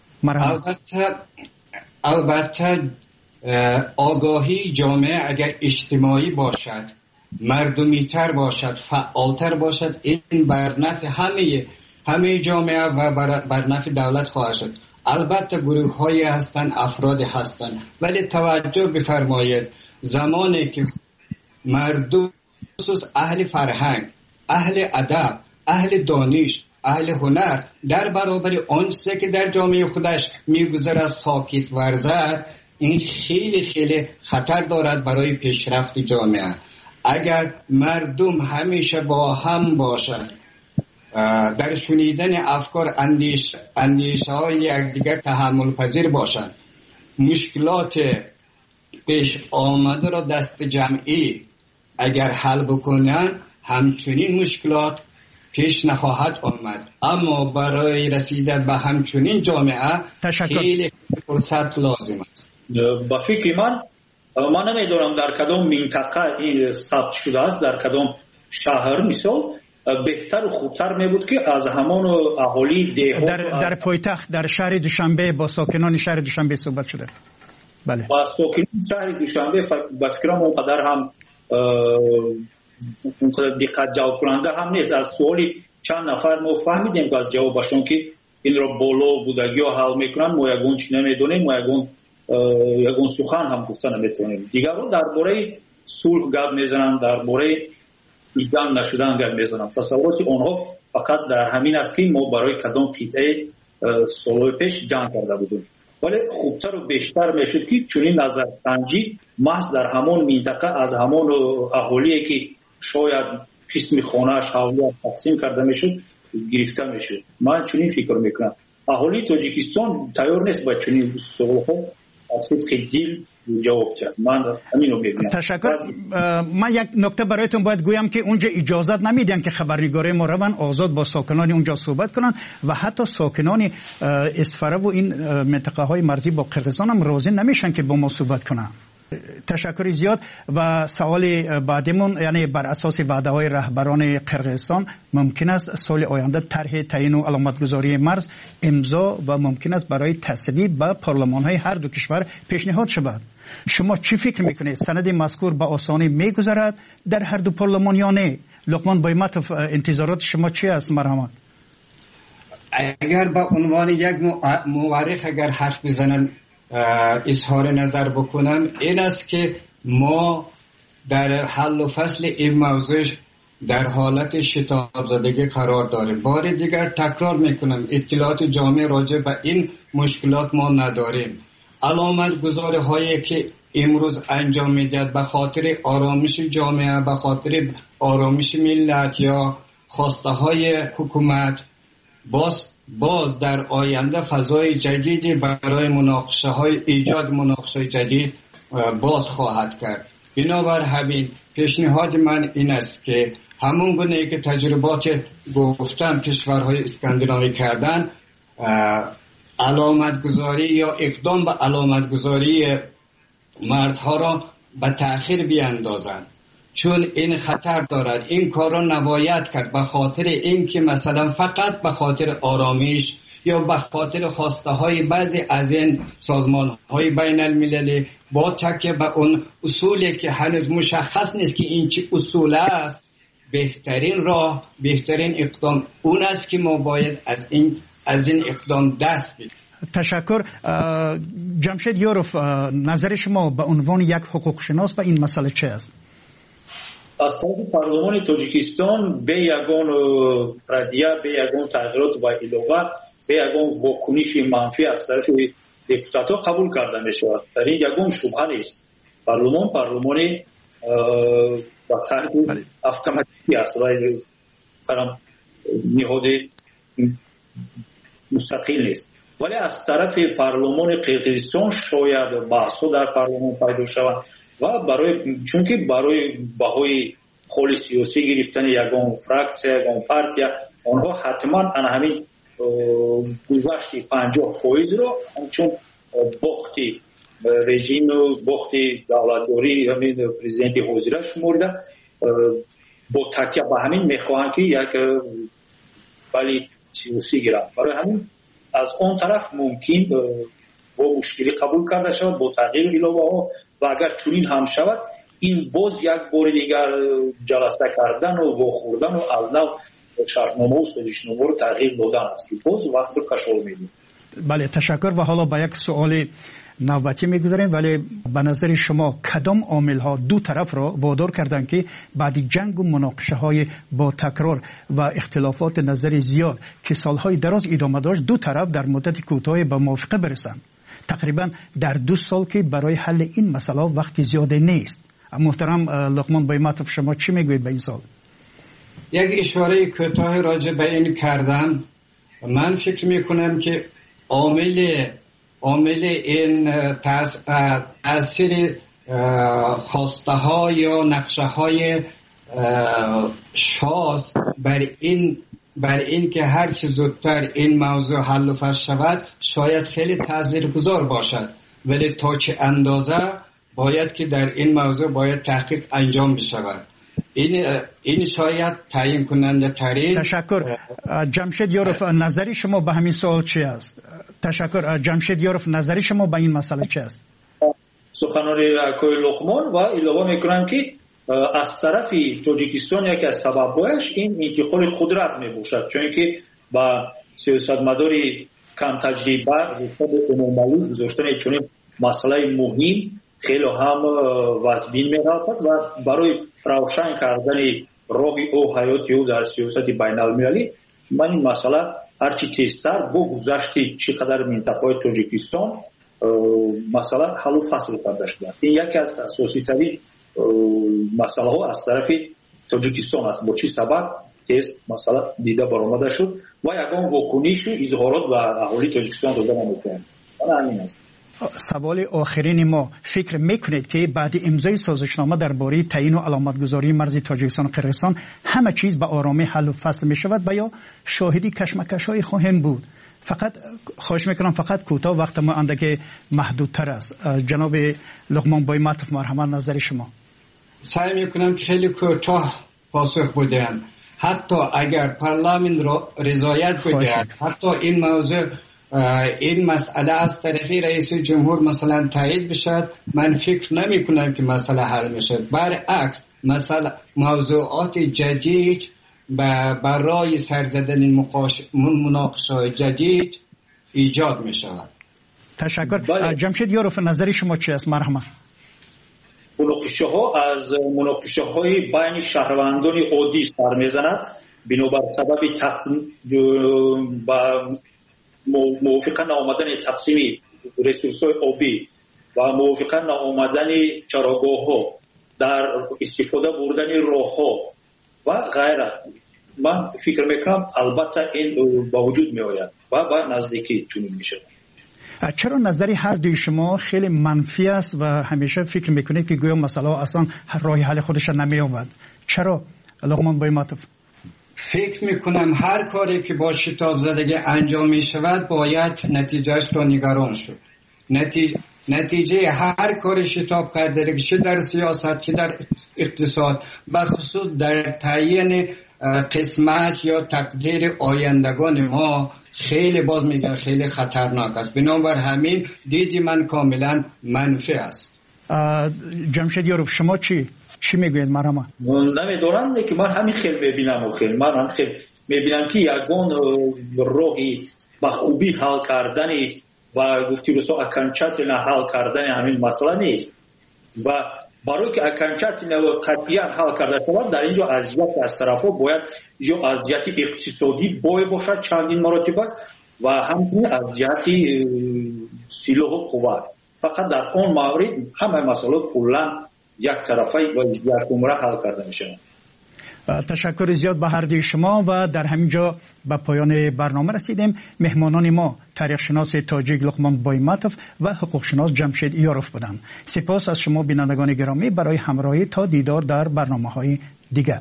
البته آگاهی جامعه اگر اجتماعی باشد، مردمی‌تر باشد، فعالتر باشد، این بر نفع همه جامعه و بر نفع دولت خواهد شد. البته گروه‌هایی هستند، افراد هستند، ولی توجه بفرمایید زمانی که مردم خصوص اهل فرهنگ، اهل ادب، اهل دانش، اهل هنر در برابر آنچه که در جامعه خودش میگذرد ساکت ورزد، این خیلی خیلی خطر دارد برای پیشرفت جامعه. اگر مردم همیشه با هم باشند، در شنیدن افکار، اندیشه های یکدیگر تحمل پذیر باشند، مشکلات پیش آمده را دست جمعی اگر حل بکنن، همچنین مشکلات پیش نخواهد آمد. اما برای رسیدن به همچنین جامعه خیلی فرصت لازم است. با فکر من نمیدونم در کدام منطقه این ثبت شده است، در کدام شهر مثال بهتر و خوبتر می بود که از همان اهالی دهات در پایتخت در شهر دوشنبه با ساکنان شهر دوشنبه صحبت شده. بله، با ساکنان شهر دوشنبه با فکرم اونقدر هم دقت جلب کننده هم نیست. از سوالی چند نفر ما فهمیدیم که از جوابشون که این را بالا بودگی ها حل میکنن، ما یگون چی نمیدونیم، ما یگون سخن هم گفتن نمیتونیم. دیگران درباره صلح گپ میزنن، درباره جنگ نشدن گپ میزنن. تصورات آنها فقط در همین است که ما برای کدام قطعه سال پیش جنگ کرده بودیم. ولی خوبتر و بیشتر میشد که چنین نظرسنجی محض در همون منطقه از همون اهالی که شاید قسم خانه‌اش حوالیت تقسیم کرده میشد گرفته میشد. من چنین فکر میکنم اهالی تاجیکستان تیار نیست با چنین سوال‌ها از خیلی جواب کرد. من همینو میگم. تشکر. من یک نکته برایتون باید گویم که اونجا اجازت نمیدن که خبرنگارای ما روان آزاد با ساکنان اونجا صحبت کنن و حتی ساکنان اسفره و این منطقه های مرزی با قرقیزستان هم راضی نمیشن که با ما صحبت کنن. تشکر زیاد. و سوال بعدیمون، یعنی بر اساس وعده های رهبران قرقیزستان ممکن است سال آینده طرح تعیین و علامتگذاری مرز امضا و ممکن است برای تصویب به پارلمان های هر دو کشور پیشنهاد شود. شما چی فکر میکنید؟ سند مذکور به آسانی میگذرد در هر دو پارلمان یا نه؟ لقمان بایمتوف، انتظارات شما چی است؟ مرحمت. اگر به عنوان یک مورخ اگر حرف بزنن، اظهار نظر بکنم، این است که ما در حل و فصل این موضوع در حالت شتاب زدگی قرار داریم. بار دیگر تکرار میکنم، اطلاعات جامع راجع به این مشکلات ما نداریم. علامت گذاری هایی که امروز انجام میدهد به خاطر آرامش جامعه، به خاطر آرامش ملت یا خواسته های حکومت، باز در آینده فضای جدیدی برای مناقشه های ایجاد مناقشه جدید باز خواهد کرد. بنابر همین پیشنهاد من این است که همون گونه که تجربات گفتم کشورهای اسکاندیناوی کردن، علامت گذاری یا اقدام به علامت گذاری مردها را به تأخیر بیاندازند، چون این خطر دارد. این کار را نباید کرد به خاطر اینکه مثلا فقط به خاطر آرامش یا به خاطر خواسته های بعضی از این سازمان های بین المللی با تکیه به اون اصولی که هنوز مشخص نیست که این چه اصول است، بهترین راه، بهترین اقدام اون است که ما باید از این اقدام دست بگیریم. تشکر. جمشید یوروف، نظر شما به عنوان یک حقوق شناس به این مسئله چه است؟ از طرف پارلمان تاجیکستان به یگان ردیه، به یگان تغییرات و علاوه به یگان واکنش منفی از طرف دپوتات‌ها قبول کرده می‌شود. در این یگان شبهه نیست. پارلمان با طرح اتوماتیکی است و نهاد مستقل نیست. ولی از طرف پارلمان قرقیزستان شاید بحث‌ها در پارلمان پیدا شود و چون که برای بهای خول سیاسی گرفتن یگان فراکسیا یگان پارتیا آنها حتما همین گذشت 50% رو چون باختی رژیم و باختی دولتداری همین پرزیدنت حاضر شمرده با تکیه به همین میخواهند که یک ولی سیاسی گیرند. برای همین از اون طرف ممکن با مشکلی قبول کرده شود با تغییر ایلاوه ها و اگر چنین هم شود این باز یک بار دیگر جلسه کردن و واخوردن و از نو شرطنامه و سازشنامه رو تغییر دادن است که باز وقت رو کشال میدیم. بله تشکر. و حالا به یک سوال نوبتی میگذاریم، ولی به نظر شما کدام عامل ها دو طرف را وادار کردند که بعد جنگ و مناقشه های با تکرار و اختلافات نظری زیاد که سالهای دراز ادامه داشت دو طرف در مدت کوتاه به موافقه برسند؟ تقریبا در 2 سال که برای حل این مسئله وقت زیاده نیست. محترم لقمان بایماتوف شما چی میگوید به این سال؟ یک اشاره کوتاه راجع به این کردم. من فکر میکنم که عامل این تاثیر خواسته ها یا نقشه های شاز بر این که هر چه زودتر این موضوع حل و فصل شود شاید خیلی تاثیرگذار باشد، ولی تا چه اندازه باید که در این موضوع باید تحقیق انجام بشود. این شاید تعیین کننده ترین. تشکر. جمشید یوروف نظری شما به همین سوال چی است؟ تشکر. جمشید یوروف نظری شما به این مسئله چی است؟ سخنان اکوی لقمان و علاوه میکنم که از طرف تاجیکستان یکی از سببایش این انتقال قدرت میباشد، چون که با سیاستمداری کم تجربه رسد عمومی گذاشتن چنین مسئله مهم خیلی هم وزبین می‌رود و برای روشن کردن راه او حیاتی او در سیاست بین المللی من این مسئله هرچی تیزتر با گذشت چقدر منطقه تاجیکستان مسئله حل و فصل کرده شده. این یکی از اساسی ترین مسئله ها از طرف تاجیکستان است. با چی سبب تیز مسئله دیده برآمده شد و یگان واکنش و اظهارات و اهالی تاجیکستان داده نمی‌کنند. همین است. سوال آخرین ما، فکر میکنید که بعد امضای سازشنامه درباره تعیین و علامتگذاری مرز تاجیکستان و قرقیزستان همه چیز به آرامی حل و فصل می شود و یا شاهدی کشمکش‌های خواهیم بود؟ فقط خواهش میکنم فقط کوتاه، وقت ما اندک محدودتر است. جناب لقمان بایماتوف مرحمت نظر شما. سعی میکنم که خیلی کوتاه پاسخ بدم. حتی اگر پارلمان را رضایت بده، حتی این موضوع این مسئله از طرف رئیس جمهور مثلا تایید بشد، من فکر نمی کنم که مسئله حل میشد. برعکس مسئله موضوعات جدید برای سرزدن مناقشه جدید ایجاد می شود. تشکر. جمشید یوروف نظری شما چی است؟ مرحمت. مناقشه ها از مناقشه های بین شهروندان عادی سر میزند بنابر سبب موافقه نآمدن تقسیم ریسورس‌های آبی و موافقه نآمدن چراگاه‌ها در استفاده بردن راه‌ها و غیره. من فکر میکنم البته این با وجود می آید و با نزدیکی چنین میشه. چرا نظری هر دوی شما خیلی منفی است و همیشه فکر میکنید که گویا مسئله اصلا راه حل خودش نمی آمد؟ چرا لقمان بایماتوف؟ فکر میکنم هر کاری که با شتاب زدگی انجام می شود باید نتیجهش را نگران شد. نتیجه هر کاری شتاب کرده چه در سیاست چه در اقتصاد بخصوص در تعیین قسمت یا تقدیر آیندگان ما خیلی باز میگن خیلی خطرناک است. بنابر همین دیدی من کاملا منفی است. جمشید یوروف شما چی میگوید؟ مرحبا. نمیدونم که من همین خیلی میبینم و من خیلی میبینم که یگان راهی با خوبی حل کردنی و گفتی رسو اکنچتن حل کردن همین مسئله نیست و برای که اکنچتن و قطعیت حل کرده شود در اینجا اذیت از طرفا باید یا اذیت اقتصادی باشد چندین مراتبه و همچنین اذیت سلاح و قوت. فقط در اون مورد همه مسئله کلا یک طرفه و یک عمره حل کرده میشه. تشکر زیاد به هر دوی شما و در همین جا به پایان برنامه رسیدیم. مهمانان ما تاریخ شناس تاجیک لقمان بایمتوف و حقوق شناس جمشید یاروف بودند. سپاس از شما بینندگان گرامی برای همراهی تا دیدار در برنامه‌های دیگر.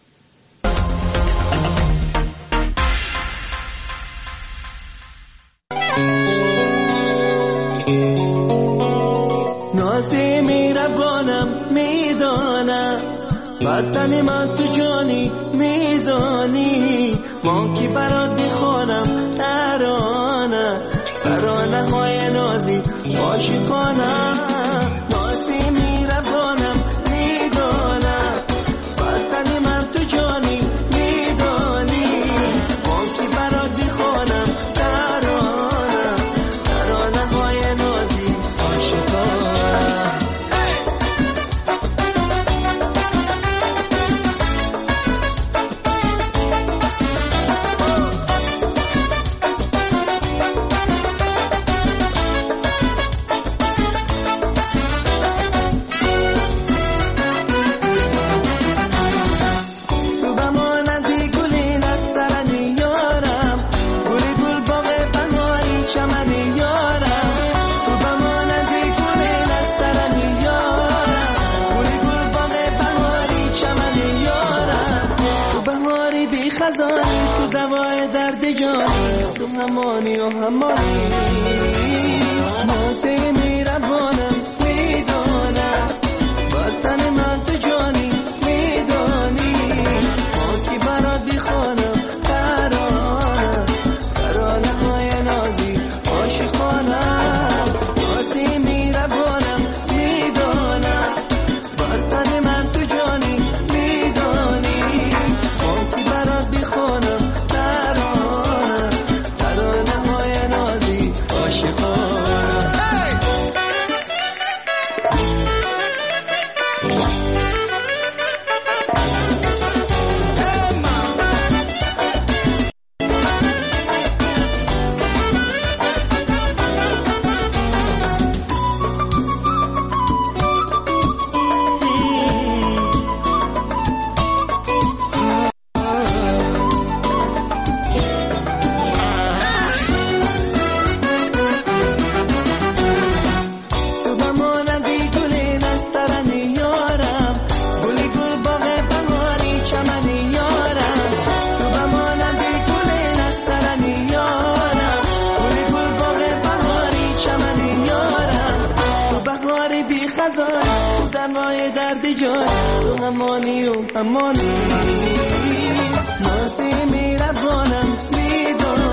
نازی میربانم میدانم وطن من تو جانی میدانی من کی برات میخوانم ترانه های نازی عاشقانه نازی میربانم میدانم وطن من تو جانی میدانی من کی برات میخوانم ترانه های نازی عاشقانه تو دوای درد جانی تو همانی و همانی نازی میربانم میدانم وطن من تو جانی میدانی ما کی برات بخوانم ترانه های نازی عاشقانه نازی میربانم میدانم وطن من تو جانی میدانی ما کی برات بخوانم ترانه های نازی عاشقانه دوای درد جان تو همانی و همانی نازی میربانم میدانم